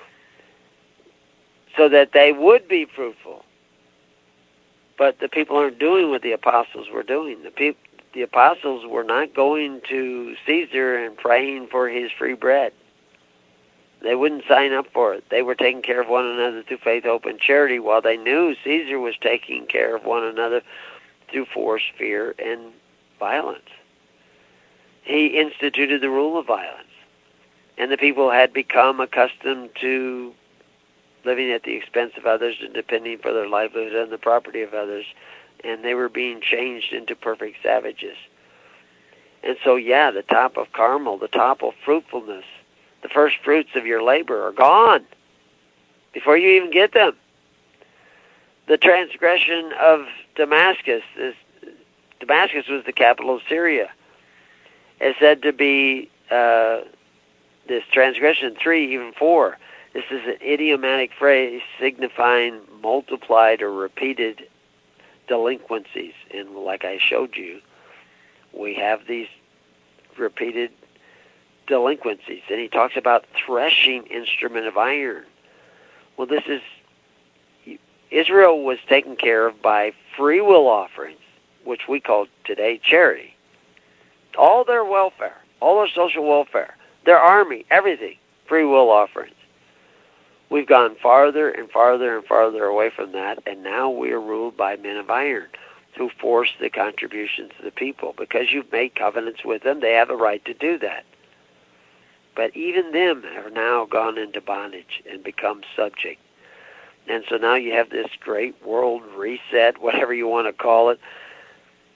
so that they would be fruitful. But the people aren't doing what the apostles were doing. The people, the apostles were not going to Caesar and praying for his free bread. They wouldn't sign up for it. They were taking care of one another through faith, hope, and charity, while they knew Caesar was taking care of one another through force, fear, and violence. He instituted the rule of violence. And the people had become accustomed to living at the expense of others and depending for their livelihood on the property of others. And they were being changed into perfect savages. And so, yeah, the top of Carmel, the top of fruitfulness, the first fruits of your labor are gone before you even get them. The transgression of Damascus, is, Damascus was the capital of Syria, is said to be uh, this transgression, three, even four. This is an idiomatic phrase signifying multiplied or repeated delinquencies. And like I showed you, we have these repeated delinquencies. And he talks about threshing instrument of iron. Well, this is, Israel was taken care of by free will offerings, which we call today charity. All their welfare, all their social welfare, their army, everything, free will offerings. We've gone farther and farther and farther away from that, and now we are ruled by men of iron who force the contributions to the people. Because you've made covenants with them, they have a right to do that. But even them have now gone into bondage and become subject. And so now you have this great world reset, whatever you want to call it.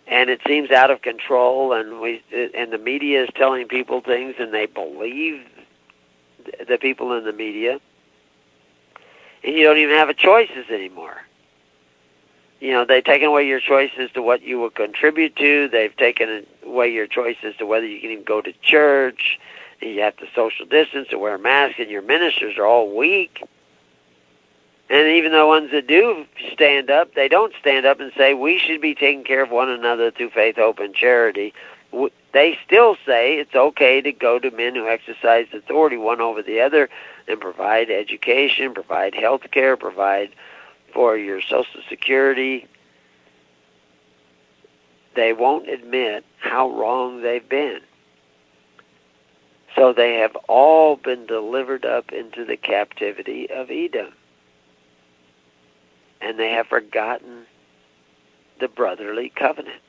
and it seems out of control, and we and the media is telling people things, and they believe the people in the media, and you don't even have a choices anymore. You know, they've taken away your choice as to what you will contribute to. They've taken away your choice as to whether you can even go to church. And you have to social distance and wear a mask, and your ministers are all weak. And even the ones that do stand up, they don't stand up and say, we should be taking care of one another through faith, hope, and charity. They still say it's okay to go to men who exercise authority one over the other and provide education, provide health care, provide for your Social Security. They won't admit how wrong they've been. So they have all been delivered up into the captivity of Edom. And they have forgotten the brotherly covenant.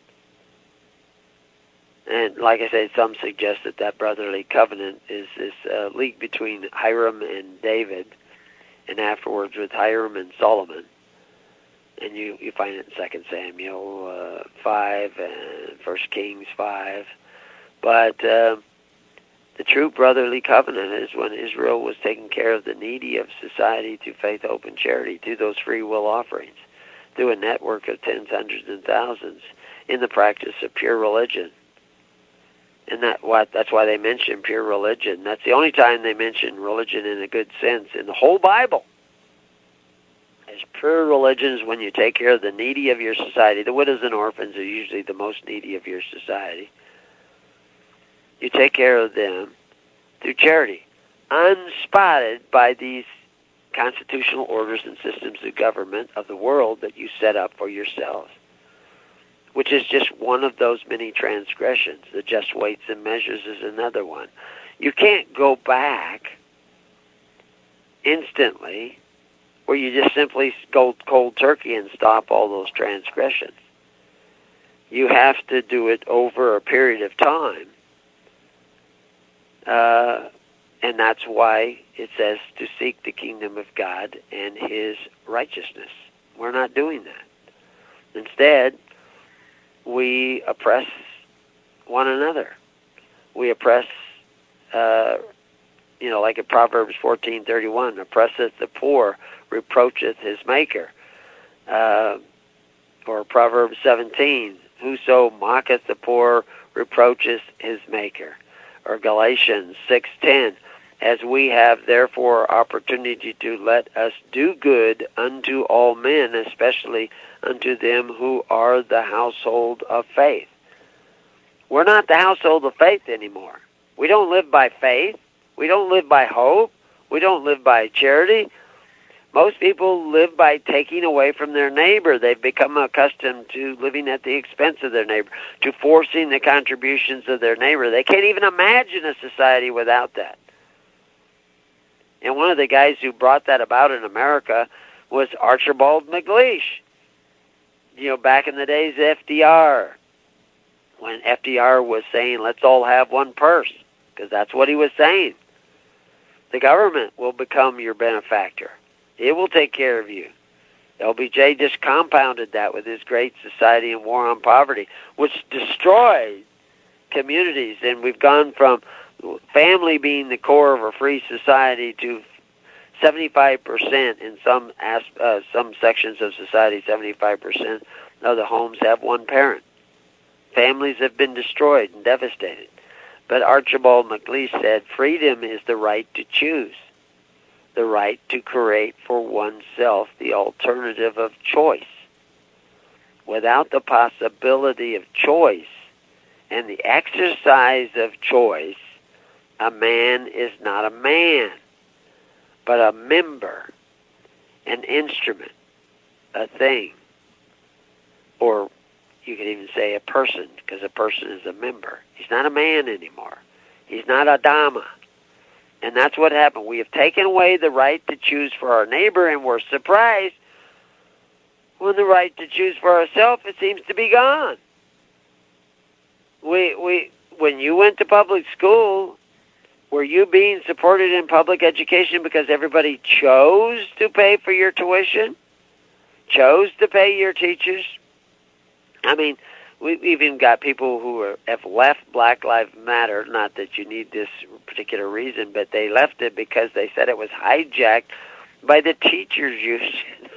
And like I said, some suggest that that brotherly covenant is this uh, league between Hiram and David, and afterwards with Hiram and Solomon. And you, you find it in Second Samuel uh, five and First Kings five. But uh, the true brotherly covenant is when Israel was taking care of the needy of society through faith, hope, and charity, through those free will offerings, through a network of tens, hundreds, and thousands in the practice of pure religion. And that what that's why they mention pure religion. That's the only time they mention religion in a good sense in the whole Bible. As pure religion is when you take care of the needy of your society. The widows and orphans are usually the most needy of your society. You take care of them through charity, unspotted by these constitutional orders and systems of government of the world that you set up for yourselves, which is just one of those many transgressions. The just weights and measures is another one. You can't go back instantly where you just simply go cold turkey and stop all those transgressions. You have to do it over a period of time. Uh, and that's why it says to seek the kingdom of God and His righteousness. We're not doing that. Instead, we oppress one another. We oppress, uh, you know, like in Proverbs fourteen thirty-one, oppresseth the poor, reproacheth his maker. Uh, or Proverbs seventeen, whoso mocketh the poor, reproacheth his maker. Or Galatians six ten, as we have therefore opportunity to let us do good unto all men, especially unto them who are the household of faith. We're not the household of faith anymore. We don't live by faith. We don't live by hope. We don't live by charity. Most people live by taking away from their neighbor. They've become accustomed to living at the expense of their neighbor, to forcing the contributions of their neighbor. They can't even imagine a society without that. And one of the guys who brought that about in America was Archibald MacLeish. You know, back in the days of F D R, when F D R was saying, let's all have one purse, because that's what he was saying. The government will become your benefactor. It will take care of you. L B J just compounded that with his Great Society and War on Poverty, which destroyed communities. And we've gone from family being the core of a free society to seventy-five percent in some uh, some sections of society, seventy-five percent of the homes have one parent. Families have been destroyed and devastated. But Archibald MacLeish said, freedom is the right to choose, the right to create for oneself the alternative of choice. Without the possibility of choice and the exercise of choice, a man is not a man, but a member, an instrument, a thing. Or you could even say a person, because a person is a member. He's not a man anymore. He's not Adama. And that's what happened. We have taken away the right to choose for our neighbor, and we're surprised when the right to choose for ourselves, it seems to be gone. We, we, when you went to public school, were you being supported in public education because everybody chose to pay for your tuition? Chose to pay your teachers? I mean, we've even got people who are, have left Black Lives Matter, not that you need this particular reason, but they left it because they said it was hijacked by the teachers union.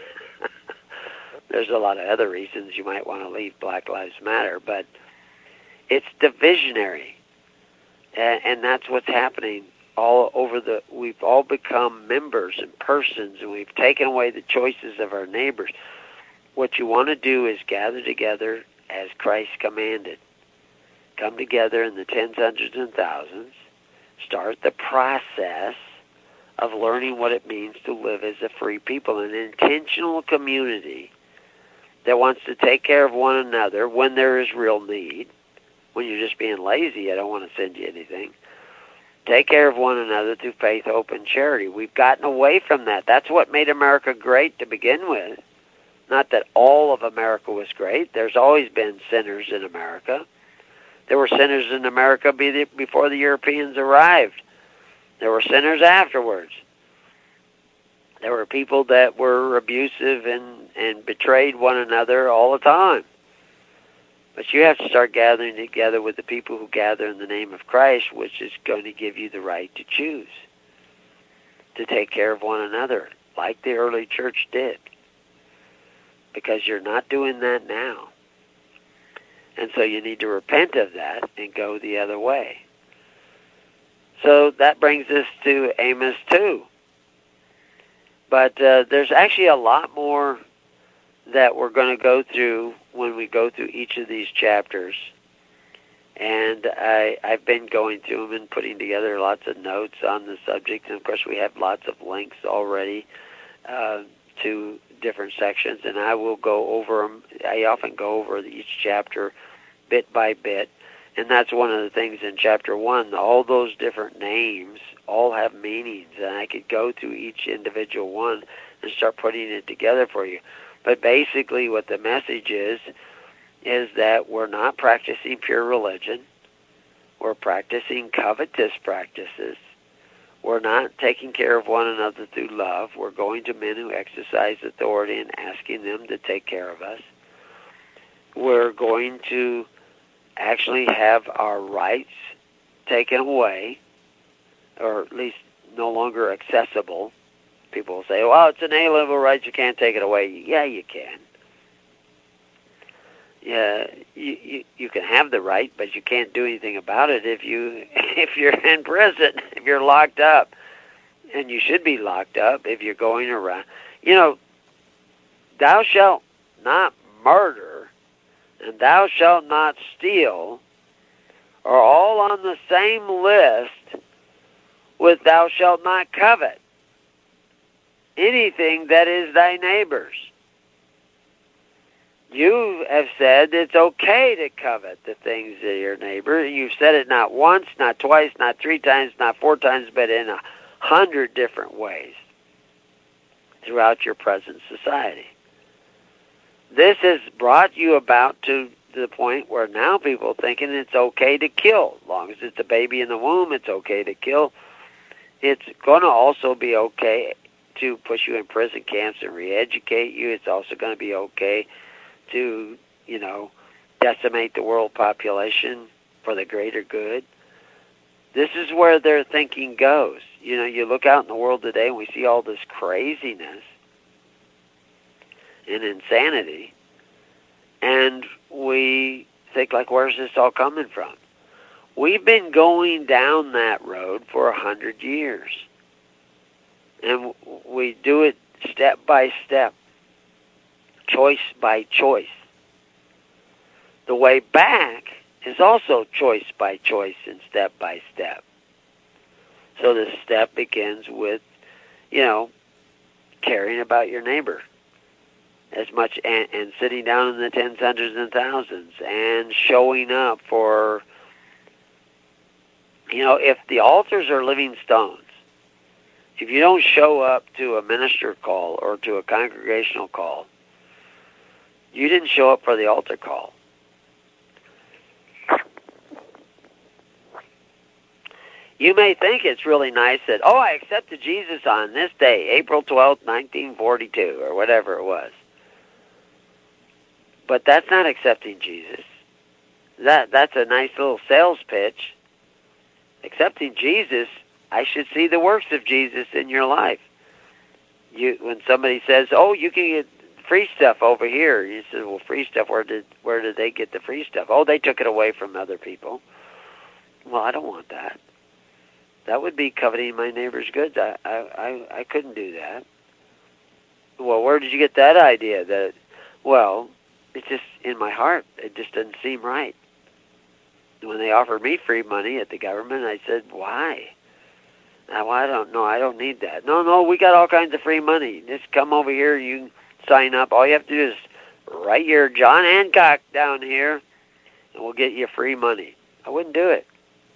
There's a lot of other reasons you might want to leave Black Lives Matter, but it's divisionary, and, and that's what's happening all over the. We've all become members and persons, and we've taken away the choices of our neighbors. What you want to do is gather together as Christ commanded. Come together in the tens, hundreds, and thousands. Start the process of learning what it means to live as a free people, an intentional community that wants to take care of one another when there is real need. When you're just being lazy, I don't want to send you anything. Take care of one another through faith, hope, and charity. We've gotten away from that. That's what made America great to begin with. Not that all of America was great. There's always been sinners in America. There were sinners in America before the Europeans arrived. There were sinners afterwards. There were people that were abusive and, and betrayed one another all the time. But you have to start gathering together with the people who gather in the name of Christ, which is going to give you the right to choose, to take care of one another, like the early church did. Because you're not doing that now. And so you need to repent of that and go the other way. So that brings us to Amos two. But uh, there's actually a lot more that we're going to go through when we go through each of these chapters. And I, I've been going through them and putting together lots of notes on the subject. And, of course, we have lots of links already uh, to different sections. And I will go over them. I often go over each chapter bit by bit. And that's one of the things in chapter one. All those different names all have meanings, and I could go through each individual one and start putting it together for you. But basically what the message is, is that we're not practicing pure religion. We're practicing covetous practices. We're not taking care of one another through love. We're going to men who exercise authority and asking them to take care of us. We're going to actually have our rights taken away, or at least no longer accessible. People will say, well, it's an inalienable right, you can't take it away. Yeah, you can. Yeah, you, you you can have the right, but you can't do anything about it if you if you're in prison, if you're locked up. And you should be locked up if you're going around. You know, thou shalt not murder, and thou shalt not steal, are all on the same list with thou shalt not covet anything that is thy neighbor's. You have said it's okay to covet the things of your neighbor. You've said it not once, not twice, not three times, not four times, but in a hundred different ways throughout your present society. This has brought you about to the point where now people are thinking it's okay to kill. As long as it's a baby in the womb, it's okay to kill. It's going to also be okay to put you in prison camps and re-educate you. It's also going to be okay to, you know, decimate the world population for the greater good. This is where their thinking goes. You know, you look out in the world today and we see all this craziness and insanity, and we think, like, where's this all coming from? We've been going down that road for a hundred years. And we do it step by step, choice by choice. The way back is also choice by choice and step by step. So the step begins with, you know, caring about your neighbor as much, and, and sitting down in the tens, hundreds, and thousands, and showing up for, you know, if the altars are living stones, if you don't show up to a minister call or to a congregational call, you didn't show up for the altar call. You may think it's really nice that, oh, I accepted Jesus on this day, April twelfth, nineteen forty-two, or whatever it was. But that's not accepting Jesus. That that's a nice little sales pitch. Accepting Jesus, I should see the works of Jesus in your life. You, when somebody says, "Oh, you can get free stuff over here," you say, "Well, free stuff. Where did where did they get the free stuff?" "Oh, they took it away from other people." Well, I don't want that. That would be coveting my neighbor's goods. I I I, I couldn't do that. Well, where did you get that idea? That well, it's just in my heart. It just doesn't seem right. When they offered me free money at the government, I said, "Why?" Now, I don't know. I don't need that. No, no, we got all kinds of free money. Just come over here. You can sign up. All you have to do is write your John Hancock down here, and we'll get you free money. I wouldn't do it.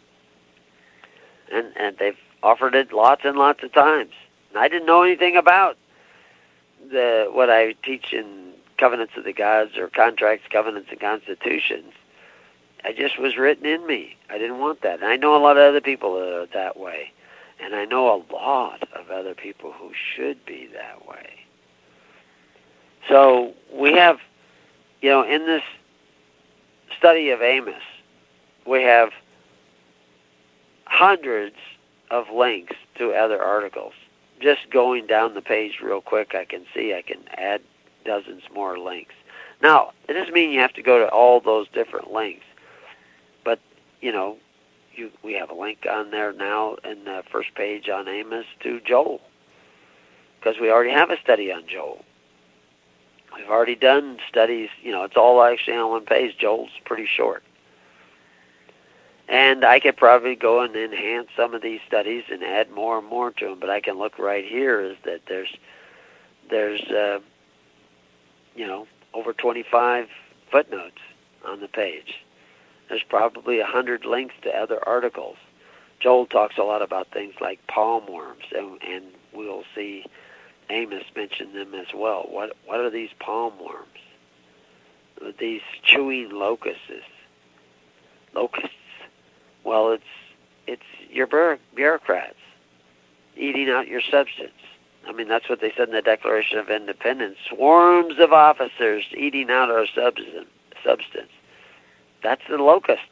And and they've offered it lots and lots of times. And I didn't know anything about the what I teach in Covenants of the Gods or Contracts, Covenants, and Constitutions. I just was written in me. I didn't want that. And I know a lot of other people that are that way. And I know a lot of other people who should be that way. So we have, you know, in this study of Amos, we have hundreds of links to other articles. Just going down the page real quick, I can see I can add dozens more links. Now, it doesn't mean you have to go to all those different links. But, you know, you, we have a link on there now in the first page on Amos to Joel, because we already have a study on Joel. We've already done studies, you know, it's all actually on one page. Joel's pretty short. And I could probably go and enhance some of these studies and add more and more to them, but I can look right here is that there's, there's uh, you know, over twenty-five footnotes on the page. There's probably a hundred links to other articles. Joel talks a lot about things like palm worms, and, and we'll see Amos mention them as well. What what are these palm worms? These chewing locusts. Locusts. Well, it's it's your bureaucrats eating out your substance. I mean, that's what they said in the Declaration of Independence. Swarms of officers eating out our substance. substance. That's the locust.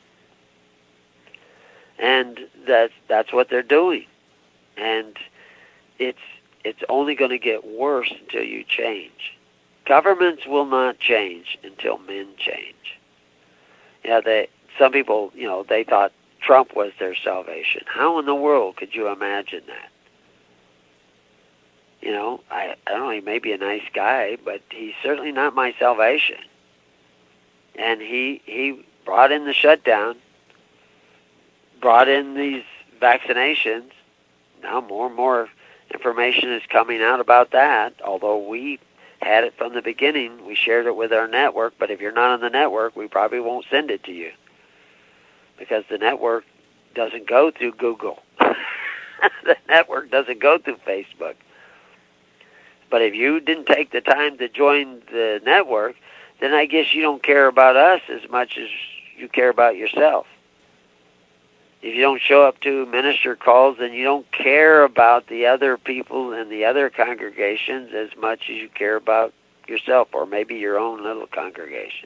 And that's, that's what they're doing. And it's it's only going to get worse until you change. Governments will not change until men change. Yeah, they some people, you know, they thought Trump was their salvation. How in the world could you imagine that? You know, I, I don't know, he may be a nice guy, but he's certainly not my salvation. And he he brought in the shutdown, brought in these vaccinations. Now more and more information is coming out about that, although we had it from the beginning. We shared it with our network, but if you're not on the network, we probably won't send it to you, because the network doesn't go through Google. The network doesn't go through Facebook. But if you didn't take the time to join the network, then I guess you don't care about us as much as you care about yourself. If you don't show up to minister calls, then you don't care about the other people in the other congregations as much as you care about yourself, or maybe your own little congregation.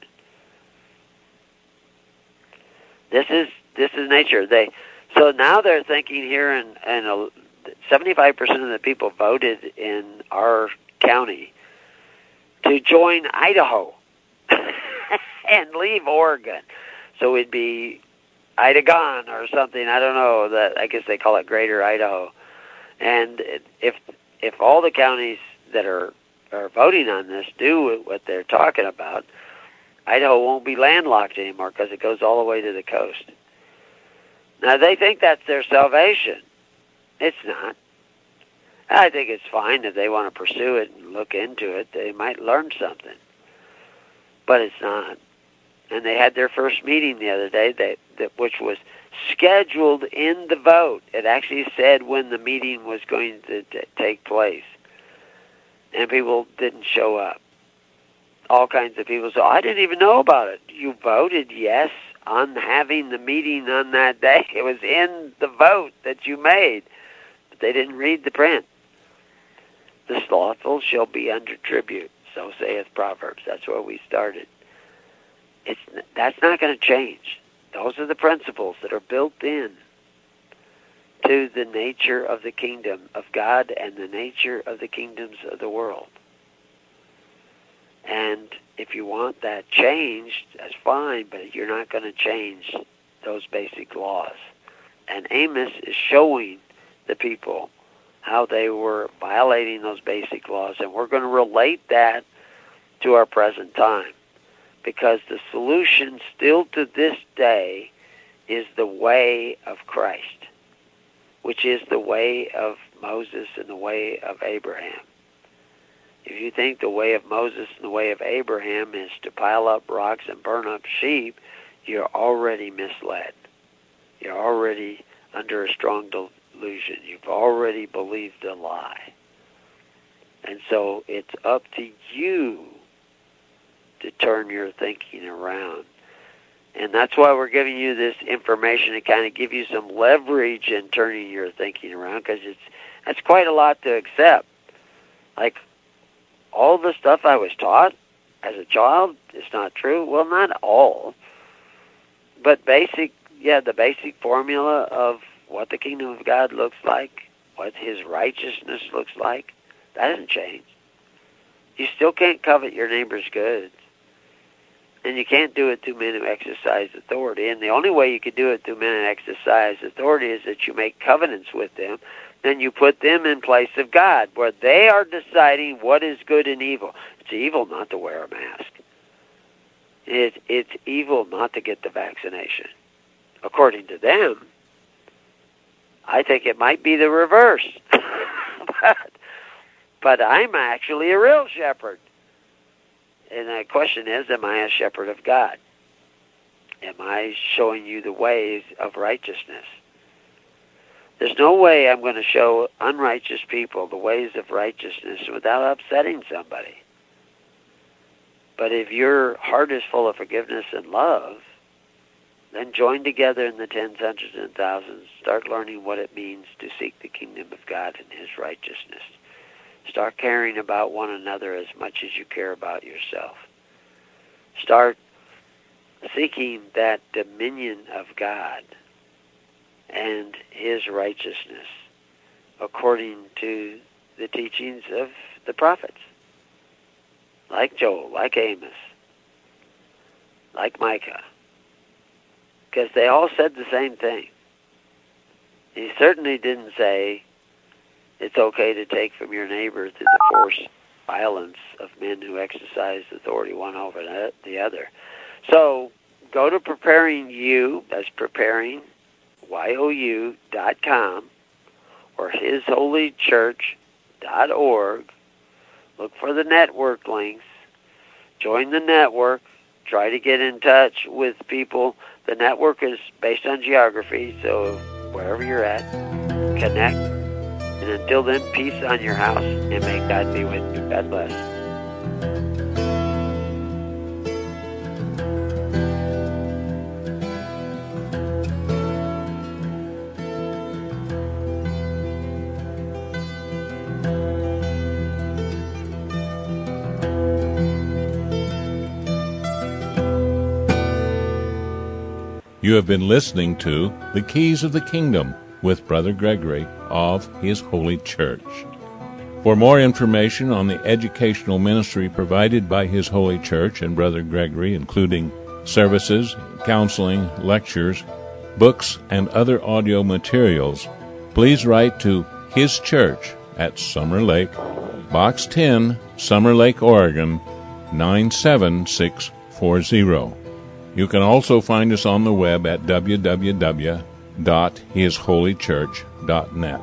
This is this is nature. They so now they're thinking here, and and seventy-five percent of the people voted in our county to join Idaho and leave Oregon. So it'd be Idagon or something. I don't know. That I guess they call it Greater Idaho. And if if all the counties that are are voting on this do what they're talking about, Idaho won't be landlocked anymore because it goes all the way to the coast. Now they think that's their salvation. It's not. I think it's fine if they want to pursue it and look into it. They might learn something. But it's not. And they had their first meeting the other day, that, that which was scheduled in the vote. It actually said when the meeting was going to t- take place. And people didn't show up. All kinds of people said, I didn't even know about it. You voted yes on having the meeting on that day. It was in the vote that you made. But they didn't read the print. The slothful shall be under tribute, so saith Proverbs. That's where we started. it's that's not going to change. Those are the principles that are built in to the nature of the kingdom of God and the nature of the kingdoms of the world. And if you want that changed, that's fine, but you're not going to change those basic laws. And Amos is showing the people how they were violating those basic laws, and we're going to relate that to our present time, because the solution still to this day is the way of Christ, which is the way of Moses and the way of Abraham. If you think the way of Moses and the way of Abraham is to pile up rocks and burn up sheep, you're already misled. You're already under a strong delusion. You've already believed a lie. And so it's up to you to turn your thinking around. And that's why we're giving you this information to kind of give you some leverage in turning your thinking around, because it's that's quite a lot to accept. Like, all the stuff I was taught as a child is not true. Well, not all. But basic, yeah, the basic formula of what the kingdom of God looks like, what his righteousness looks like, that hasn't changed. You still can't covet your neighbor's goods. And you can't do it through men who exercise authority. And the only way you can do it through men who exercise authority is that you make covenants with them. Then you put them in place of God, where they are deciding what is good and evil. It's evil not to wear a mask. It, it's evil not to get the vaccination. According to them, I think it might be the reverse. but, but I'm actually a real shepherd. And the question is, am I a shepherd of God? Am I showing you the ways of righteousness? There's no way I'm going to show unrighteous people the ways of righteousness without upsetting somebody. But if your heart is full of forgiveness and love, then join together in the tens, hundreds, and thousands. Start learning what it means to seek the kingdom of God and his righteousness. Start caring about one another as much as you care about yourself. Start seeking that dominion of God and his righteousness according to the teachings of the prophets, like Joel, like Amos, like Micah, because they all said the same thing. He certainly didn't say it's okay to take from your neighbor through the force violence of men who exercise authority one over the other. So go to Preparing You, that's preparing Y O U dot com, or his holy church dot org. Look for the network links. Join the network. Try to get in touch with people. The network is based on geography, so wherever you're at, connect. And until then, peace on your house, and may God be with you. God bless. You have been listening to The Keys of the Kingdom with Brother Gregory of His Holy Church. For more information on the educational ministry provided by His Holy Church and Brother Gregory, including services, counseling, lectures, books, and other audio materials, please write to His Church at Summer Lake, Box ten, Summer Lake, Oregon, nine seven six four zero. You can also find us on the web at w w w dot his holy church dot net.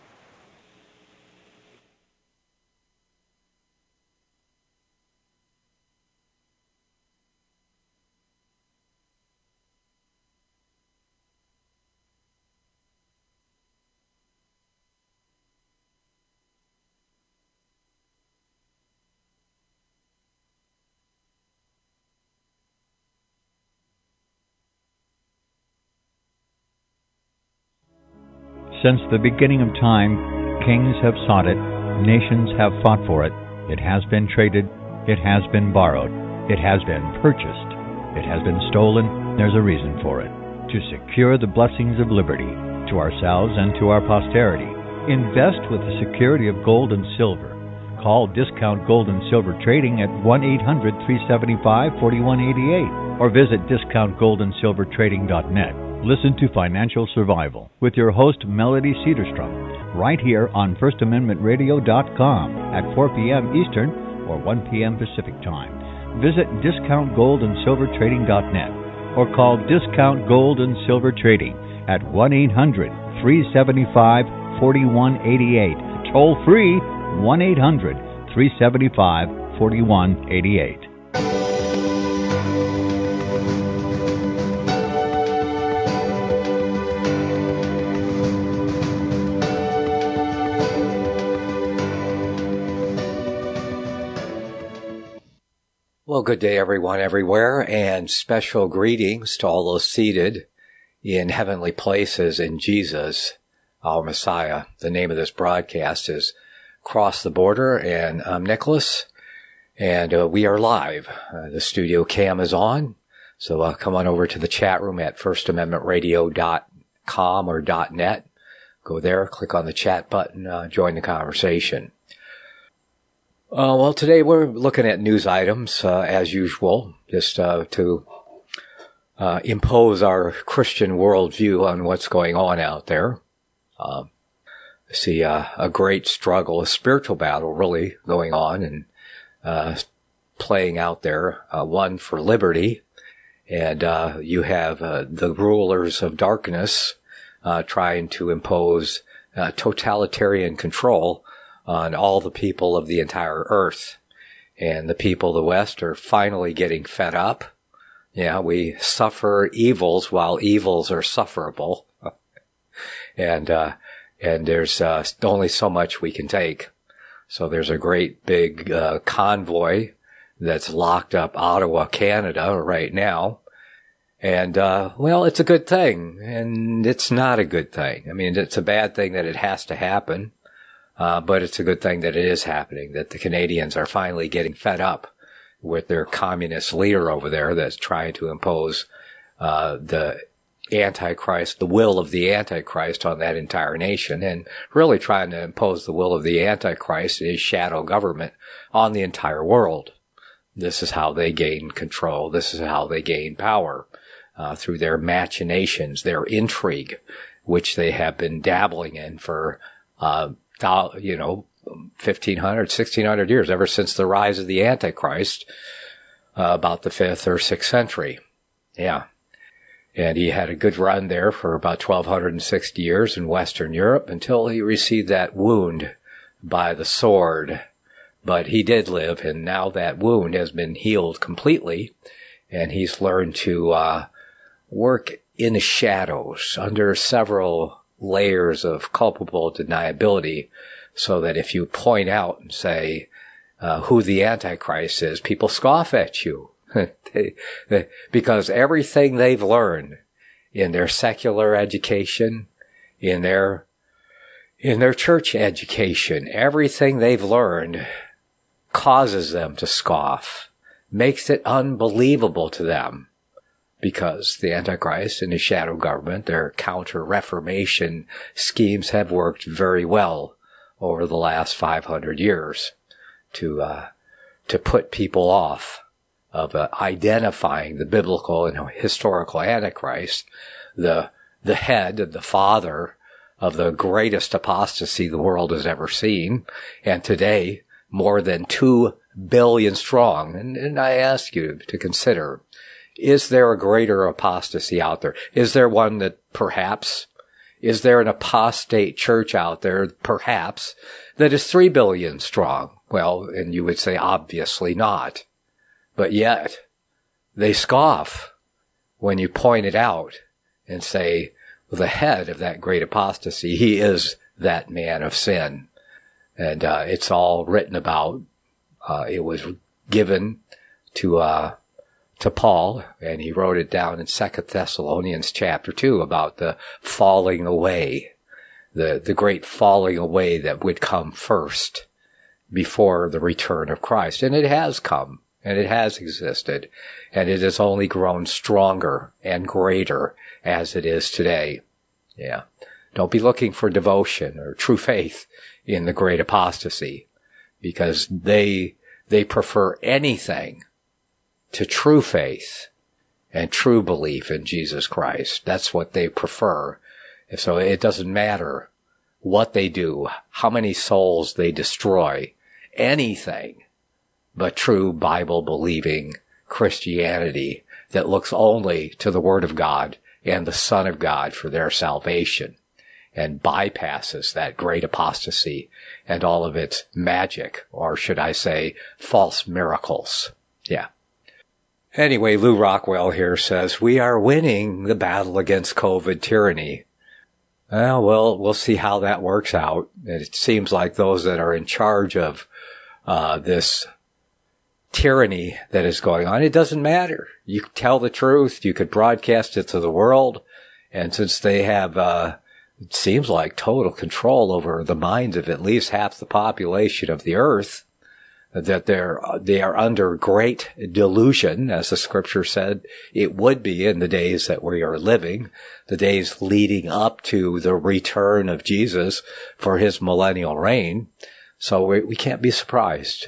Since the beginning of time, kings have sought it, nations have fought for it. It has been traded, it has been borrowed, it has been purchased, It has been stolen. There's a reason for it. To secure the blessings of liberty to ourselves and to our posterity, invest with the security of gold and silver. Call Discount Gold and Silver Trading at one eight hundred, three seven five, four one eight eight or visit discount gold and silver trading dot net. Listen to Financial Survival with your host, Melody Cedarstrom, right here on first amendment radio dot com at four p.m. Eastern or one p.m. Pacific Time. Visit discount gold and silver trading dot net or call Discount Gold and Silver Trading at one eight hundred, three seven five, four one eight eight. Toll free one eight hundred, three seven five, four one eight eight. Well, good day, everyone, everywhere, and special greetings to all those seated in heavenly places in Jesus, our Messiah. The name of this broadcast is Cross the Border, and I'm Nicholas, and uh, we are live. Uh, the studio cam is on, so uh, come on over to the chat room at first amendment radio dot com or .net. Go there, click on the chat button, uh, join the conversation. Uh, well, today we're looking at news items, uh, as usual, just uh, to uh, impose our Christian worldview on what's going on out there. Uh, I see uh, a great struggle, a spiritual battle really going on and uh, playing out there, uh, one for liberty. And uh, you have uh, the rulers of darkness uh, trying to impose uh, totalitarian control on all the people of the entire earth. And the people of the West are finally getting fed up. Yeah, we suffer evils while evils are sufferable. and, uh, and there's, uh, only so much we can take. So there's a great big, uh, convoy that's locked up Ottawa, Canada right now. And, uh, well, it's a good thing. And it's not a good thing. I mean, it's a bad thing that it has to happen. Uh, but it's a good thing that it is happening, that the Canadians are finally getting fed up with their communist leader over there that's trying to impose uh, the Antichrist, the will of the Antichrist on that entire nation, and really trying to impose the will of the Antichrist, his shadow government, on the entire world. This is how they gain control. This is how they gain power, uh, through their machinations, their intrigue, which they have been dabbling in for uh you know, fifteen hundred, sixteen hundred years, ever since the rise of the Antichrist, uh, about the fifth or sixth century. Yeah. And he had a good run there for about twelve sixty years in Western Europe until he received that wound by the sword. But he did live, and now that wound has been healed completely, and he's learned to uh, work in the shadows under several layers of culpable deniability, so that if you point out and say uh, who the Antichrist is, people scoff at you. they, they, because everything they've learned in their secular education, in their in their church education, everything they've learned causes them to scoff, makes it unbelievable to them. Because the Antichrist and his shadow government, their counter-reformation schemes have worked very well over the last five hundred years to uh, to put people off of uh, identifying the biblical and historical Antichrist, the the head, the father of the greatest apostasy the world has ever seen, and today more than two billion strong. And, and I ask you to consider, is there a greater apostasy out there? Is there one that perhaps, is there an apostate church out there, perhaps, that is three billion strong? Well, and you would say, obviously not. But yet, they scoff when you point it out and say, well, the head of that great apostasy, he is that man of sin. And uh, it's all written about. Uh, it was given to uh to Paul, and he wrote it down in Second Thessalonians chapter two about the falling away, the, the great falling away that would come first before the return of Christ. And it has come. and it has existed, and it has only grown stronger and greater as it is today. Yeah. Don't be looking for devotion or true faith in the great apostasy, because they, they prefer anything to true faith and true belief in Jesus Christ. That's what they prefer. So it doesn't matter what they do, how many souls they destroy, anything but true Bible-believing Christianity that looks only to the Word of God and the Son of God for their salvation, and bypasses that great apostasy and all of its magic, or should I say, false miracles. Yeah. Anyway, Lou Rockwell here says, we are winning the battle against COVID tyranny. Well, we'll, we'll see how that works out. It seems like those that are in charge of uh this tyranny that is going on, it doesn't matter. You can tell the truth. You could broadcast it to the world. And since they have, uh, it seems like total control over the minds of at least half the population of the earth, that they're, they are under great delusion, as the scripture said it would be in the days that we are living, the days leading up to the return of Jesus for his millennial reign. So we, we can't be surprised.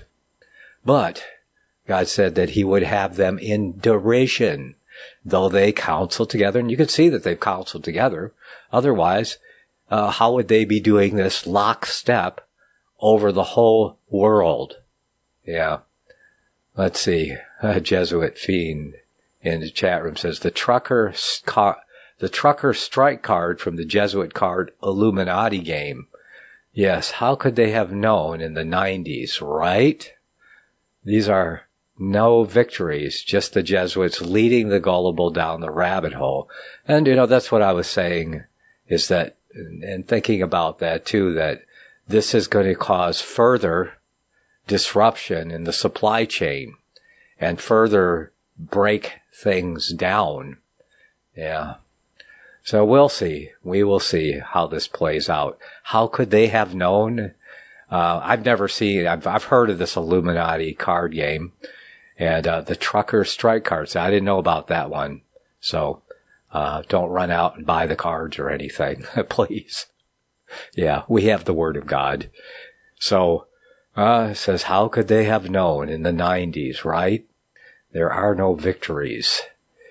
But God said that he would have them in derision, though they counsel together. And you can see that they've counseled together. Otherwise, uh, how would they be doing this lockstep over the whole world? Yeah. Let's see. A Jesuit fiend in the chat room says the trucker car, the trucker strike card from the Jesuit card Illuminati game. Yes. How could they have known in the nineties, right? These are no victories, just the Jesuits leading the gullible down the rabbit hole. And, you know, that's what I was saying, is that, and thinking about that too, that this is going to cause further disruption in the supply chain and further break things down. Yeah. So we'll see. We will see how this plays out. How could they have known? Uh, I've never seen, I've, I've heard of this Illuminati card game and, uh, the trucker strike cards. I didn't know about that one. So, uh, don't run out and buy the cards or anything, please. Yeah, we have the Word of God. So, uh, it says, how could they have known in the nineties, right? There are no victories.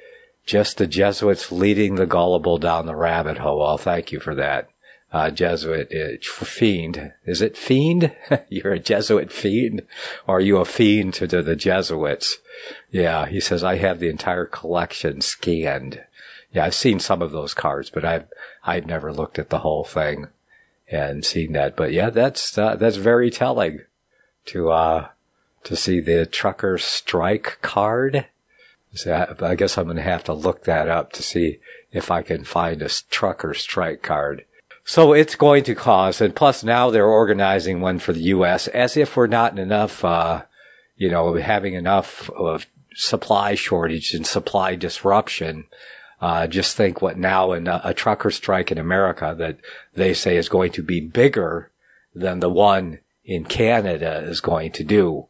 Just the Jesuits leading the gullible down the rabbit hole. Well, thank you for that. Uh, Jesuit, uh, fiend. Is it fiend? You're a Jesuit fiend? Or are you a fiend to, to the Jesuits? Yeah, he says, I have the entire collection scanned. Yeah, I've seen some of those cards, but I've, I've never looked at the whole thing and seen that. But yeah, that's, uh, that's very telling to, uh, to see the trucker strike card. So I, I guess I'm going to have to look that up to see if I can find a trucker strike card. So it's going to cause, and plus now they're organizing one for the U S as if we're not enough, uh, you know, having enough of supply shortage and supply disruption. Uh, just think what now in a, a trucker strike in America that they say is going to be bigger than the one in Canada is going to do.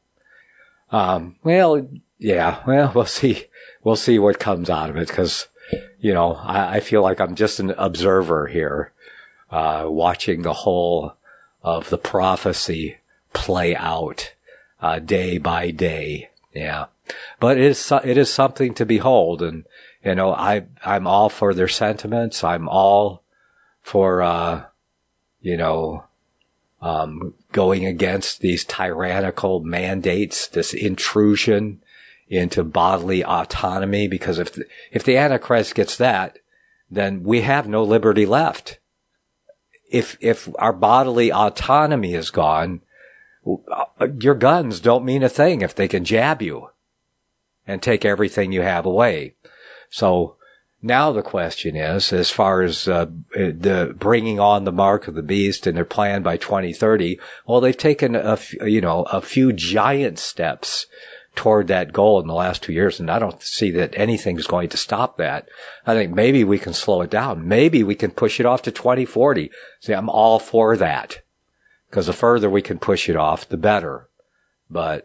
Um, well, yeah, well, we'll see, we'll see what comes out of it, because, you know, I, I feel like I'm just an observer here. Uh, watching the whole of the prophecy play out, uh, day by day. Yeah. But it is, it is something to behold. And, you know, I, I'm all for their sentiments. I'm all for, uh, you know, um, going against these tyrannical mandates, this intrusion into bodily autonomy, because if, the, if the Antichrist gets that, then we have no liberty left. If, if our bodily autonomy is gone, your guns don't mean a thing if they can jab you and take everything you have away. So now the question is, as far as, uh, the bringing on the mark of the beast and their plan by twenty thirty, well, they've taken a, you know, a few giant steps toward that goal in the last two years, and I don't see that anything's going to stop that. I think maybe we can slow it down. Maybe we can push it off to twenty forty. See, I'm all for that, because the further we can push it off, the better. But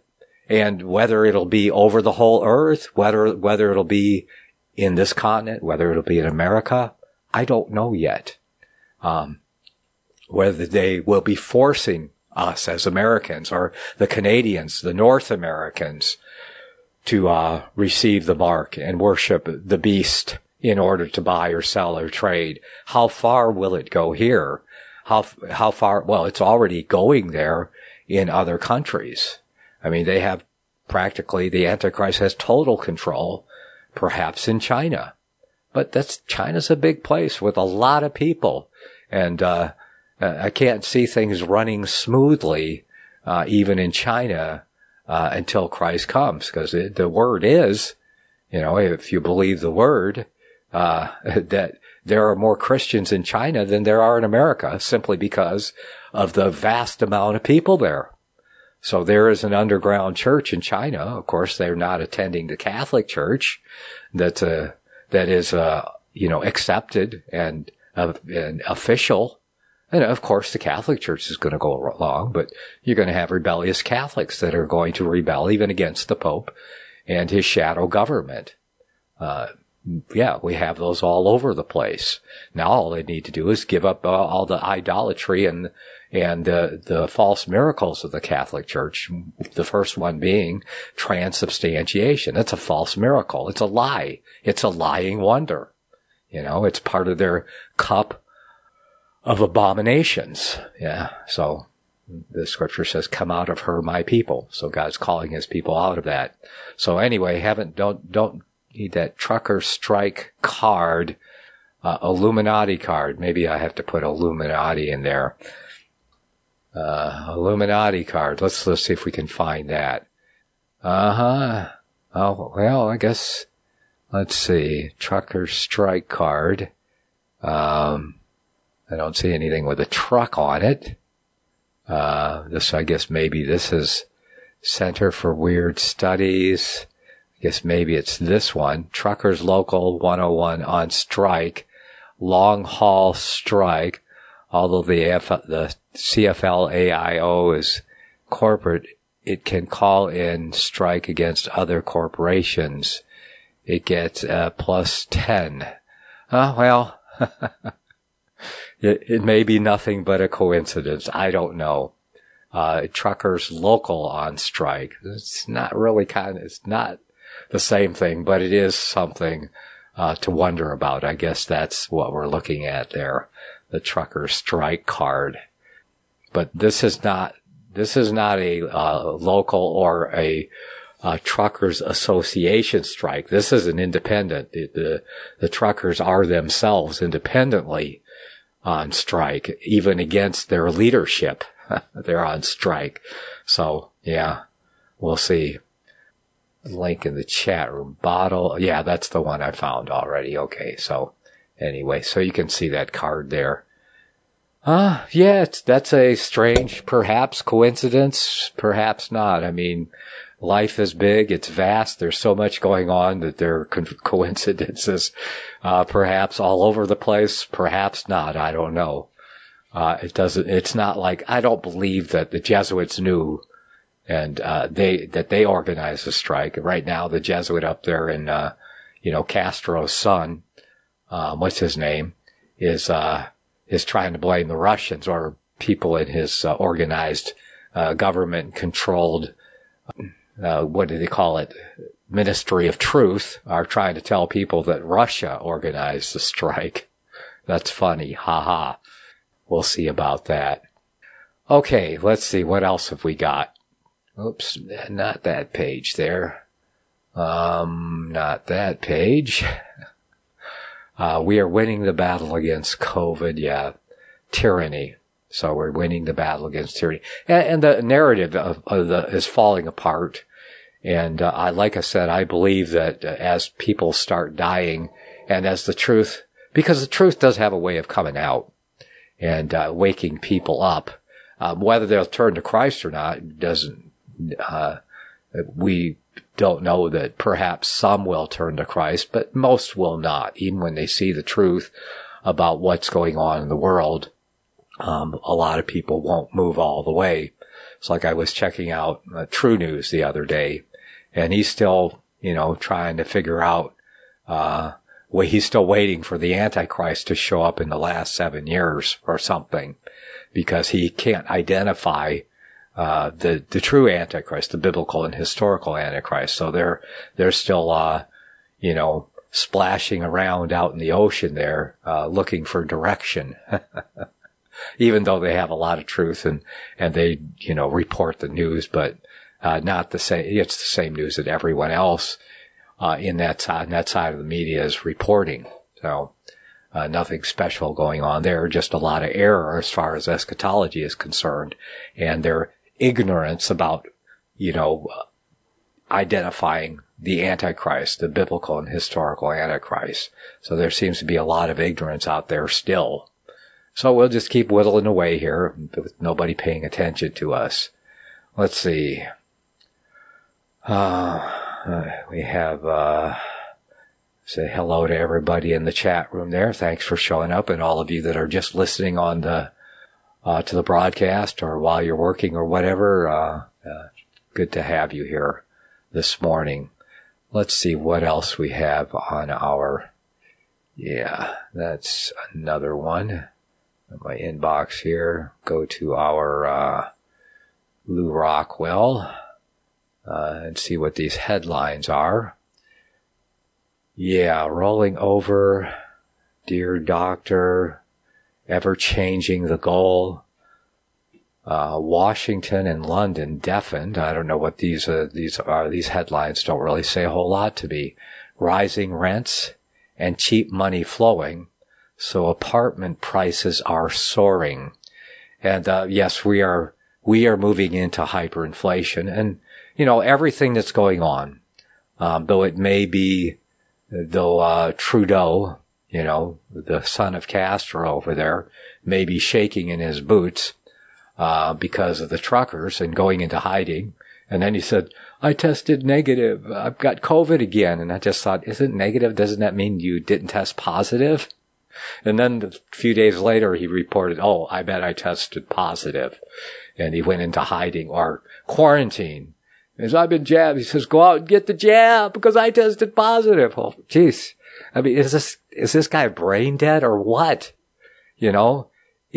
And whether it'll be over the whole earth, whether, whether it'll be in this continent, whether it'll be in America, I don't know yet. Um, whether they will be forcing us as Americans or the Canadians, the North Americans, to uh receive the mark and worship the beast in order to buy or sell or trade. How far will it go here? How how far? Well, it's already going there in other countries. I mean, they have practically, the Antichrist has total control, perhaps in China. But that's, China's a big place with a lot of people. And uh I can't see things running smoothly, uh, even in China, uh, until Christ comes. Because the word is, you know, if you believe the word, uh, that there are more Christians in China than there are in America, simply because of the vast amount of people there. So there is an underground church in China. Of course, they're not attending the Catholic Church that's, uh, that is, uh, you know, accepted and, uh, and official. And of course, the Catholic Church is going to go along, but you're going to have rebellious Catholics that are going to rebel even against the Pope and his shadow government. Uh, yeah, we have those all over the place. Now all they need to do is give up uh, all the idolatry and, and the, the false miracles of the Catholic Church. The first one being transubstantiation. That's a false miracle. It's a lie. It's a lying wonder. You know, it's part of their cup of abominations. Yeah. So the scripture says, come out of her, my people. So God's calling his people out of that. So anyway, haven't, don't, don't need that trucker strike card, uh, Illuminati card. Maybe I have to put Illuminati in there. Uh, Illuminati card. Let's, let's see if we can find that. Uh-huh. Oh, well, I guess, let's see. Trucker strike card. Um, I don't see anything with a truck on it. Uh, this, I guess maybe this is Center for Weird Studies. I guess maybe it's this one. Truckers Local one oh one on strike. Long haul strike. Although the, F, the C F L A I O is corporate, it can call in strike against other corporations. It gets, uh, plus ten. Oh, well. It, it may be nothing but a coincidence. I don't know. Uh, truckers local on strike. It's not really kind of, it's not the same thing, but it is something, uh, to wonder about. I guess that's what we're looking at there. The trucker strike card. But this is not, this is not a, uh, local or a, uh, truckers association strike. This is an independent. The, the, the truckers are themselves independently on strike, even against their leadership. They're on strike. So, yeah, we'll see. Link in the chat room. Bottle. Yeah, that's the one I found already. Okay, so anyway, so you can see that card there. Uh, yeah, it's, that's a strange, perhaps, coincidence, perhaps not. I mean, life is big, it's vast, there's so much going on that there are co- coincidences, uh, perhaps all over the place, perhaps not, I don't know. Uh, it doesn't, it's not like, I don't believe that the Jesuits knew and, uh, they, that they organized a strike. Right now, the Jesuit up there in, uh, you know, Castro's son, um, what's his name, is, uh, is trying to blame the Russians or people in his, uh, organized, uh, government-controlled, uh, what do they call it? Ministry of Truth are trying to tell people that Russia organized the strike. That's funny. Ha ha. We'll see about that. Okay, let's see. What else have we got? Oops, not that page there. Um, not that page. Uh, we are winning the battle against COVID. Yeah. Tyranny. So we're winning the battle against tyranny. And, and the narrative of, of the, is falling apart. And, uh, I, like I said, I believe that uh, as people start dying and as the truth, because the truth does have a way of coming out and, uh, waking people up, um, whether they'll turn to Christ or not doesn't, uh, we don't know that perhaps some will turn to Christ, but most will not, even when they see the truth about what's going on in the world. Um, a lot of people won't move all the way. It's like I was checking out uh, True News the other day, and he's still, you know, trying to figure out, uh, well, he's still waiting for the Antichrist to show up in the last seven years or something, because he can't identify uh the the true Antichrist, the biblical and historical Antichrist. So they're they're still uh you know splashing around out in the ocean there, uh looking for direction. Even though they have a lot of truth and and they you know report the news, but uh not the same. It's the same news that everyone else uh in that side that side of the media is reporting. So Uh, nothing special going on there, just a lot of error as far as eschatology is concerned, and their ignorance about, you know, uh, identifying the Antichrist, the biblical and historical Antichrist. So there seems to be a lot of ignorance out there still. So we'll just keep whittling away here with nobody paying attention to us. Let's see. Uh, uh we have, uh, say hello to everybody in the chat room there. Thanks for showing up, and all of you that are just listening on the uh to the broadcast or while you're working or whatever. Uh, uh good to have you here this morning. Let's see what else we have on our. Yeah, that's another one. My inbox here. Go to our uh Lou Rockwell uh and see what these headlines are. Yeah, rolling over, dear doctor, ever changing the goal. Uh, Washington and London deafened. I don't know what these, uh, these are. These headlines don't really say a whole lot to me. Rising rents and cheap money flowing. So apartment prices are soaring. And, uh, yes, we are, we are moving into hyperinflation and, you know, everything that's going on, um, though it may be, Though uh Trudeau, you know, the son of Castro over there, may be shaking in his boots uh because of the truckers and going into hiding. And then he said, I tested negative. I've got COVID again. And I just thought, isn't negative? Doesn't that mean you didn't test positive? And then a few days later, he reported, oh, I bet I tested positive. And he went into hiding or quarantine. As I've been jabbed, he says, go out and get the jab because I tested positive. Oh, jeez. I mean, is this, is this guy brain dead or what? You know,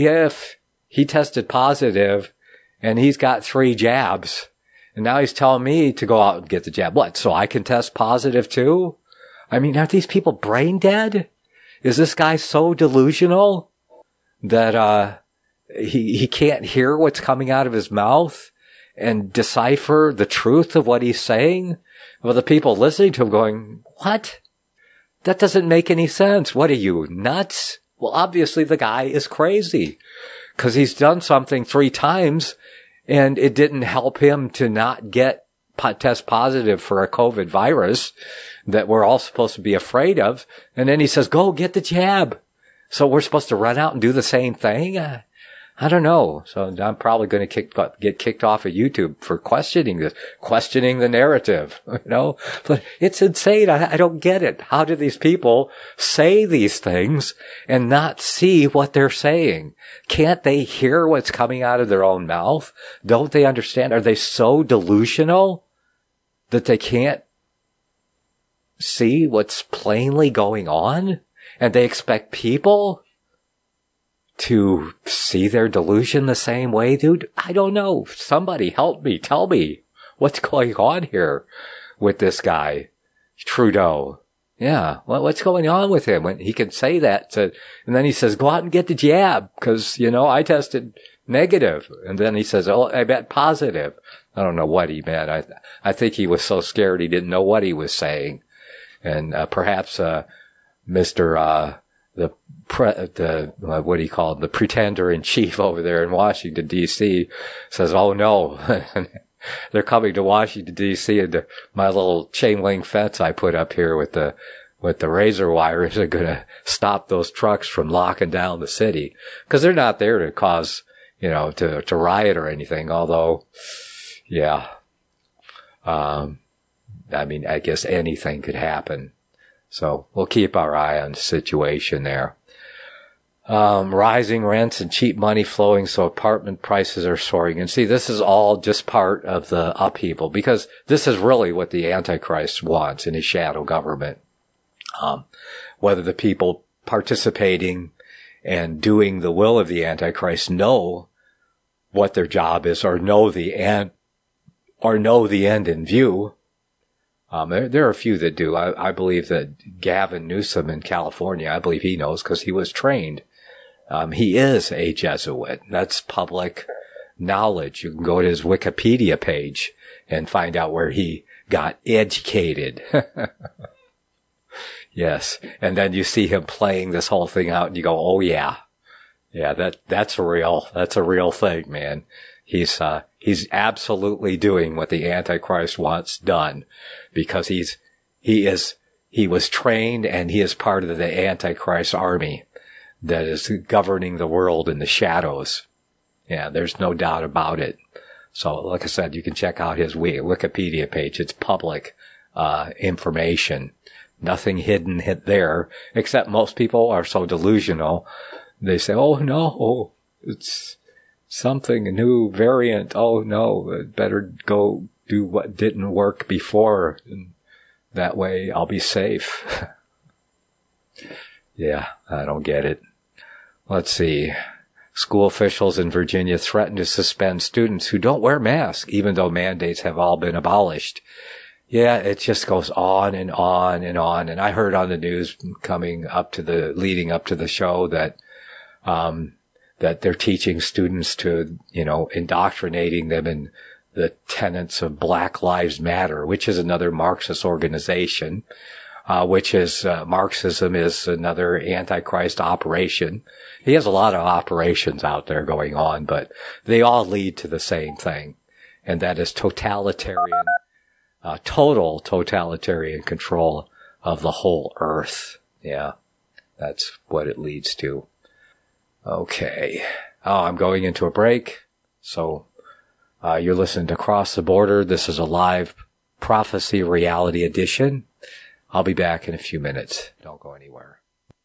if he tested positive and he's got three jabs and now he's telling me to go out and get the jab. What? So I can test positive too? I mean, are these people brain dead? Is this guy so delusional that, uh, he, he can't hear what's coming out of his mouth and decipher the truth of what he's saying? Well, the people listening to him going, what? That doesn't make any sense. What are you, nuts? Well, obviously the guy is crazy because he's done something three times and it didn't help him to not get test positive for a COVID virus that we're all supposed to be afraid of. And then he says, go get the jab. So we're supposed to run out and do the same thing? Uh, I don't know. So I'm probably going to kick, get kicked off of YouTube for questioning this, questioning the narrative, you know, but it's insane. I, I don't get it. How do these people say these things and not see what they're saying? Can't they hear what's coming out of their own mouth? Don't they understand? Are they so delusional that they can't see what's plainly going on? And they expect people to see their delusion the same way, dude? I don't know. Somebody help me. Tell me what's going on here with this guy, Trudeau. Yeah. Well, what's going on with him when he can say that to, and then he says, go out and get the jab because, you know, I tested negative. And then he says, oh, I bet positive. I don't know what he meant. I, I think he was so scared he didn't know what he was saying. And, uh, perhaps, uh, Mister uh, the, pre- the, uh, what do you call it? The pretender in chief over there in Washington, D C says, oh no, they're coming to Washington, D C and my little chain link fence I put up here with the, with the razor wires are going to stop those trucks from locking down the city. Cause they're not there to cause, you know, to, to riot or anything. Although, yeah, um, I mean, I guess anything could happen. So we'll keep our eye on the situation there. um, rising rents and cheap money flowing, so apartment prices are soaring. And see, this is all just part of the upheaval, because this is really what the Antichrist wants in his shadow government. Um, whether the people participating and doing the will of the Antichrist know what their job is, or know the end, or know the end in view. Um, there, there are a few that do. I, I believe that Gavin Newsom in California, I believe he knows because he was trained. Um, he is a Jesuit. That's public knowledge. You can go to his Wikipedia page and find out where he got educated. Yes. And then you see him playing this whole thing out and you go, oh yeah. Yeah, that, that's a real, that's a real thing, man. He's, uh, he's absolutely doing what the Antichrist wants done, because he's, he is, he was trained and he is part of the Antichrist army that is governing the world in the shadows. Yeah, there's no doubt about it. So, like I said, you can check out his Wikipedia page. It's public, uh, information. Nothing hidden hit there, except most people are so delusional. They say, oh no, it's something, a new variant. Oh no, better go do what didn't work before. And that way I'll be safe. Yeah, I don't get it. Let's see. School officials in Virginia threaten to suspend students who don't wear masks, even though mandates have all been abolished. Yeah, it just goes on and on and on. And I heard on the news coming up to the, leading up to the show that, um, that they're teaching students to, you know, indoctrinating them in the tenets of Black Lives Matter, which is another Marxist organization, uh, which is, uh, Marxism is another Antichrist operation. He has a lot of operations out there going on, but they all lead to the same thing. And that is totalitarian, uh, total totalitarian control of the whole earth. Yeah, that's what it leads to. Okay. Oh, I'm going into a break. So, uh, you're listening to Cross the Border. This is a live prophecy reality edition. I'll be back in a few minutes. Don't go anywhere.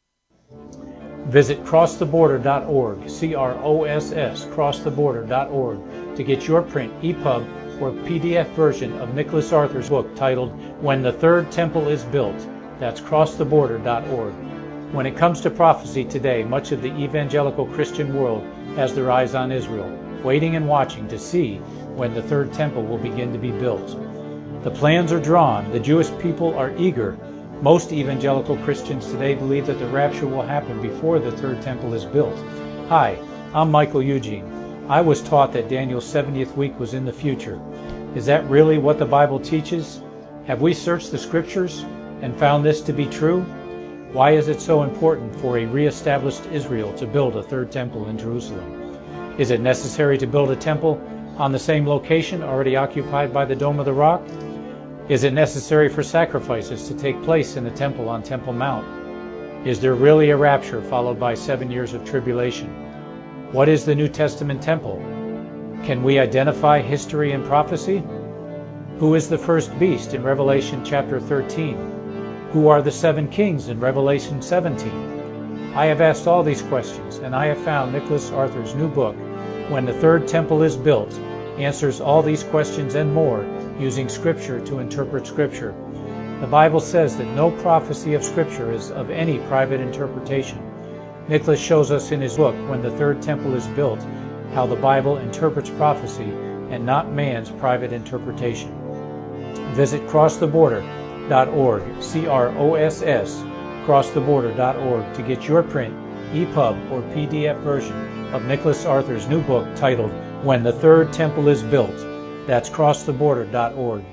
Visit cross the border dot org, C R O S S, cross the border dot org, to get your print, E P U B, or P D F version of Nicholas Arthur's book titled When the Third Temple is Built. That's cross the border dot org. When it comes to prophecy today, much of the evangelical Christian world has their eyes on Israel, waiting and watching to see when the third temple will begin to be built. The plans are drawn. The Jewish people are eager. Most evangelical Christians today believe that the rapture will happen before the third temple is built. Hi, I'm Michael Eugene. I was taught that Daniel's seventieth week was in the future. Is that really what the Bible teaches? Have we searched the Scriptures and found this to be true? Why is it so important for a re-established Israel to build a third temple in Jerusalem? Is it necessary to build a temple on the same location already occupied by the Dome of the Rock? Is it necessary for sacrifices to take place in the temple on Temple Mount? Is there really a rapture followed by seven years of tribulation? What is the New Testament temple? Can we identify history and prophecy? Who is the first beast in Revelation chapter thirteen? Who are the seven kings in Revelation seventeen? I have asked all these questions, and I have found Nicholas Arthur's new book, When the Third Temple is Built, answers all these questions and more using Scripture to interpret Scripture. The Bible says that no prophecy of Scripture is of any private interpretation. Nicholas shows us in his book, When the Third Temple is Built, how the Bible interprets prophecy and not man's private interpretation. Visit cross the border dot org, C R O S S, cross the border dot org, to get your print, E P U B, or P D F version of Nicholas Arthur's new book titled When the Third Temple is Built. That's cross the border dot org.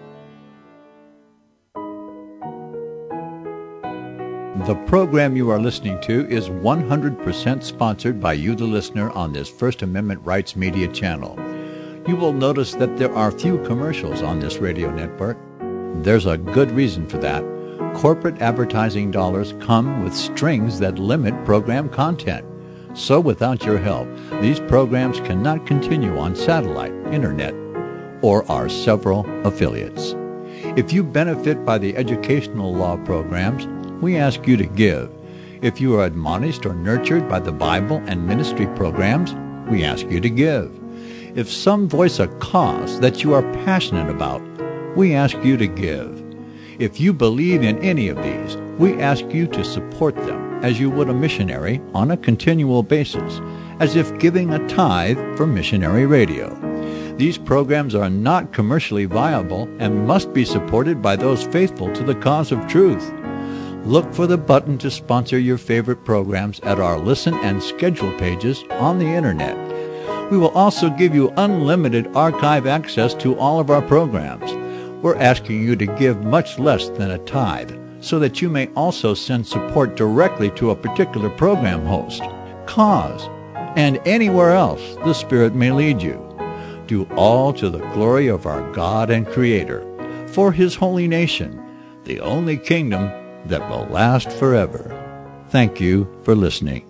The program you are listening to is one hundred percent sponsored by you, the listener, on this First Amendment Rights Media channel. You will notice that there are few commercials on this radio network. There's a good reason for that. Corporate advertising dollars come with strings that limit program content. So without your help, these programs cannot continue on satellite, internet, or our several affiliates. If you benefit by the educational law programs, we ask you to give. If you are admonished or nurtured by the Bible and ministry programs, we ask you to give. If some voice a cause that you are passionate about, we ask you to give. If you believe in any of these, we ask you to support them as you would a missionary on a continual basis, as if giving a tithe for missionary radio. These programs are not commercially viable and must be supported by those faithful to the cause of truth. Look for the button to sponsor your favorite programs at our listen and schedule pages on the Internet. We will also give you unlimited archive access to all of our programs. We're asking you to give much less than a tithe, so that you may also send support directly to a particular program host, cause, and anywhere else the Spirit may lead you. Do all to the glory of our God and Creator, for His holy nation, the only kingdom that will last forever. Thank you for listening.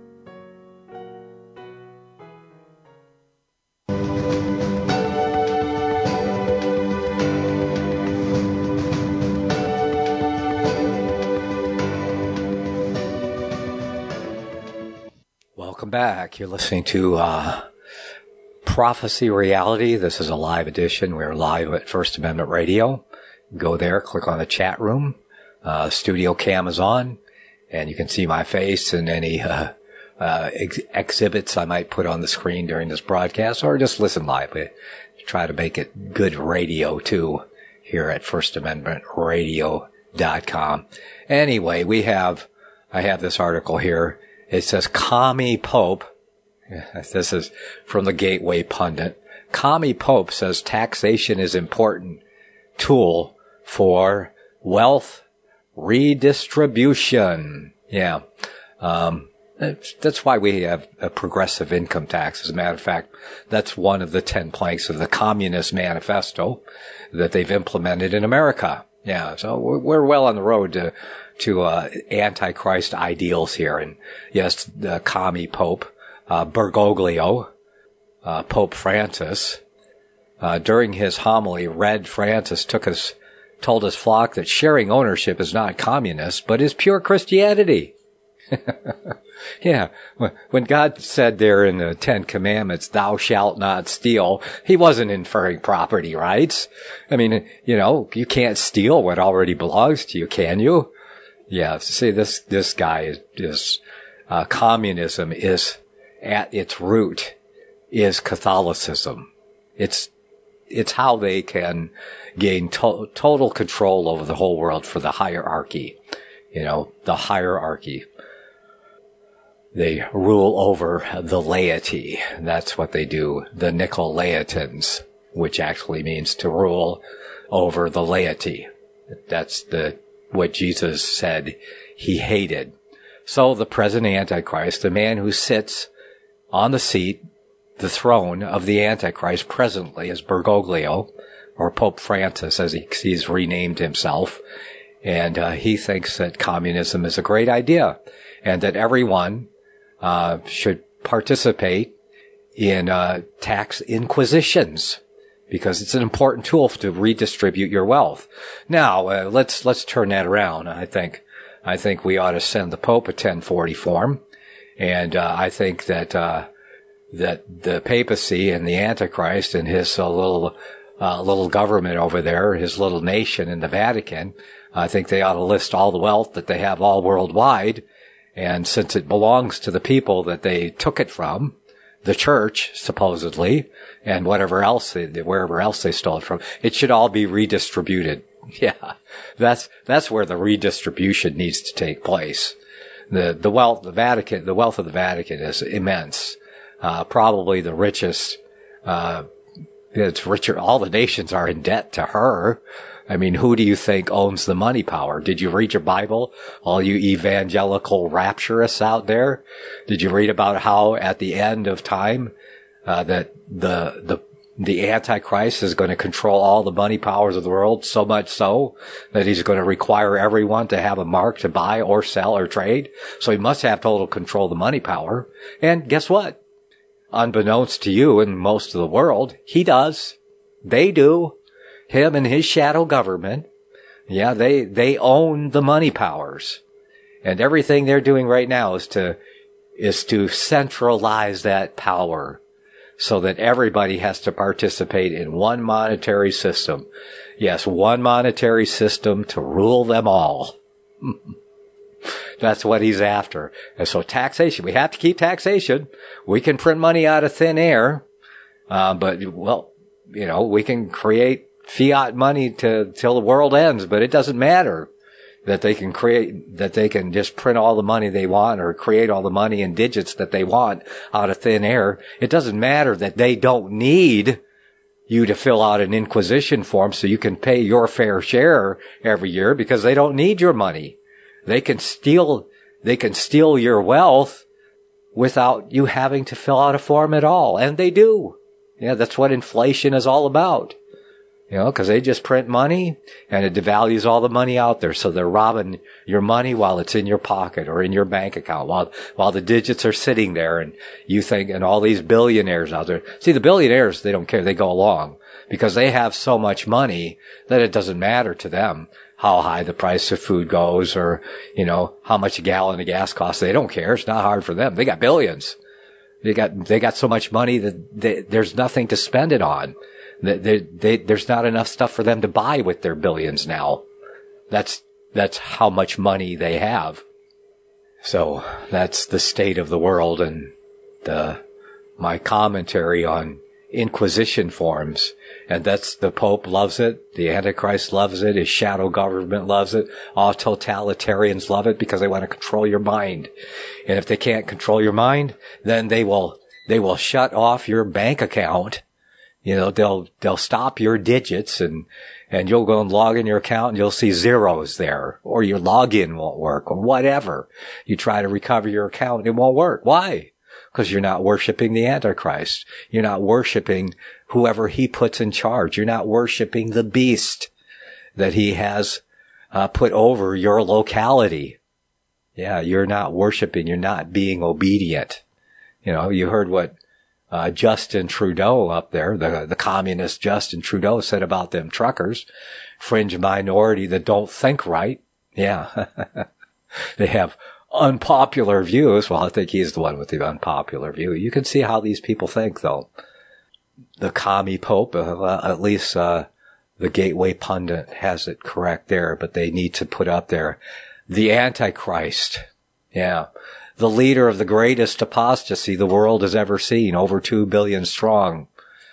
Welcome back. You're listening to uh, Prophecy Reality. This is a live edition. We're live at First Amendment Radio. Go there, click on the chat room. Uh, studio cam is on, and you can see my face and any uh, uh, ex- exhibits I might put on the screen during this broadcast, or just listen live. We try to make it good radio, too, here at first amendment radio dot com. Anyway, we have, I have this article here. It says, Commie Pope, this is from the Gateway Pundit, Commie Pope says taxation is important tool for wealth redistribution. Yeah. Um, that's, that's why we have a progressive income tax. As a matter of fact, that's one of the ten planks of the Communist Manifesto that they've implemented in America. Yeah. So we're, we're well on the road to to uh, Antichrist ideals here. And yes, the commie Pope, uh, Bergoglio, uh, Pope Francis, uh, during his homily, Red Francis took us, told his flock that sharing ownership is not communist, but is pure Christianity. Yeah. When God said there in the Ten Commandments, thou shalt not steal, he wasn't inferring property rights. I mean, you know, you can't steal what already belongs to you, can you? Yeah, see, this, this guy is, is, uh, communism is, at its root, is Catholicism. It's, it's how they can gain to- total control over the whole world for the hierarchy. You know, the hierarchy. They rule over the laity. That's what they do. The Nicolaitans, which actually means to rule over the laity. That's the, what Jesus said he hated. So the present Antichrist, the man who sits on the seat, the throne of the Antichrist presently, is Bergoglio, or Pope Francis, as he, he's renamed himself. And uh, he thinks that communism is a great idea, and that everyone uh, should participate in uh, tax inquisitions, because it's an important tool to redistribute your wealth. Now, uh, let's let's turn that around. I think I think we ought to send the Pope a ten forty form, and uh, I think that uh, that the papacy and the Antichrist and his uh, little uh, little government over there, his little nation in the Vatican, I think they ought to list all the wealth that they have all worldwide, and since it belongs to the people that they took it from, the church, supposedly, and whatever else, they, wherever else they stole it from, it should all be redistributed. Yeah, that's, that's where the redistribution needs to take place. The, the wealth, the Vatican, the wealth of the Vatican is immense. Uh, probably the richest, uh, it's richer, all the nations are in debt to her. I mean, who do you think owns the money power? Did you read your Bible? All you evangelical rapturists out there? Did you read about how at the end of time, uh, that the, the, the Antichrist is going to control all the money powers of the world, so much so that he's going to require everyone to have a mark to buy or sell or trade? So he must have total control of the money power. And guess what? Unbeknownst to you and most of the world, he does. They do. Him and his shadow government. Yeah, they, they own the money powers. And everything they're doing right now is to, is to centralize that power so that everybody has to participate in one monetary system. Yes, one monetary system to rule them all. That's what he's after. And so taxation, we have to keep taxation. We can print money out of thin air, uh, but, well, you know, we can create fiat money to till the world ends, but it doesn't matter that they can create, that they can just print all the money they want or create all the money in digits that they want out of thin air. It doesn't matter that they don't need you to fill out an inquisition form so you can pay your fair share every year, because they don't need your money. They can steal, they can steal your wealth without you having to fill out a form at all. And they do. Yeah, that's what inflation is all about. You know, because they just print money and it devalues all the money out there. So they're robbing your money while it's in your pocket or in your bank account, while while the digits are sitting there, and you think, and all these billionaires out there. See, the billionaires, they don't care. They go along because they have so much money that it doesn't matter to them how high the price of food goes, or, you know, how much a gallon of gas costs. They don't care. It's not hard for them. They got billions. They got, they got so much money that they, there's nothing to spend it on. They, they, they, there's not enough stuff for them to buy with their billions now. That's, that's how much money they have. So that's the state of the world, and the, my commentary on inquisition forms. And that's, the Pope loves it. The Antichrist loves it. His shadow government loves it. All totalitarians love it because they want to control your mind. And if they can't control your mind, then they will, they will shut off your bank account. You know, they'll, they'll stop your digits, and, and you'll go and log in your account and you'll see zeros there, or your login won't work, or whatever. You try to recover your account, it won't work. Why? Because you're not worshiping the Antichrist. You're not worshiping whoever he puts in charge. You're not worshiping the beast that he has uh, put over your locality. Yeah, you're not worshiping. You're not being obedient. You know, you heard what uh, Justin Trudeau up there, the, the communist Justin Trudeau, said about them truckers, fringe minority that don't think right. Yeah, they have unpopular views. Well, I think he's the one with the unpopular view. You can see how these people think, though. The commie pope, uh, at least uh, the Gateway Pundit has it correct there, but they need to put up there the Antichrist. Yeah. The leader of the greatest apostasy the world has ever seen, over two billion strong.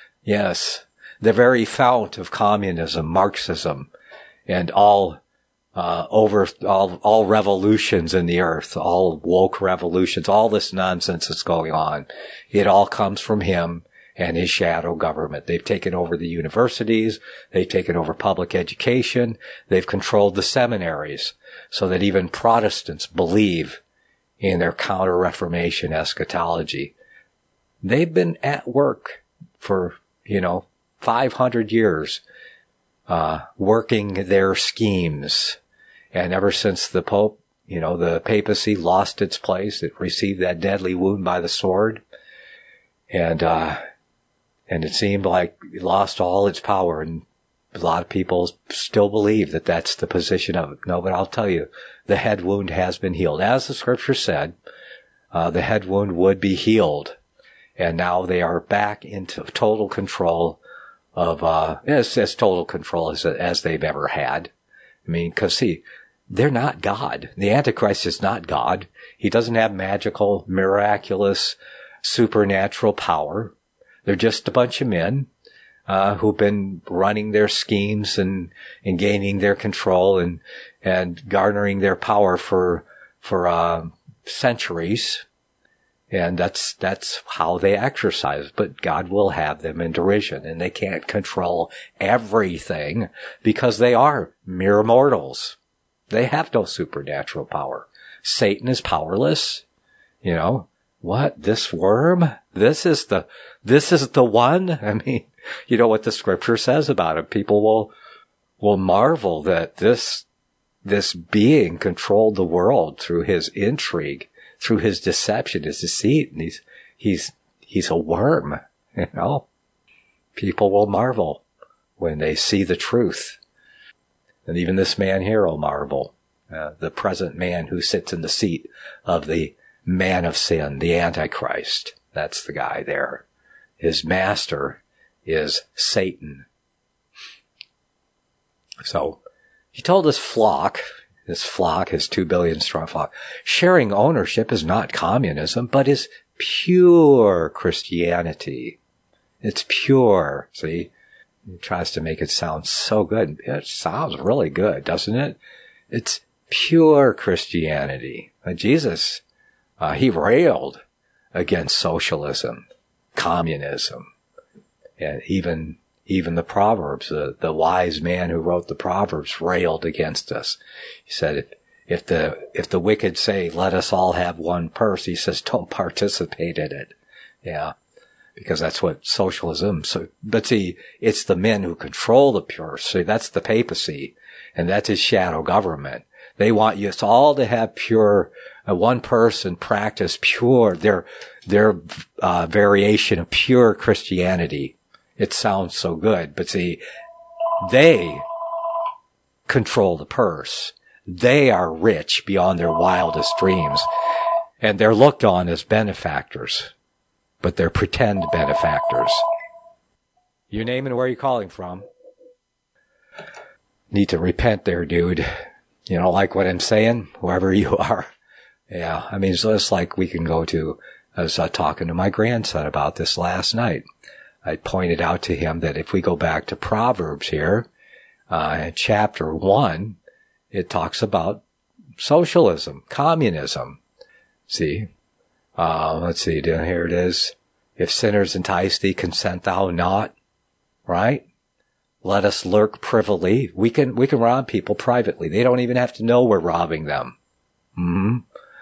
Yes. The very fount of communism, Marxism, and all Uh, over all, all revolutions in the earth, all woke revolutions, all this nonsense that's going on. It all comes from him and his shadow government. They've taken over the universities. They've taken over public education. They've controlled the seminaries so that even Protestants believe in their counter-Reformation eschatology. They've been at work for, you know, five hundred years, uh, working their schemes. And ever since the Pope, you know, the papacy lost its place, it received that deadly wound by the sword. And, uh, and it seemed like it lost all its power. And a lot of people still believe that that's the position of it. No, but I'll tell you, the head wound has been healed. As the scripture said, uh, the head wound would be healed. And now they are back into total control of, uh, as, as total control as, as they've ever had. I mean, cause see, they're not God. The Antichrist is not God. He doesn't have magical, miraculous, supernatural power. They're just a bunch of men, uh, who've been running their schemes and, and gaining their control and, and garnering their power for, for, uh, centuries. And that's, that's how they exercise. But God will have them in derision, and they can't control everything because they are mere mortals. They have no supernatural power. Satan is powerless. You know, what? This worm? This is the, this is the one? I mean, you know what the scripture says about it. People will, will marvel that this, this being controlled the world through his intrigue, through his deception, his deceit, and he's, he's, he's a worm, you know. People will marvel when they see the truth. And even this man here will marvel. uh, the present man who sits in the seat of the man of sin, the Antichrist. That's the guy there. His master is Satan. So he told his flock, his flock, his two billion strong flock, sharing ownership is not communism, but is pure Christianity. It's pure. See, he tries to make it sound so good. It sounds really good, doesn't it? It's pure Christianity. But Jesus, uh, he railed against socialism, communism, and even even the Proverbs. The, the wise man who wrote the Proverbs railed against us. He said, if, if the if the wicked say, "Let us all have one purse," he says, "Don't participate in it." Yeah. Because that's what socialism, so, but see, it's the men who control the purse. See, that's the papacy, and that's his shadow government. They want us all to have pure, uh, one person practice pure, their, their, uh, variation of pure Christianity. It sounds so good, but see, they control the purse. They are rich beyond their wildest dreams, and they're looked on as benefactors. But they're pretend benefactors. Your name and where you're calling from. Need to repent there, dude. You know, like what I'm saying? Whoever you are. Yeah, I mean, it's just like we can go to, I was uh, talking to my grandson about this last night. I pointed out to him that if we go back to Proverbs here, uh, chapter one, it talks about socialism, communism. See? Uh, let's see, down here it is. If sinners entice thee, consent thou not. Right? Let us lurk privily. We can, we can rob people privately. They don't even have to know we're robbing them. Hmm.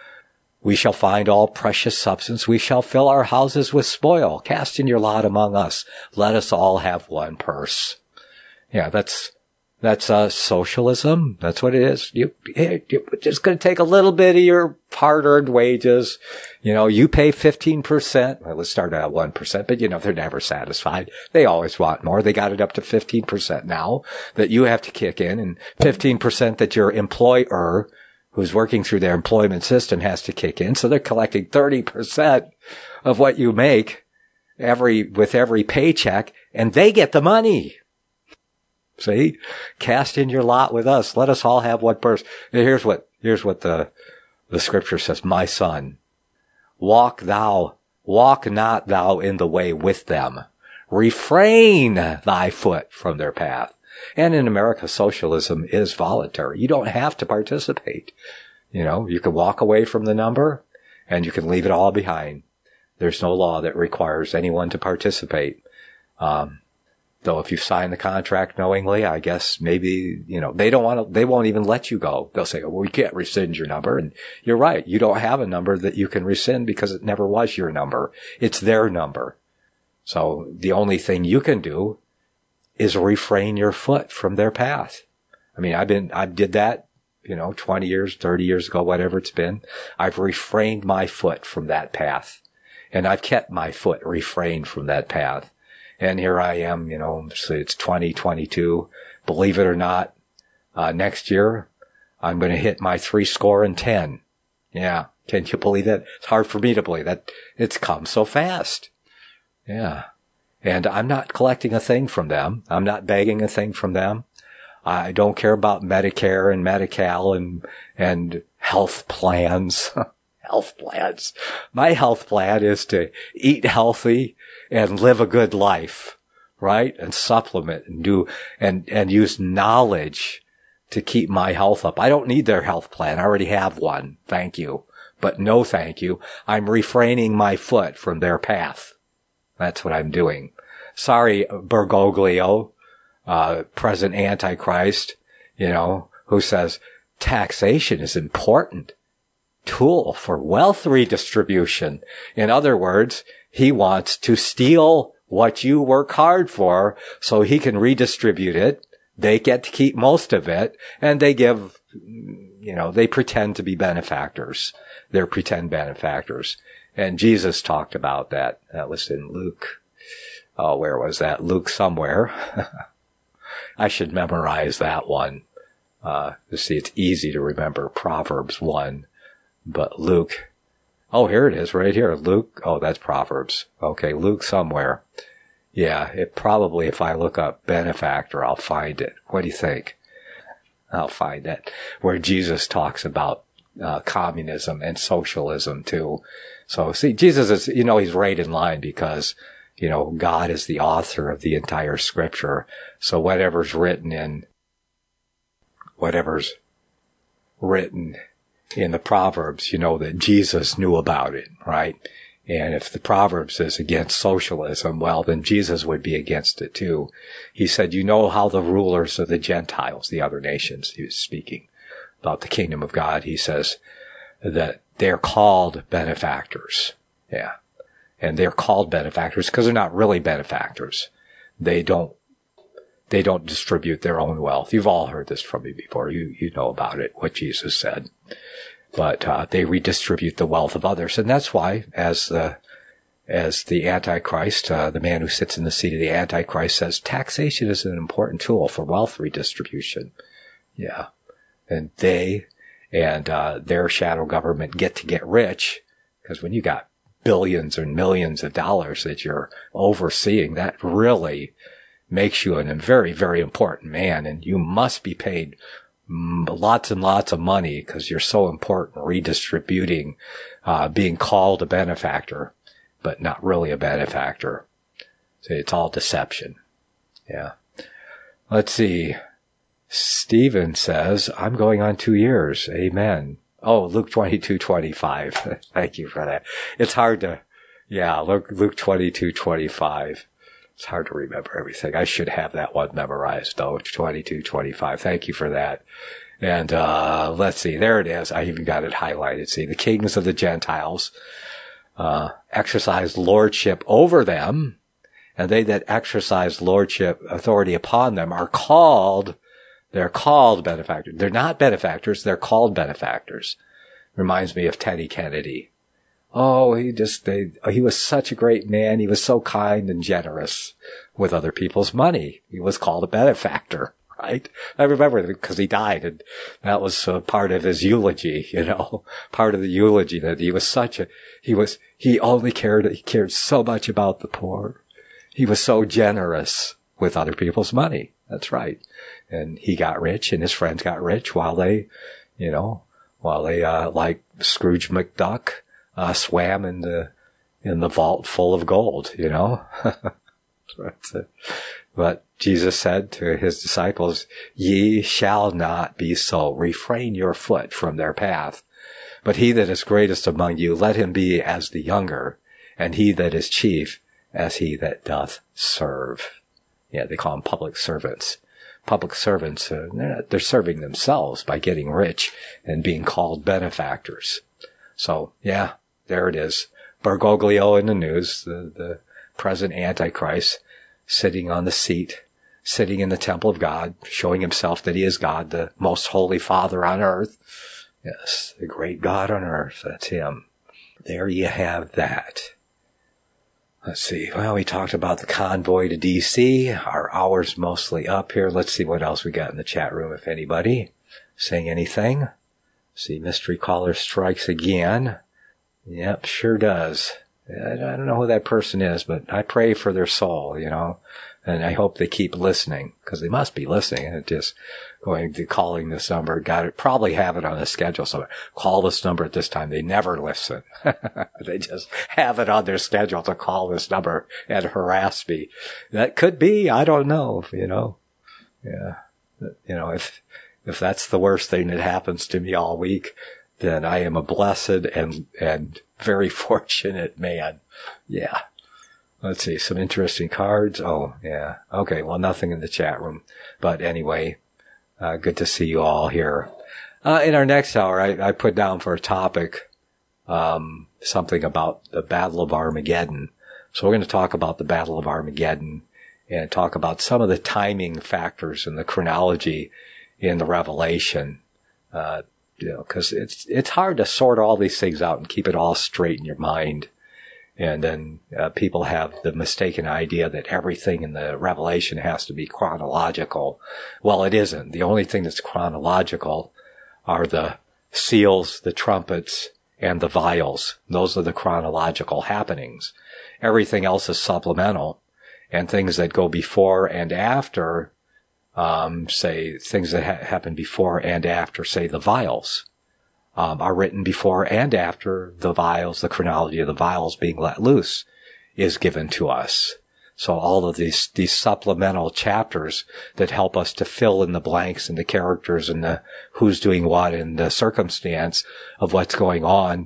We shall find all precious substance. We shall fill our houses with spoil. Cast in your lot among us. Let us all have one purse. Yeah, that's, That's uh, socialism. That's what it is. You, you're just going to take a little bit of your hard-earned wages. You know, you pay fifteen percent. Well, let's start at one percent, but you know, they're never satisfied. They always want more. They got it up to fifteen percent now that you have to kick in, and fifteen percent that your employer, who's working through their employment system, has to kick in. So they're collecting thirty percent of what you make every, with every paycheck, and they get the money. See, cast in your lot with us. Let us all have one purse. Here's what, here's what the, the scripture says. My son, walk thou, walk not thou in the way with them. Refrain thy foot from their path. And in America, socialism is voluntary. You don't have to participate. You know, you can walk away from the number and you can leave it all behind. There's no law that requires anyone to participate. Um, Though if you sign the contract knowingly, I guess maybe, you know, they don't want to, they won't even let you go. They'll say, well, we can't rescind your number. And you're right. You don't have a number that you can rescind because it never was your number. It's their number. So the only thing you can do is refrain your foot from their path. I mean, I've been, I did that, you know, twenty years, thirty years ago, whatever it's been. I've refrained my foot from that path. And I've kept my foot refrained from that path. And here I am, you know, so it's twenty twenty-two. Believe it or not, uh, next year, I'm going to hit my three score and ten. Yeah. Can you believe it? It's hard for me to believe that it's come so fast. Yeah. And I'm not collecting a thing from them. I'm not begging a thing from them. I don't care about Medicare and Medi-Cal and, and health plans. Health plans. My health plan is to eat healthy and live a good life, right? And supplement and do, and, and use knowledge to keep my health up. I don't need their health plan. I already have one. Thank you. But no thank you. I'm refraining my foot from their path. That's what I'm doing. Sorry, Bergoglio, uh, present Antichrist, you know, who says taxation is important tool for wealth redistribution. In other words, he wants to steal what you work hard for so he can redistribute it. They get to keep most of it, and they give, you know, they pretend to be benefactors. They're pretend benefactors. And Jesus talked about that. That was in Luke. Oh, where was that? Luke somewhere. I should memorize that one. Uh, you see, it's easy to remember Proverbs one, but Luke, oh, here it is right here. Luke, oh, that's Proverbs. Okay, Luke somewhere. Yeah, it probably, if I look up benefactor, I'll find it. What do you think? I'll find that, where Jesus talks about uh, communism and socialism too. So see, Jesus is, you know, he's right in line because, you know, God is the author of the entire scripture. So whatever's written in, whatever's written in the Proverbs, you know, that Jesus knew about it, right? And if the Proverbs is against socialism, well, then Jesus would be against it too. He said, you know how the rulers of the Gentiles, the other nations, he was speaking about the kingdom of God. He says that they're called benefactors. Yeah. And they're called benefactors because they're not really benefactors. They don't, they don't distribute their own wealth. You've all heard this from me before. You, you know about it, what Jesus said. But uh, they redistribute the wealth of others, and that's why, as the as the Antichrist, uh, the man who sits in the seat of the Antichrist, says, taxation is an important tool for wealth redistribution. Yeah, and they and uh, their shadow government get to get rich because when you got billions and millions of dollars that you're overseeing, that really makes you a very, very important man, and you must be paid lots and lots of money because you're so important redistributing, uh, being called a benefactor, but not really a benefactor. So it's all deception. Yeah. Let's see. Stephen says, I'm going on two years. Amen. Oh, Luke twenty-two twenty-five. Thank you for that. It's hard to, yeah, Luke, Luke twenty-two twenty-five. It's hard to remember everything. I should have that one memorized, though. twenty-two twenty-five. Thank you for that. And uh let's see. There it is. I even got it highlighted. See, the kings of the Gentiles uh exercise lordship over them, and they that exercise lordship, authority upon them, are called, they're called benefactors. They're not benefactors. They're called benefactors. Reminds me of Teddy Kennedy. Oh, he just, they, he was such a great man. He was so kind and generous with other people's money. He was called a benefactor, right? I remember because he died, and that was uh, part of his eulogy, you know, part of the eulogy that he was such a, he was, he only cared, he cared so much about the poor. He was so generous with other people's money. That's right. And he got rich and his friends got rich while they, you know, while they, uh, like Scrooge McDuck, Uh, swam in the, in the vault full of gold, you know? That's it. But Jesus said to his disciples, ye shall not be so. Refrain your foot from their path. But he that is greatest among you, let him be as the younger, and he that is chief as he that doth serve. Yeah, they call them public servants. Public servants, uh, they're, not, they're serving themselves by getting rich and being called benefactors. So, yeah. There it is. Bergoglio in the news, the, the present Antichrist, sitting on the seat, sitting in the temple of God, showing himself that he is God, the most holy Father on earth. Yes, the great God on earth. That's him. There you have that. Let's see. Well, we talked about the convoy to D C. Our hour's mostly up here. Let's see what else we got in the chat room, if anybody saying anything. See, mystery caller strikes again. Yep, sure does. I don't know who that person is, but I pray for their soul, you know, and I hope they keep listening, because they must be listening, and just going to calling this number. Got it, probably have it on the schedule, so call this number at this time. They never listen. They just have it on their schedule to call this number and harass me. That could be, I don't know, you know. Yeah. You know, if, if that's the worst thing that happens to me all week, then I am a blessed and, and very fortunate man. Yeah. Let's see, some interesting cards. Oh, yeah. Okay, well, nothing in the chat room. But anyway, uh, good to see you all here. Uh, in our next hour, I, I put down for a topic, um, something about the Battle of Armageddon. So we're going to talk about the Battle of Armageddon and talk about some of the timing factors and the chronology in the Revelation. Uh, You know, because it's it's hard to sort all these things out and keep it all straight in your mind. And then uh, people have the mistaken idea that everything in the Revelation has to be chronological. Well, it isn't. The only thing that's chronological are the seals, the trumpets, and the vials. Those are the chronological happenings. Everything else is supplemental, and things that go before and after, um, say, things that ha- happen before and after, say, the vials. Um, are written before and after the vials, the chronology of the vials being let loose is given to us. So all of these, these supplemental chapters that help us to fill in the blanks and the characters and the who's doing what and the circumstance of what's going on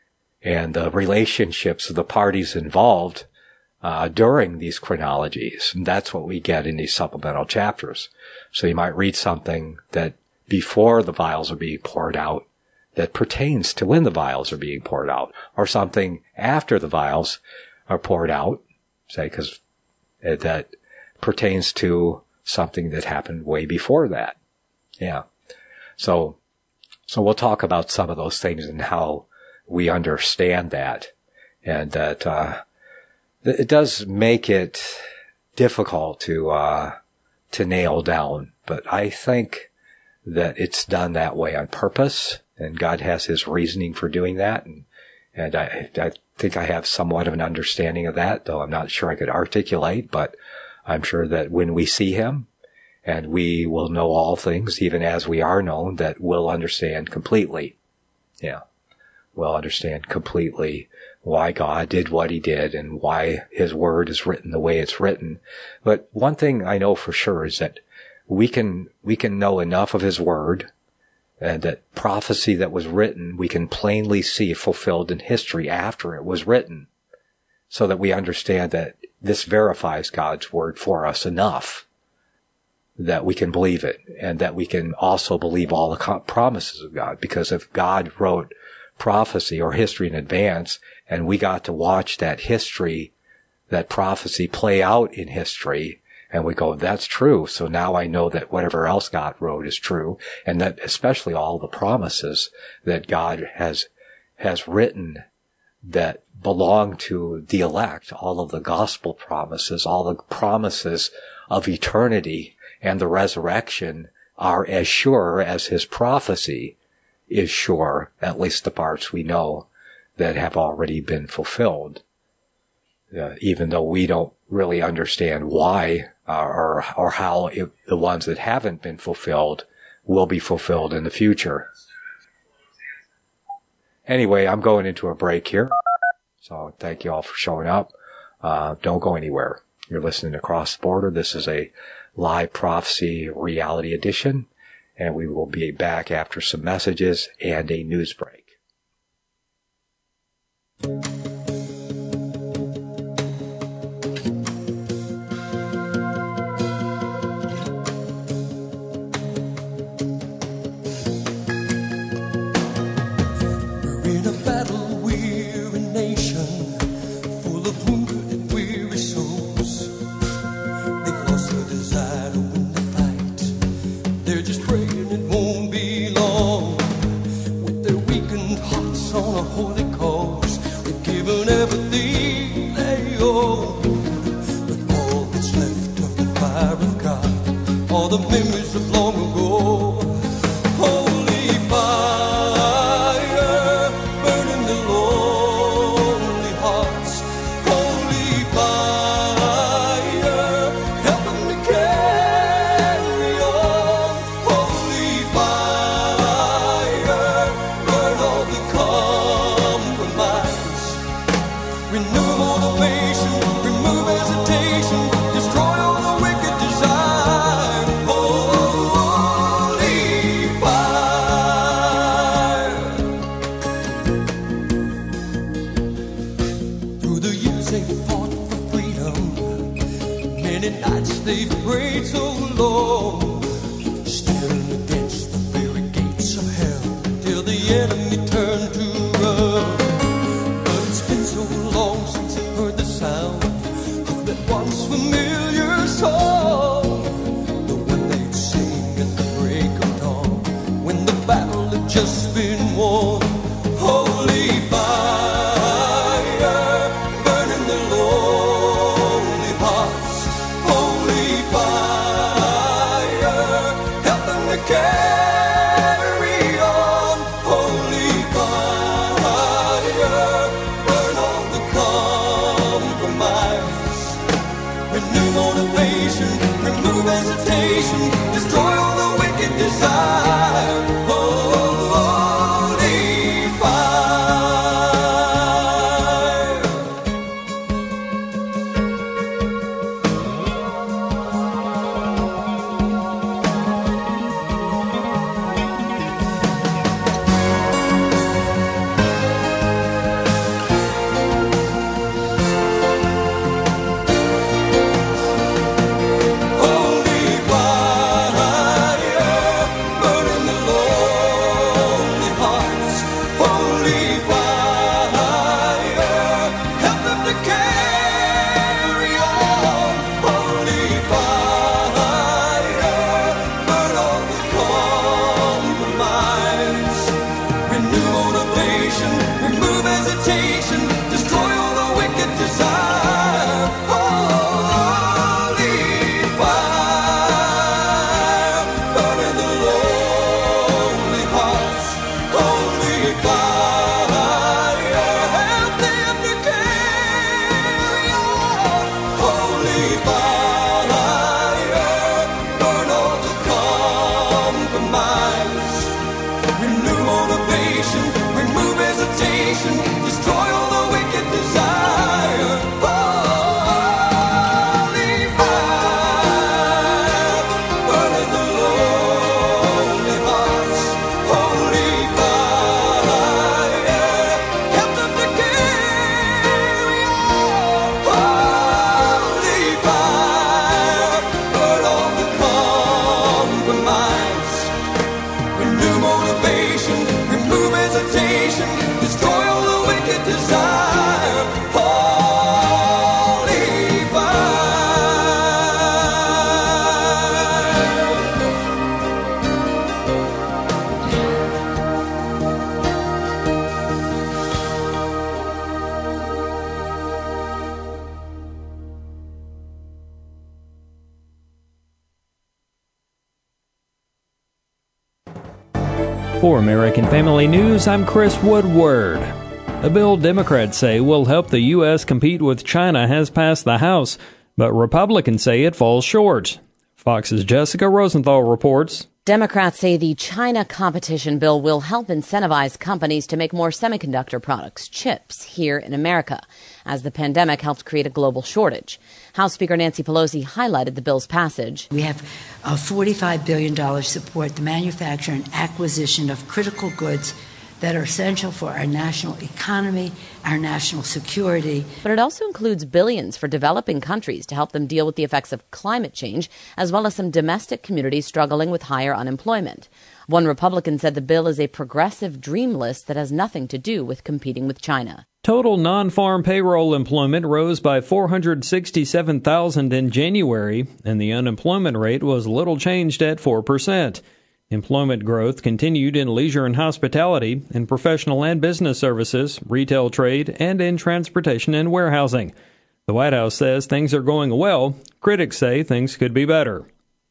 and the relationships of the parties involved, uh, during these chronologies. And that's what we get in these supplemental chapters. So you might read something that before the vials are being poured out, that pertains to when the vials are being poured out, or something after the vials are poured out, say, because that pertains to something that happened way before that. Yeah. So, so we'll talk about some of those things and how we understand that, and that, uh, it does make it difficult to, uh, to nail down, but I think that it's done that way on purpose. And God has his reasoning for doing that. And, and I, I think I have somewhat of an understanding of that, though I'm not sure I could articulate, but I'm sure that when we see him, and we will know all things, even as we are known, that we'll understand completely. Yeah. We'll understand completely why God did what he did and why his word is written the way it's written. But one thing I know for sure is that we can, we can know enough of his word, and that prophecy that was written, we can plainly see fulfilled in history after it was written, so that we understand that this verifies God's word for us enough that we can believe it, and that we can also believe all the promises of God. Because if God wrote prophecy or history in advance, and we got to watch that history, that prophecy play out in history, and we go, that's true. So now I know that whatever else God wrote is true. And that especially all the promises that God has, has written that belong to the elect, all of the gospel promises, all the promises of eternity and the resurrection are as sure as his prophecy is sure, at least the parts we know that have already been fulfilled. Uh, even though we don't really understand why uh, or or how it, the ones that haven't been fulfilled will be fulfilled in the future. Anyway, I'm going into a break here, so thank you all for showing up. Uh, don't go anywhere. You're listening to Cross the Border. This is a live prophecy reality edition, and we will be back after some messages and a news break. Just been won. Holy fire, For American Family News, I'm Chris Woodward. A bill Democrats say will help the U S compete with China has passed the House, but Republicans say it falls short. Fox's Jessica Rosenthal reports. Democrats say the China competition bill will help incentivize companies to make more semiconductor products, chips, here in America, as the pandemic helped create a global shortage. House Speaker Nancy Pelosi highlighted the bill's passage. We have a forty-five billion dollars support the manufacture and acquisition of critical goods that are essential for our national economy, our national security. But it also includes billions for developing countries to help them deal with the effects of climate change, as well as some domestic communities struggling with higher unemployment. One Republican said the bill is a progressive dream list that has nothing to do with competing with China. Total non-farm payroll employment rose by four hundred sixty-seven thousand in January, and the unemployment rate was little changed at four percent. Employment growth continued in leisure and hospitality, in professional and business services, retail trade, and in transportation and warehousing. The White House says things are going well. Critics say things could be better.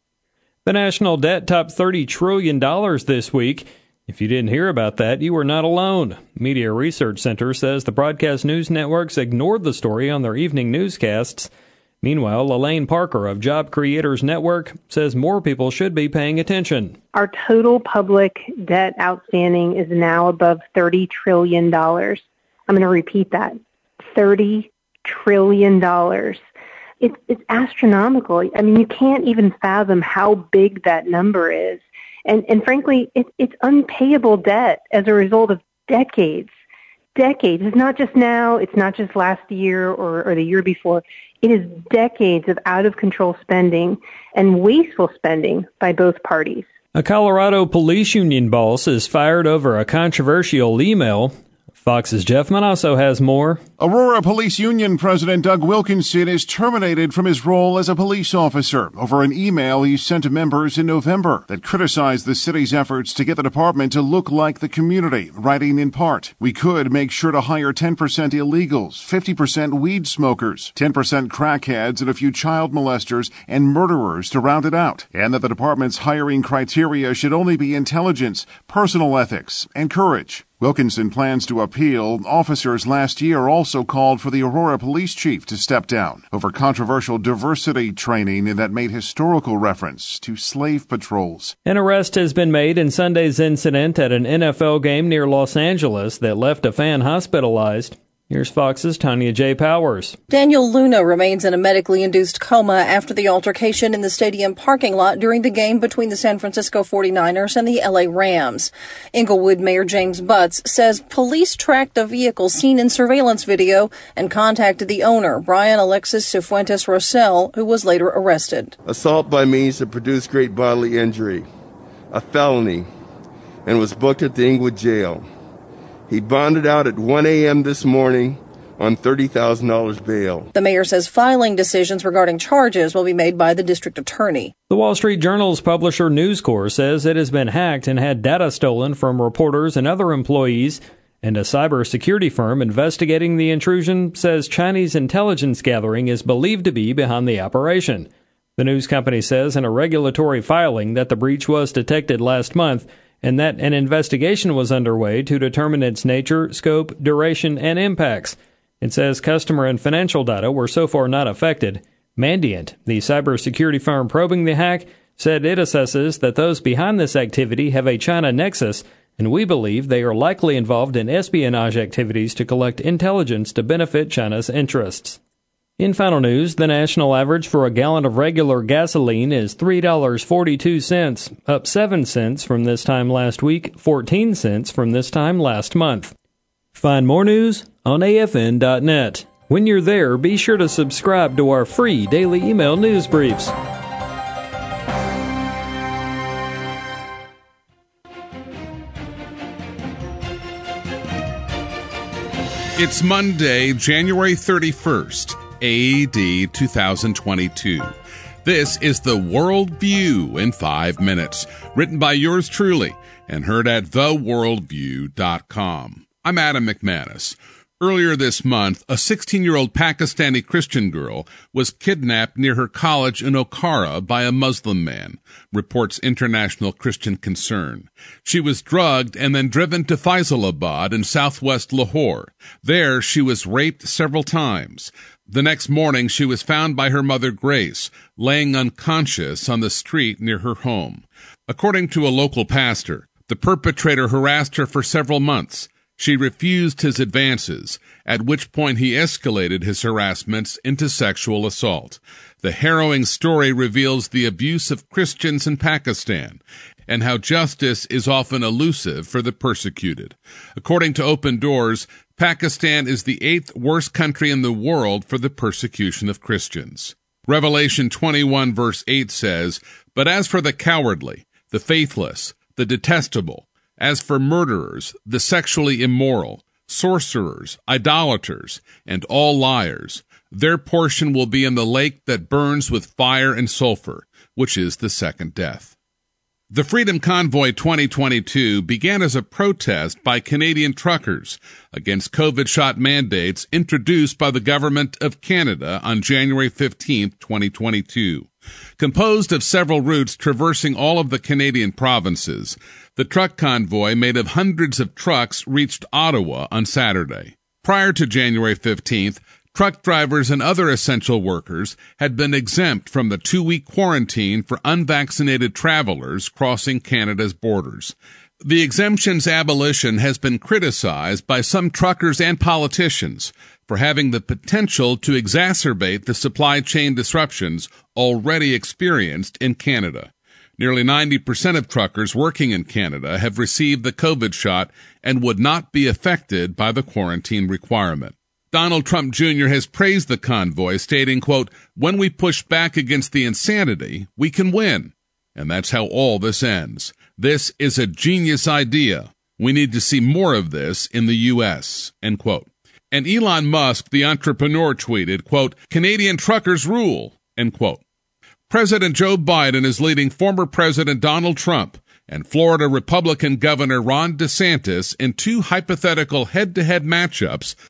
The national debt topped thirty trillion dollars this week. If you didn't hear about that, you were not alone. Media Research Center says the broadcast news networks ignored the story on their evening newscasts. Meanwhile, Elaine Parker of Job Creators Network says more people should be paying attention. Our total public debt outstanding is now above thirty trillion dollars. I'm going to repeat that. thirty trillion dollars. It's, it's astronomical. I mean, you can't even fathom how big that number is. And, and frankly, it, it's unpayable debt as a result of decades. Decades. It's not just now. It's not just last year or, or the year before. It is decades of out-of-control spending and wasteful spending by both parties. A Colorado police union boss is fired over a controversial email. Fox's Jeff Manasso has more. Aurora Police Union President Doug Wilkinson is terminated from his role as a police officer over an email he sent to members in November that criticized the city's efforts to get the department to look like the community, writing in part, "We could make sure to hire ten percent illegals, fifty percent weed smokers, ten percent crackheads, and a few child molesters and murderers to round it out, and that the department's hiring criteria should only be intelligence, personal ethics, and courage." Wilkinson plans to appeal. Officers last year also called for the Aurora police chief to step down over controversial diversity training that made historical reference to slave patrols. An arrest has been made in Sunday's incident at an N F L game near Los Angeles that left a fan hospitalized. Here's Fox's Tanya J. Powers. Daniel Luna remains in a medically induced coma after the altercation in the stadium parking lot during the game between the San Francisco forty-niners and the L A Rams. Inglewood Mayor James Butts says police tracked the vehicle seen in surveillance video and contacted the owner, Brian Alexis Cifuentes Rosell, who was later arrested. Assault by means to produce great bodily injury, a felony, and was booked at the Inglewood jail. He bonded out at one a.m. this morning on thirty thousand dollars bail. The mayor says filing decisions regarding charges will be made by the district attorney. The Wall Street Journal's publisher News Corp says it has been hacked and had data stolen from reporters and other employees, and a cybersecurity firm investigating the intrusion says Chinese intelligence gathering is believed to be behind the operation. The news company says in a regulatory filing that the breach was detected last month, and that an investigation was underway to determine its nature, scope, duration, and impacts. It says customer and financial data were so far not affected. Mandiant, the cybersecurity firm probing the hack, said it assesses that those behind this activity have a China nexus, and we believe they are likely involved in espionage activities to collect intelligence to benefit China's interests. In final news, the national average for a gallon of regular gasoline is three dollars and forty-two cents, up seven cents from this time last week, fourteen cents from this time last month. Find more news on A F N dot net. When you're there, be sure to subscribe to our free daily email news briefs. It's Monday, January thirty-first. A D two thousand twenty-two. This is the World View in five minutes, written by yours truly and heard at the world view dot com. I'm Adam McManus. Earlier this month, a sixteen-year-old Pakistani Christian girl was kidnapped near her college in Okara by a Muslim man, reports International Christian Concern. She was drugged and then driven to Faisalabad in southwest Lahore. There, she was raped several times. The next morning, she was found by her mother, Grace, laying unconscious on the street near her home. According to a local pastor, the perpetrator harassed her for several months. She refused his advances, at which point he escalated his harassments into sexual assault. The harrowing story reveals the abuse of Christians in Pakistan and how justice is often elusive for the persecuted. According to Open Doors, Pakistan is the eighth worst country in the world for the persecution of Christians. Revelation twenty-one verse eight says, "But as for the cowardly, the faithless, the detestable, as for murderers, the sexually immoral, sorcerers, idolaters, and all liars, their portion will be in the lake that burns with fire and sulfur, which is the second death." The Freedom Convoy twenty twenty-two began as a protest by Canadian truckers against COVID shot mandates introduced by the Government of Canada on January fifteenth, twenty twenty-two. Composed of several routes traversing all of the Canadian provinces, the truck convoy made of hundreds of trucks reached Ottawa on Saturday. Prior to January fifteenth, truck drivers and other essential workers had been exempt from the two-week quarantine for unvaccinated travelers crossing Canada's borders. The exemption's abolition has been criticized by some truckers and politicians for having the potential to exacerbate the supply chain disruptions already experienced in Canada. Nearly ninety percent of truckers working in Canada have received the COVID shot and would not be affected by the quarantine requirement. Donald Trump Junior has praised the convoy, stating, quote, "When we push back against the insanity, we can win. And that's how all this ends. This is a genius idea. We need to see more of this in the U S" End quote. And Elon Musk, the entrepreneur, tweeted, quote, "Canadian truckers rule," end quote. President Joe Biden is leading former President Donald Trump and Florida Republican Governor Ron DeSantis in two hypothetical head-to-head matchups